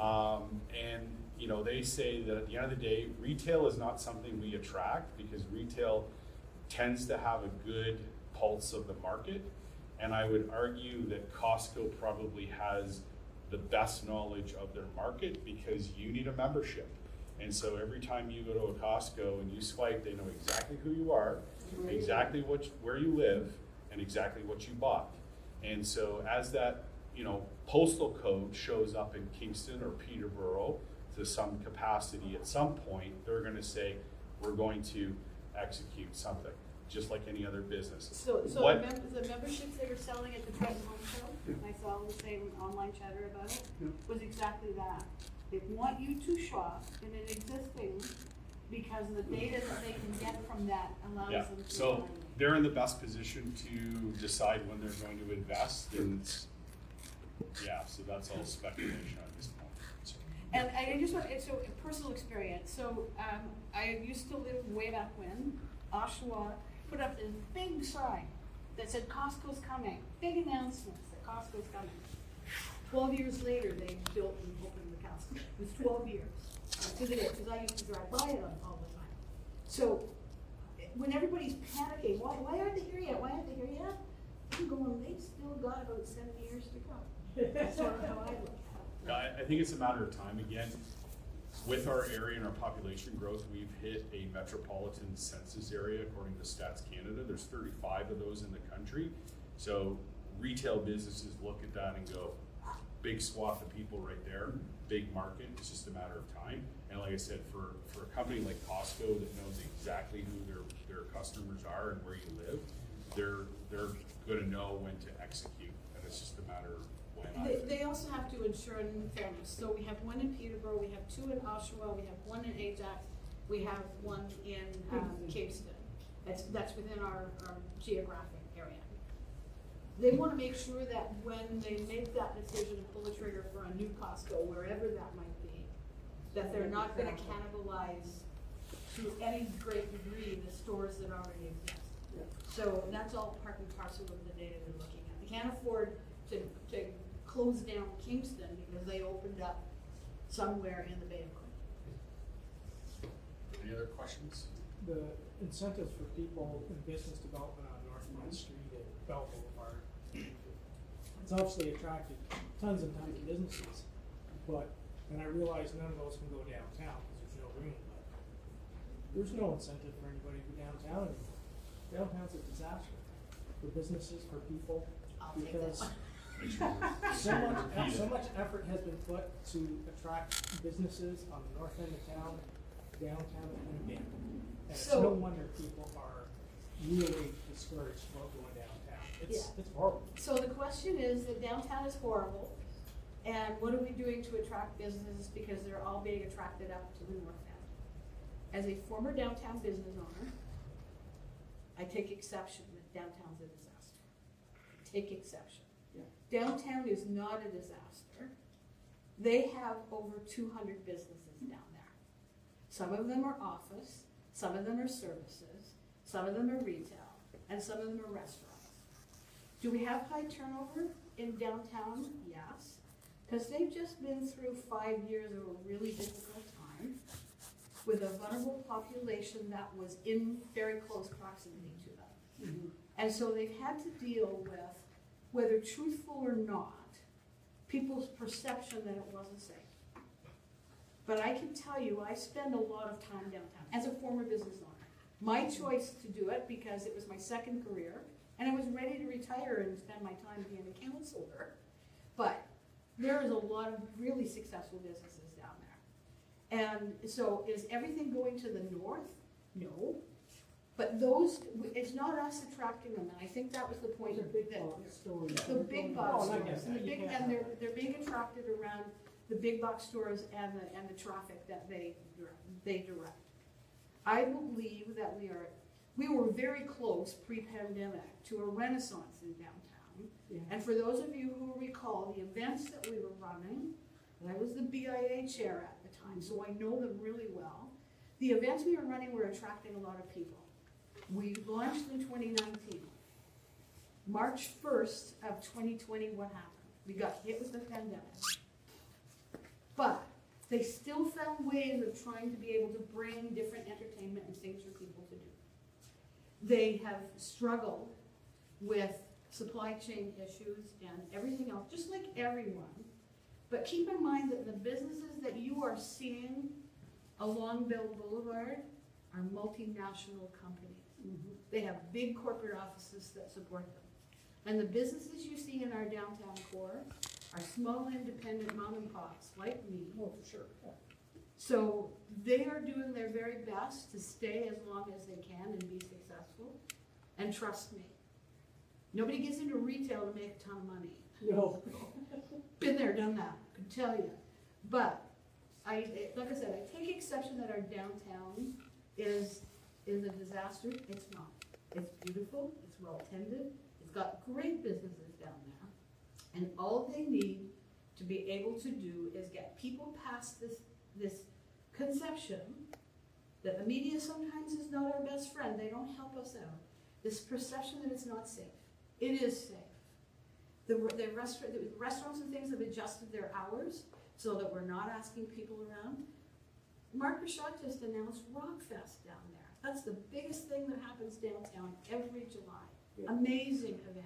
um, and you know they say that at the end of the day, retail is not something we attract because retail tends to have a good pulse of the market, and I would argue that Costco probably has the best knowledge of their market because you need a membership. And so every time you go to a Costco and you swipe, they know exactly who you are, exactly what, where you live, and exactly what you bought. And so as that, you know, postal code shows up in Kingston or Peterborough to some capacity at some point, they're gonna say, we're going to execute something, just like any other business. So, so the What- mem- the memberships they were selling at the Trenton Home Show, and I saw the same online chatter about it, Yeah. was exactly that. They want you to shop in an existing, because the data that they can get from that allows Yeah, them to. so find it. they're in the best position to decide when they're going to invest, and yeah, so that's all speculation at this point. So, And I just want, it's so a personal experience, so, um, I used to live way back when, Oshawa put up this big sign that said Costco's coming, big announcements that Costco's coming. Twelve years later, they built and opened the Costco, it was twelve years, uh, to the day, because I used to drive by it all all the time. So, when everybody's panicking, why, why aren't they here yet, why aren't they here yet? I'm going, they still got about seven years to go. That's sort of how I look at it. Yeah, I, I think it's a matter of time again. With our area and our population growth, we've hit a metropolitan census area according to Stats Canada. There's thirty-five of those in the country. So retail businesses look at that and go, big swath of people right there, big market, it's just a matter of time. And like I said, for, for a company like Costco that knows exactly who their, their customers are and where you live, they're, they're gonna know when to execute, and it's just a matter of when. I They, think. they also have to ensure in fairness, so we have one in Peterborough, we have two in Oshawa, we have one in Ajax, we have one in, um, Kingston. That's, that's within our, our geographic area. They wanna make sure that when they make that decision to pull the trigger for a new Costco, wherever that might be, that they're not gonna cannibalize to any great degree the stores that already exist. Yeah. So that's all part and parcel of the data they're looking at. They can't afford to, to close down Kingston because they opened up somewhere in the Bay of Quinte. Any other questions? The incentives for people in business development on North Front Street and Bell Boulevard, it's obviously attracted tons and tons of businesses, but, and I realize none of those can go downtown because there's no room, but there's no incentive for anybody to go downtown anymore. Downtown's a disaster for businesses, for people, I'll take that because one. so much, so much effort has been put to attract businesses on the north end of town, downtown, and again. And it's So- no wonder people are really discouraged about going downtown. It's, Yeah. it's horrible. So the question is that downtown is horrible, and what are we doing to attract businesses because they're all being attracted up to the north end? As a former downtown business owner, I take exception that downtown's a disaster. I take exception. Yeah. Downtown is not a disaster. They have over two hundred businesses down there. Some of them are office, some of them are services, some of them are retail, and some of them are restaurants. Do we have high turnover in downtown? Yes. Because they've just been through five years of a really difficult time with a vulnerable population that was in very close proximity to them. Mhm. And so they've had to deal with, whether truthful or not, people's perception that it wasn't safe. But I can tell you, I spend a lot of time downtown as a former business owner. My choice to do it because it was my second career, and I was ready to retire and spend my time being a counselor. But there is a lot of really successful businesses down there. And so is everything going to the north? No. But those, it's not us attracting them, and I think that was the point. Those are big that- box stores. The big box Oh, and I stores, get and the that. You big, can't and they're, have that. they're being attracted around the big box stores and the, and the traffic that they, dir- they direct. I believe that we are, we were very close pre-pandemic to a renaissance in downtown. Yeah. And for those of you who recall the events that we were running, I was the B I A chair at the time, so I know them really well. The events we were running were attracting a lot of people. We launched in twenty nineteen. March first of twenty twenty, what happened? We got hit with the pandemic. But they still found ways of trying to be able to bring different entertainment and things for people to do. They have struggled with supply chain issues and everything else, just like everyone. But keep in mind that the businesses that you are seeing along Bell Boulevard are multinational companies. Mhm. They have big corporate offices that support them. And the businesses you see in our downtown core are small independent mom and pops like me. Oh, for sure, yeah. So they are doing their very best to stay as long as they can and be successful. And trust me, nobody gets into retail to make a ton of money. No. Been there, done that, can tell you. But I, like I said, I take exception that our downtown is, is a disaster. It's not. It's beautiful, it's well tended, it's got great businesses down there. And all they need to be able to do is get people past this, this conception that the media sometimes is not our best friend. They don't help us out. This perception that it's not safe. It is safe. The, the, restaurant, the restaurants and things have adjusted their hours so that we're not asking people around. Mark Rashad just announced Rockfest down there. That's the biggest thing that happens downtown every July. Yeah. Amazing event.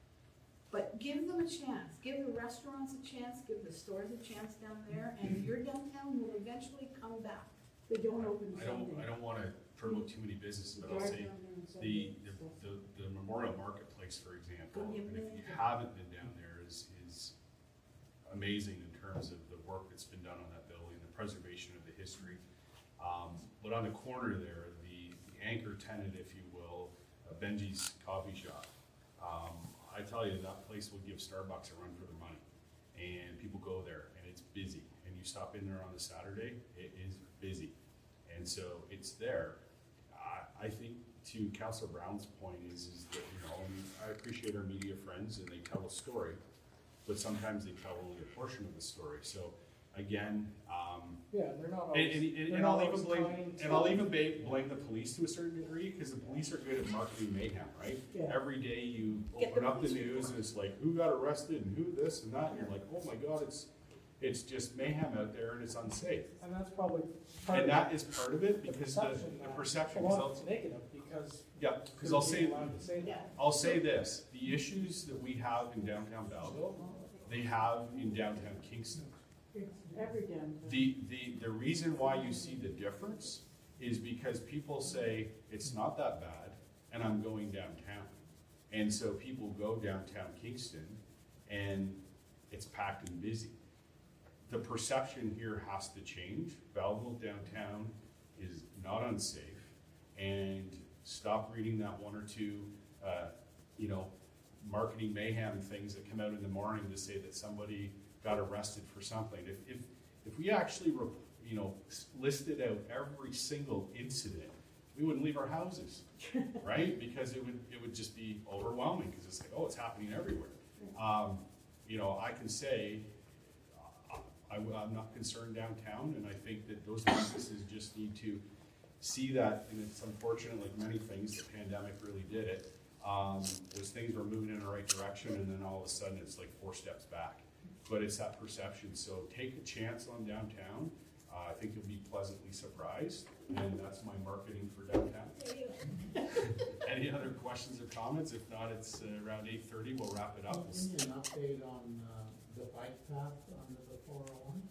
But give them a chance, give the restaurants a chance, give the stores a chance down there, and your downtown will eventually come back. They don't open I don't, Sunday. I don't wanna promote too many businesses, but I'll Drive say, down there on the, Sunday. the, the, the Memorial Marketplace, for example, Go give and if me you a- haven't been down there, is, is amazing in terms of the work that's been done on that building, the preservation of the history. Um, but on the corner there, the, the anchor tenant, if you will, uh, Benji's Coffee Shop, um, I tell you, that place will give Starbucks a run for their money. And people go there, and it's busy, and you stop in there on a Saturday, it is busy. And so it's there. I, I think to Councilor Brown's point is, is that, you know, and I appreciate our media friends and they tell a story, but sometimes they tell only a portion of the story. So again, um, Yeah, they're not and, always, and, and, they're and not I'll even always blame, kind and to- I'll even ba- blame the police to a certain degree, because the police are good at marketing mayhem, right? Yeah. Every day you Get open the up the police news and it's like, who got arrested and who this and that, and you're like, oh my God, it's, it's just mayhem out there and it's unsafe. And that's probably part of And that is part of it, the because the, perception. the that perception A lot results. of it's negative because. Yeah, because I'll say, You're allowed to say Yeah. that. I'll say this, the issues that we have in downtown Belleville, they have in downtown Kingston. It's every downtown. The, the, the reason why you see the difference is because people say, it's not that bad, and I'm going downtown. And so people go downtown Kingston, and it's packed and busy. The perception here has to change. Belleville downtown is not unsafe, and stop reading that one or two, uh, you know, marketing mayhem things that come out in the morning to say that somebody got arrested for something. If, if, if we actually, re- you know, s- listed out every single incident, we wouldn't leave our houses, right? Because it would, it would just be overwhelming, because it's like, oh, it's happening everywhere. Um, you know, I can say, uh, I, I'm not concerned downtown, and I think that those businesses just need to see that, and it's unfortunate, like many things, the pandemic really did it. Um, was things were moving in the right direction, and then all of a sudden it's like four steps back. But it's that perception, so take a chance on downtown. Uh, I think you'll be pleasantly surprised, and that's my marketing for downtown. Any other questions or comments? If not, it's uh, around eight thirty, we'll wrap it up. Give me an update on uh, the bike path under the four oh one.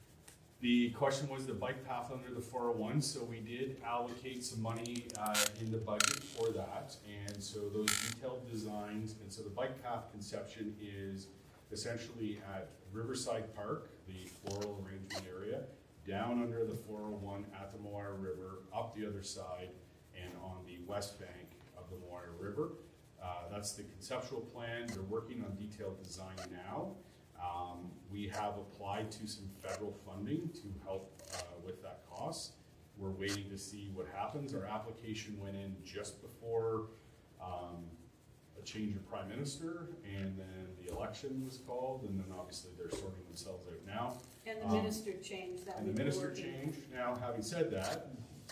The question was the bike path under the four oh one, so we did allocate some money uh, in the budget for that. And so those detailed designs, and so the bike path conception is essentially at Riverside Park, the floral arrangement area, down under the four oh one at the Moira River, up the other side, and on the west bank of the Moira River. Uh, that's the conceptual plan. They're working on detailed design now. Um, we have applied to some federal funding to help uh, with that cost. We're waiting to see what happens. Our application went in just before um, a change of prime minister, and then the election was called, and then obviously they're sorting themselves out now. And the Um, minister changed that. And the we've been minister working- changed. Now, having said that,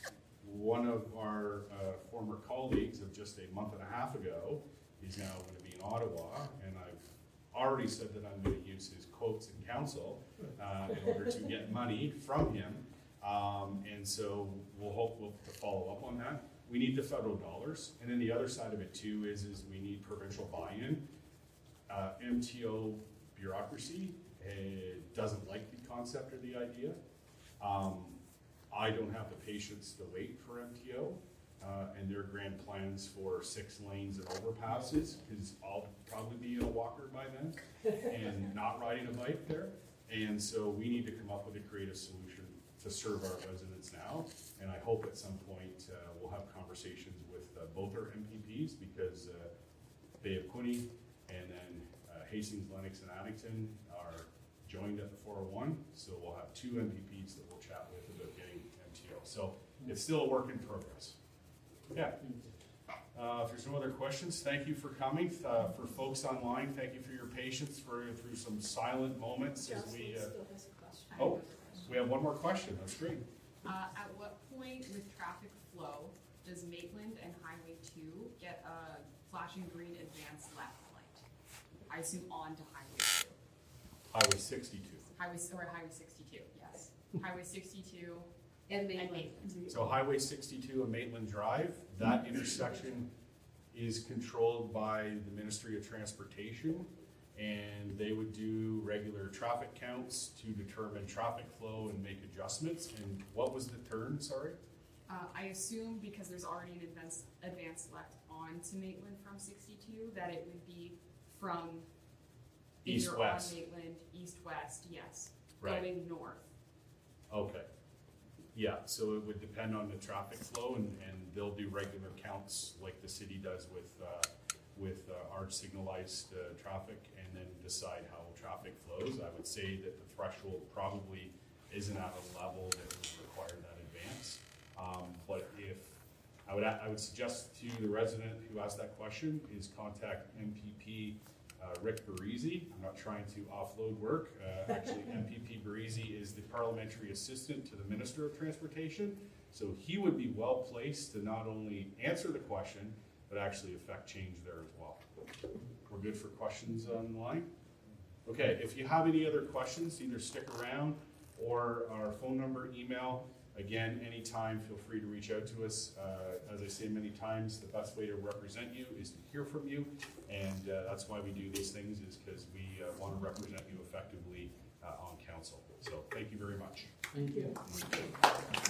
one of our uh, former colleagues of just a month and a half ago is now going to be in Ottawa, and I've already said that I'm going to use his quotes in council uh, in order to get money from him. Um, and so we'll hope we'll to follow up on that. We need the federal dollars, and then the other side of it too is is we need provincial buy-in. Uh, M T O bureaucracy uh, doesn't like the concept or the idea. Um, I don't have the patience to wait for M T O uh, and their grand plans for six lanes and overpasses, because I'll probably be in a walker by then and not riding a bike there. And so we need to come up with a creative solution to serve our residents now. And I hope at some point uh, we'll have conversations with uh, both our M P Ps, because uh, Bay of Quinte and then uh, Hastings, Lennox, and Addington are joined at the four oh one. So we'll have two M P Ps that we'll chat with about getting M T O. So it's still a work in progress. Yeah. Uh, if there's no other questions, thank you for coming. Uh, for folks online, thank you for your patience for through some silent moments as Justin we. Uh, still has a question. oh, we have one more question. That's great. Uh, at what point with traffic flow does Maitland and Highway two get a flashing green advance left light? I assume on to Highway two. Highway sixty-two. Highway, or Highway sixty-two, yes. Highway sixty-two, And and Maitland. Maitland. So Highway sixty-two and Maitland Drive, that intersection is controlled by the Ministry of Transportation. And they would do regular traffic counts to determine traffic flow and make adjustments. And what was the turn, sorry? Uh, I assume because there's already an advance, advance left on to Maitland from sixty-two, that it would be from either on East-west. Maitland, east-west, yes, Right. going north. Okay. Yeah, so it would depend on the traffic flow, and, and they'll do regular counts like the city does with, uh, with uh, our signalized uh, traffic, and then decide how traffic flows. I would say that the threshold probably isn't at a level that would require that advance. Um, but if, I would, I would suggest to the resident who asked that question is contact M P P uh, Rick Barisi. I'm not trying to offload work. Uh, actually, M P P Barisi is the parliamentary assistant to the Minister of Transportation. So he would be well placed to not only answer the question, but actually affect change there as well. We're good for questions online? Okay, if you have any other questions, either stick around or our phone number, email. Again, anytime, feel free to reach out to us. Uh, as I say many times, the best way to represent you is to hear from you. And uh, that's why we do these things, is because we uh, want to represent you effectively uh, on council. So thank you very much. Thank you.